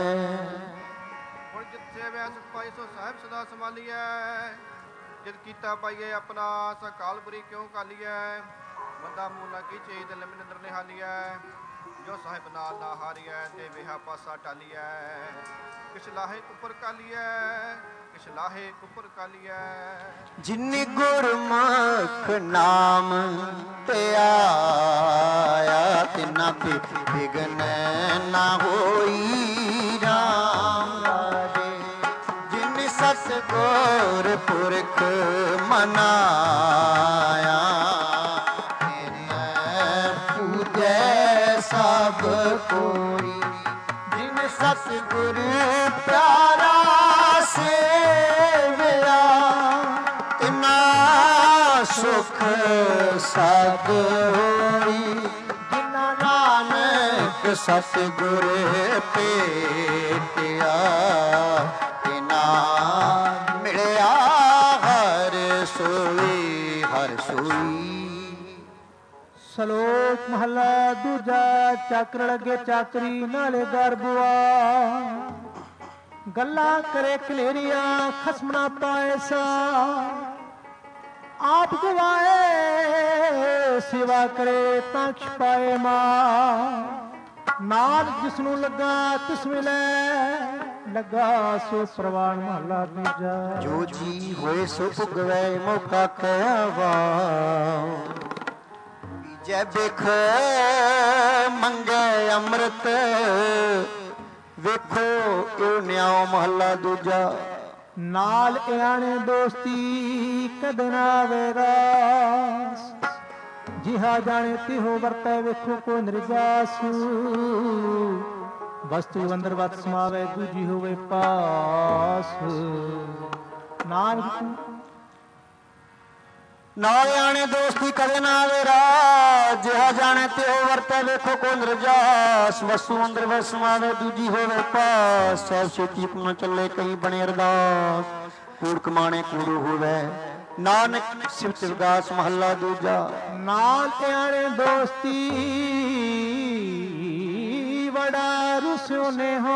ਹੁਣ ਜਿੱਥੇ ਵਿਆਸ ਪਾਈ ਸੋ ਸਾਹਿਬ ਸਦਾ ਸੰਭਾਲੀਐ ਜਿਤ ਕੀਤਾ ਪਾਈਏ ਆਪਣਾ ਸਕਾਲ ਬੁਰੀ ਕਿਉਂ ਕਾਲੀਐ ਬੰਦਾ ਮੂਲਾ ਕੀ ਚੀਜ਼ ਤੇ ਲੰਮੀ ਨਦਰ ਨਿਹਾਲੀਐ ਜੋ ਸਾਹਿਬ ਨਾਲ ਨਾ ਹਾਰੀਐ ਤੇ ਵਿਹਾ ਪਾਸਾ ਟਾਲੀਐ ਕਿਛ ਲਾਹੇ ਉੱਪਰ ਕਾਲੀਐ ਕਿਛ ਲਾਹੇ ਉੱਪਰ ਕਾਲੀਐ ਜਿਨ ਗੁਰਮੁਖ ਨਾਮ ਤੇ ਆਇਆ ਤਿਨਾ ਤੇ ਬਿਗਨ ਨਾ ਹੋਈ ਰਾਮ ਰਾਜੇ ਜਿਨ ਸਤਿਗੁਰ ਪੁਰਖ ਮਨਾਇਆ ਸਭ ਕੋਈ ਜਿਨ ਸਤਿਗੁਰ ਪਿਆਰਾ ਸੇਵਿਆ ਤਿਨਾ ਸੁਖ ਸਦ ਹੋਈ ਜਿਨਾ ਨਾਨਕ ਸਤਿਗੁਰ ਭੇਟਿਆ ਤਿਨਾ ਮਿਲਿਆ ਹਰ ਸੋਈ ਹਰ ਸੋਈ ਸ਼ਲੋਕ ਮਹਲਾ ਦੂਜਾ ਚੱਕਰ ਲੱਗੇ ਚਾਕਰੀ ਨਾਲੇ ਗਰਬੁਆ ਗੱਲਾਂ ਕਰੇ ਕਲੇਰੀਆਂ ਖਸਮ ਨਾ ਪਾਏ ਸਾ ਆਪ ਗਵਾਏ ਸੇਵਾ ਕਰੇ ਤਾਂ ਛਪਾਏ ਮਾਂ ਨਾਲ ਜਿਸ ਨੂੰ ਲੱਗਾ ਤਿਸ ਮਿਲੇ ਲੱਗਾ ਸੋ ਪ੍ਰਵਾਨ ਮਹਲਾ ਦੂਜਾ ਜੋ ਜੀ ਹੋਏ ਸੋ ਭੁਗਵੇ ਮੌਕਾ ਕਹਿਵਾ ਜੈ ਬਿਖ ਮੰਗੇ ਅੰਮ੍ਰਿਤ ਵੇਖੋ ਇਹ ਨਿਆਉ ਮਹੱਲਾ ਦੂਜਾ ਨਾਲ ਇਆਣੇ ਦੋਸਤੀ ਕਦੇ ਨਾ ਵੇਰਾਸ ਜਿਹਾ ਜਾਣੇ ਤਿਹੋ ਵਰਤੈ ਵੇਖੋ ਕੋ ਨਿਰਜਾਸੂ ਵਸਤੂ ਅੰਦਰ ਵਤ ਸਮਾਵੇ ਦੂਜੀ ਹੋਵੇ ਪਾਸ। ਨਾਨਕ ਨਾਲ ਆਣੇ ਦੋਸਤੀ ਕਦੇ ਨਾ ਆਵੇ ਰਾਜ, ਜਿਹਾ ਜਾਣੇ ਤੇ ਉਹ ਵਰਤੇ ਵੇਖੋ ਕੋ ਨਿਰਜਾਸ। ਵਸੂ ਅੰਦਰ ਵਸ ਸਮਾਵੇ ਦੂਜੀ ਹੋਵੇ ਪਾਸ, ਸਹਿਬ ਛੇਤੀ ਨਾ ਚੱਲੇ ਕਈ ਬਣੇ ਅਰਦਾਸ। ਕੂੜ ਕਮਾਣੇ ਕੂੜੂ ਹੋਵੇ ਨਾਨਕ ਸਿਫਤ ਵਿਗਾਸ ਮਹੱਲਾ ਦੂਜਾ। ਨਾਲ ਆਣੇ ਦੋਸਤੀ ਬੜਾ ਰੁਸਿਓ ਨੇ ਹੋ,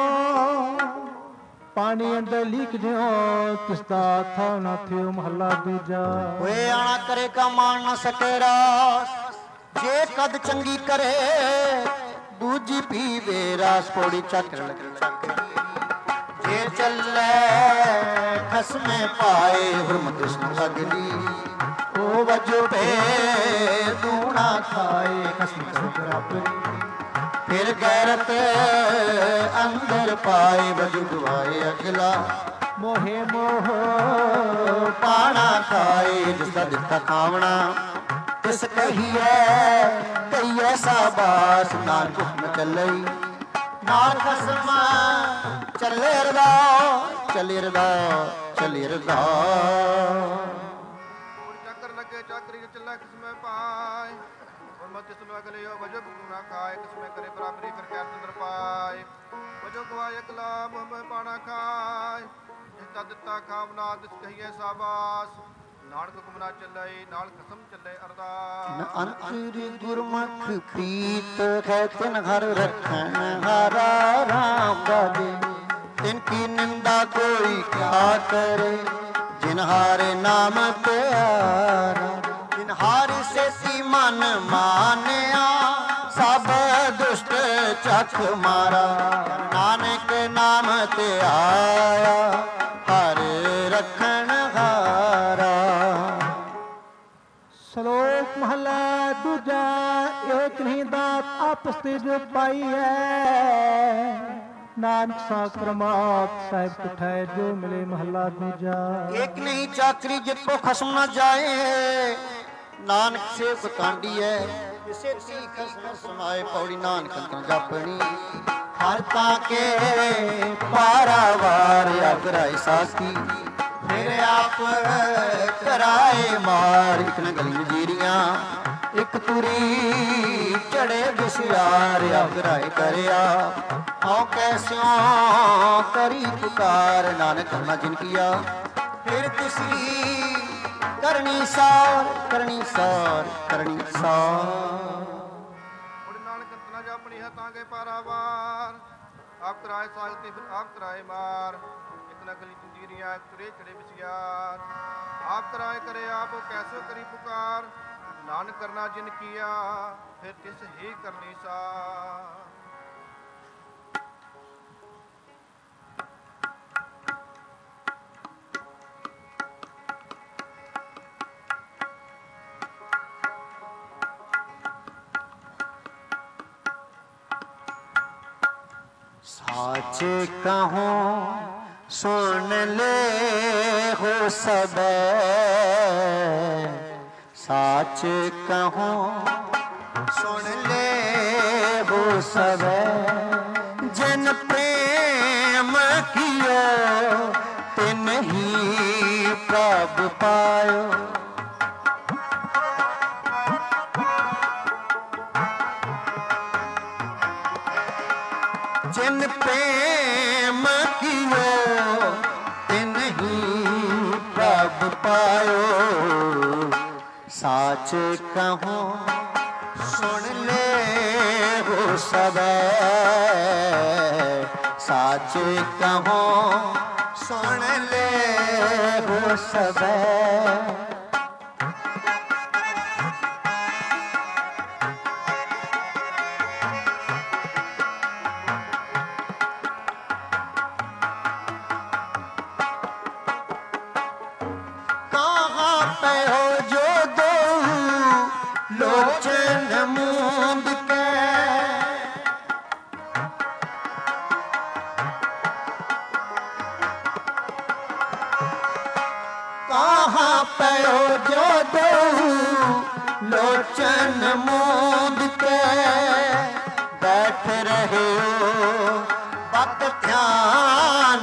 ਪਾਣੀ ਅੰਦਰ ਲੀਕ ਜਿਉ ਤਿਸਦਾ ਥਾ ਨਾ ਥਿਓ ਮਹੱਲਾ ਦੂਜਾ। ਓਏ ਆਣਾ ਕਰੇ ਕਾ ਮਾਣ ਨਾ ਸਕੇ ਰਾਸ, ਜੇ ਕਦ ਚੰਗੀ ਕਰੇ ਦੂਜੀ ਪੀਵੇ ਰਾਸ। ਪੌੜੀ ਚੱਕਰ ਲੱਗੇ ਚੱਕਰ ਜੇ ਚੱਲੇ ਖਸਮੇ ਪਾਏ ਹੁਰਮਤ ਸੁਣ ਅਗਲੀ। ਉਹ ਵਜੋ ਪੇ ਦੂਣਾ ਖਾਏ ਖਸਮ ਸੁਣ ਫਿਰ ਗੈਰਤ ਅੰਦਰ ਪਾਏ ਵਜੂ ਗਵਾਏ ਅਗਲਾ। ਮੋਹੇ ਮੋਹ ਪਾਣਾ ਖਾਏ ਜਿਸਦਾ ਦਿੱਤਾ ਖਾਵਣਾ ਤਿਸ ਕਹੀਏ ਕਹੀਏ ਸਾਬਾਸ। ਨਾਨਕ ਹੁਕਮ ਚੱਲਈ ਨਾਲ ਖਸਮ ਚੱਲੇ ਰਦਾ ਚੱਲੇ ਰਦਾ ਚੱਲੇ ਰਦਾ। ਚੱਕਰ ਲੱਗੇ ਚੱਕਰੀ ਚੱਲੇ ਕਿਸਮੇ ਪਾਏ ਮਤ ਜਿਸਮੇ ਅਗਲੇ ਵਜੋ ਬੁਨਾ ਖਾਏ। ਕਿਸਮੇ ਕਰੇ ਬਰਾਬਰੀ ਫਿਰ ਕੈਰ ਚੰਦਰ ਪਾਏ ਵਜੋ ਗਵਾਏ ਅਗਲਾ ਮੁਹੰਮਦ ਪਾਣਾ ਖਾਏ। ਜਿਸਦਾ ਦਿੱਤਾ ਖਾਵਨਾ ਤਿਸ ਕਹੀਏ ਸਾਬਾਸ। ਨਾਨਕ ਹੁਕਮ ਨਾ ਚੱਲੇ ਨਾਲ ਕਸਮ ਚੱਲੇ ਅਰਦਾਸ। ਅੰਤਰੀ ਗੁਰਮੁਖ ਪ੍ਰੀਤ ਹੈ ਤਿਨ ਹਰ ਰੱਖਣ ਹਾਰਾ ਰਾਮ ਦਾਦੇ। ਤਿਨ ਕੀ ਨਿੰਦਾ ਕੋਈ ਕਿਆ ਕਰੇ ਜਿਨ ਹਾਰੇ ਨਾਮ ਪਿਆਰਾ। ਜਿਨ ਹਾਰਿ ਸੇਤੀ ਮਨ ਮਾਨਿਆ ਸਭ ਦੁਸ਼ਟ ਚੱਕ ਮਾਰਾ। ਨਾਨਕ ਨਾਮ ਤੇ ਆਇਆ ਹਰ ਰੱਖਣ ਹਾਰਾ। ਸ਼ਲੋਕ ਮਹਲਾ ਦੂਜਾ। ਏਕ ਨਹੀਂ ਦਾਤ ਆਪਸ ਤੇ ਜੋ ਪਾਈ ਹੈ, ਨਾਨਕ ਸਾਖ ਪ੍ਰਮਾਤ ਸਾਹਿਬ ਕੁਠਾਏ ਜੋ ਮਿਲੇ ਮਹਲਾ ਦੂਜਾ। ਏਕ ਨਹੀਂ ਚਾਕਰੀ ਜਿਤ ਕੋ ਖਸਮ ਨਾ ਜਾਏ, ਨਾਨਕ ਸੇਵਕ ਕਾਂਡੀ ਹੈ ਇਸੇ ਤੀ ਖਸਮ ਸਮਾਏ। ਪੌੜੀ ਨਾਨਕ ਅੰਤਰ ਜਾਪਣੀ ਹਰ ਤਾਂ ਕੇ ਪਾਰਾਵਾਰ ਅਗਰਾਏ ਸਾਥੀ। ਫਿਰ ਆਪ ਕਰਾਏ ਮਾਰ ਇਕ ਨ ਗਲੀ ਜੀਰੀਆਂ ਇੱਕ ਤੁਰੀ ਚੜੇ ਵਿਸਿਆਰ। ਅਗਰਾਏ ਕਰਿਆ ਆਉ ਕੈਸਿਓ ਕਰੀ ਪੁਕਾਰ। ਨਾਨਕ ਕਰਨਾ ਜਿਨ ਕੀਆ ਫਿਰ ਤਿਸਰੀ ਕਰਨੀ ਸਾਰ ਕਰਨੀ ਸਾਰ ਕਰਨੀ ਸਾਰ। ਨਾਨਕ ਅੰਤਨਾ ਜਾਪਣੀ ਹੈ ਤਾਂ ਕੇ ਪਾਰਾਵਾਰ। ਆਪ ਕਰਾਏ ਸਾਗਤੀ ਫਿਰ ਆਪ ਕਰਾਏ ਮਾਰ। ਇੱਕ ਨਗਲੀ ਜੰਜੀਰੀਆਂ ਤੁਰੇ ਚੜੇ ਵਿਸਿਆਰ। ਆਪ ਕਰਾਏ ਕਰੇ ਆਪ ਕੈਸੋ ਕਰੀ ਪੁਕਾਰ। ਨਾਨਕ ਕਰਨਾ ਜਿਨ ਕੀਆ ਫਿਰ ਤਿਸ ਹੀ ਕਰਨੀ ਸਾਰ। साच कहूँ सुन ले हो सब। साच कहूँ सुन ले हो सब। जिन प्रेम कियो तिन ही प्रभ पायो। जिन प्रेम कियो तिन ही प्रभ पायो। साच कहूँ सुन ले हो सब। साच कहूँ सुन ले हो सब। लोचन मूंद के कहाँ पयो जो दो लोचन मूंद के बैठ रहे हो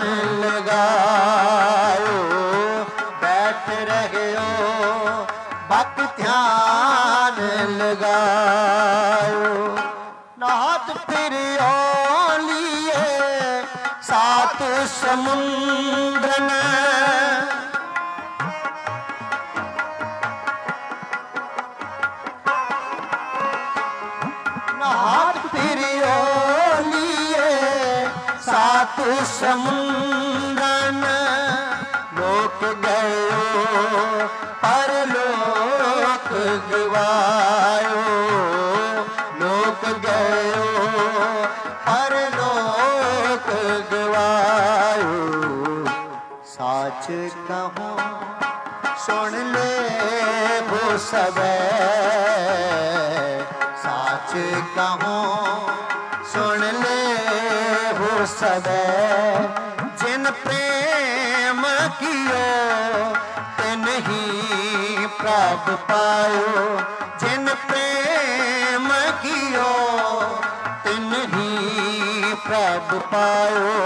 लगायो बैठ रहो भक्त ध्यान लगायो नाथ फिर लिए सात समुद्र नाथ फिर लिए सात समुद्रन लोक गयो परलोक गवायो लोक गयो परलोक गवायो साच कहूँ सुन ले वो सबे साच कहूँ सुन ले वो सबे जिन प्रेम कियो तिन ही प्रभ पायो जिन प्रेम कियो तिन ही प्रभ पायो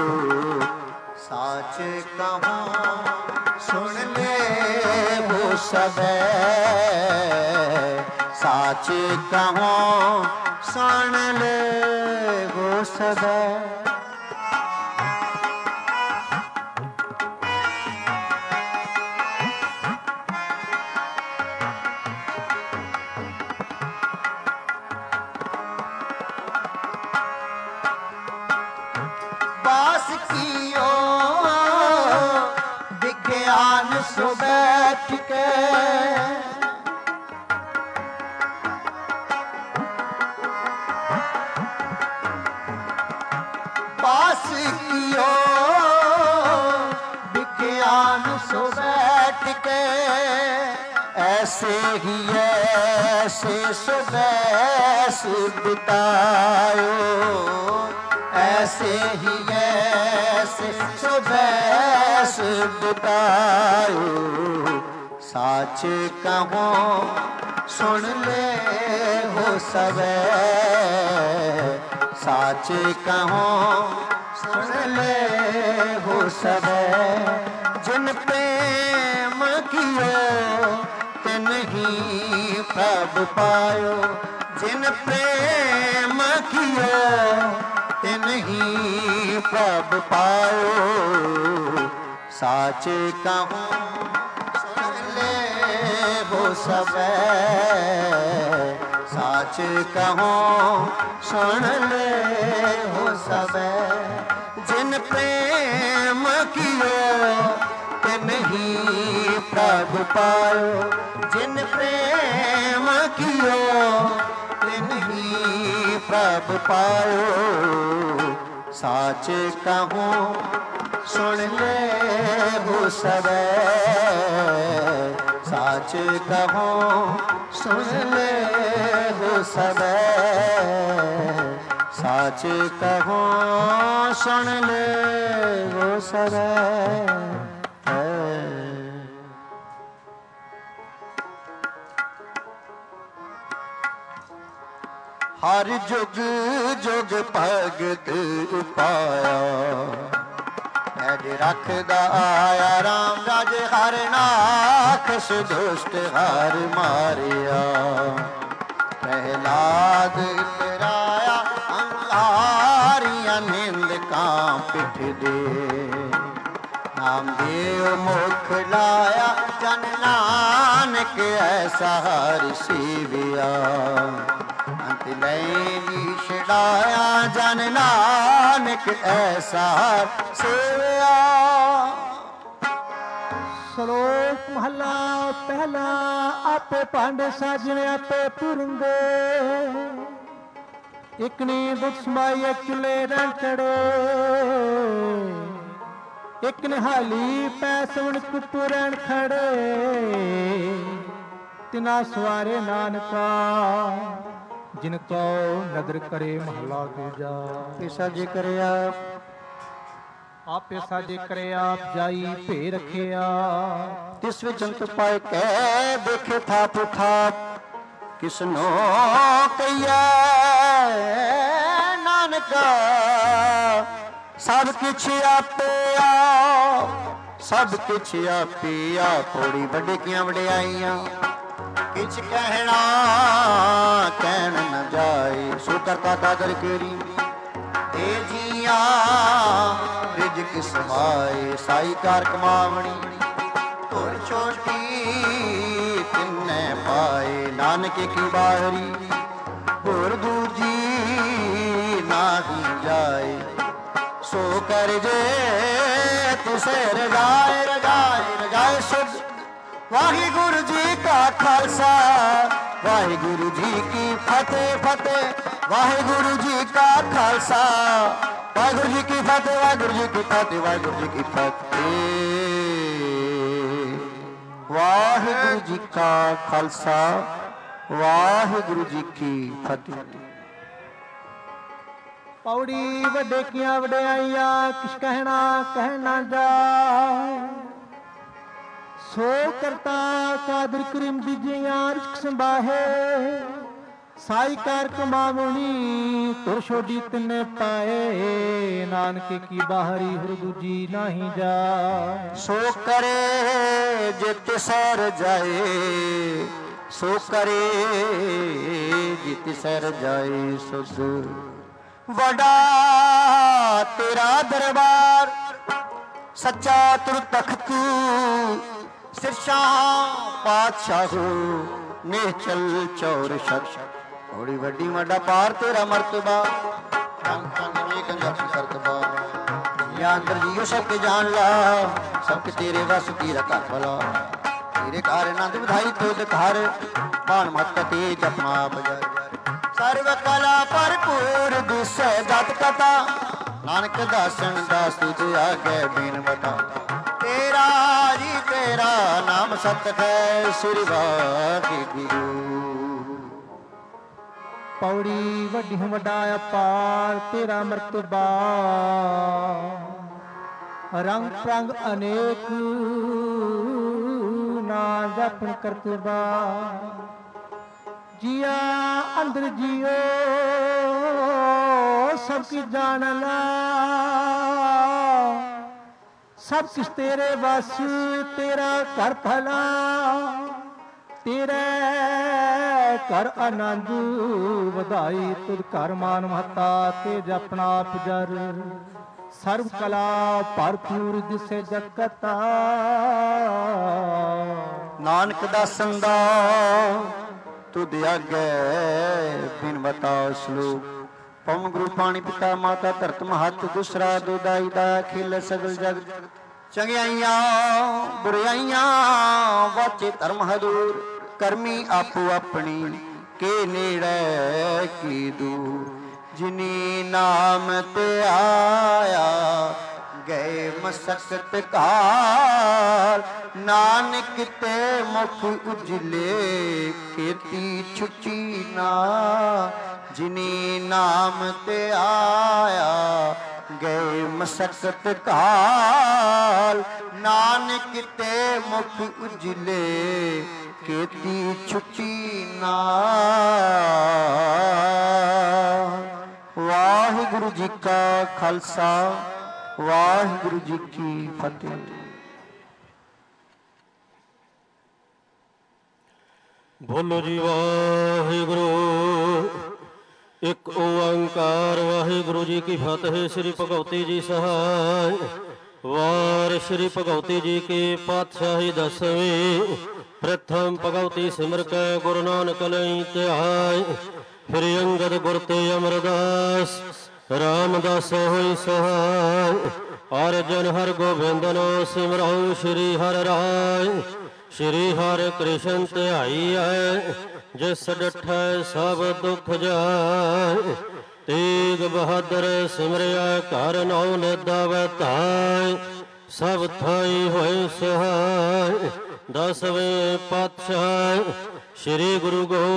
साच कहूँ सुन ले वो सबे साच कहूँ सुन ले वो सबे बास कियो विज्ञान सो बैठ के बास कियो विज्ञान सो बैठ के ऐसे ही ऐसे सो बैस बितायो ऐसे ही ऐसे सुबैस बितायो साच कहूँ सुन ले हो सबे साच कहूँ सुन ले हो सबे जिन प्रेम कियो तिन ही प्रभ पायो जिन प्रेम कियो तिन ही प्रभ पायो साच कहूँ सुन ले वो सबे साच कहूँ सुन ले वो सबे जिन प्रेम कियो तिन ही प्रभ पायो जिन प्रेम कियो तिन ही प्रभ पायो साच कहूँ सुन ले वो सबे साच कहूँ सुन ले वो सबे साच कहूँ सुन ले वो सबे हर जुग जुग भगत उपाया पैज रखदा आया राम राज हर नाखस दुष्ट हर मारिया प्रहलाद इतराया अंगारिया निंद कां पिठ दे नामदेव मुख लाया जन नानक ऐसा हर सीविया अंत लैनी छड़ाया जन नानक ऐसा सेविया। श्लोक महला पहला आपे पांडे साजने आपे पुरंगे इकनी दुख समाई चुले रन चढ़े एक निहाली पैसवन कुपुरन खड़े तिना सवारे नानका जिनको नदर करे महला दूजा पैसा जे करे आप पैसा जे करे आप जाई भे रखे तिस विच अंत पाए कै देखे थाप थाप किसनो कहिया नानका सब किछ आपे सब किछ आपे थोड़ी वड्डियां वड्याइयां किछ कहना कहन न जाए सो करता दादर केरी ए जिया रिजक समाए साई कार कमावणी और छोटी तिन्ने पाए नानक की बाहरी और दूजी नाही जाए सो कर जे तुसे रजाए रजाए रजाए सुध वाहिगुरु जी का खालसा वाहिगुरु जी की फतेह फतेह वाहिगुरु जी का खालसा वाहिगुरु जी की फतेह वाहिगुरु जी की फतेह वाहिगुरु जी की फतेह वाहिगुरु जी का खालसा वाहिगुरु जी की फतेह। पौड़ी वड्डे किया वड्याइया किस कहना कहना जा सो करता कादर करीम दीजिया रिस्क संभाहे साई कार कमावनी तुर छोड़ी तिने पाए नानक की बाहरी हुर दूजी नहीं जा सो करे जित सर जाए सो करे जित सर जाए सुध वड़ा तेरा दरबार सच्चा तुर तख्त सिरशाह पातशाह निहचल चौर शख्स थोड़ी वड्डी वड्डा पार तेरा मर्तबा करतबा या अंदर जियो सबके जान ला सबके तेरे वस की रखा भला तेरे कार आनंद बधाई तुद घर भान मत तेज अपना बजाय सर्व कला भरपूर दिसै जत कथा नानक दासन दास तुझ आगे बीन बता तेरा जी तेरा नाम सत है श्री वाहिगुरु। पौड़ी वड्डी वड्डा अपार तेरा मर्तबा रंग प्रंग अनेक ना जपन करतबा जिया अंदर जियो सबकी जान ला सब कुछ तेरे बस तेरा कर भला तेरे कर आनंद वधाई तुद कर मान महता तेज अपना पुजर सर्व कला भरपूर दिसे जगता नानक दासन दा तुद आगे बिन बता श्लोक पवन गुरु पानी पिता माता धरत महत दूसरा दुदाई दा खिल सगल जग चंगियाइयां बुराइयां वाचे धर्म हदूर करमी आपो अपनी के नेड़े की दूर जिनी नाम ते आया गए मसकत कार नानक ते मुख उजले खेती छुची ना जिनी नाम ते आया गए मसकत काल नानक ते मुख उजले खेती छुची ना। वाहिगुरु जी का खालसा वाहिगुरु जी की फतेह। बोलो जी वाहिगुरु एक ओंकार वाहिगुरु जी की फतेह। श्री भगवती जी सहाय वार श्री भगवती जी की पातशाही दसवीं प्रथम भगवती सिमर के गुरु नानक लई त्याय फिर अंगद गुर ते अमरदास रामदास होई सहाय अर्जन हर गोबिंद नो सिमरऊ श्री हर राय श्री हर कृष्ण ध्याई है जिस डठै सब दुख जाय तेग बहादुर सिमरिया घर नौ निदावै धाय सब थाई होए सहाय। दसवें पातशाह श्री गुरु गोबिंद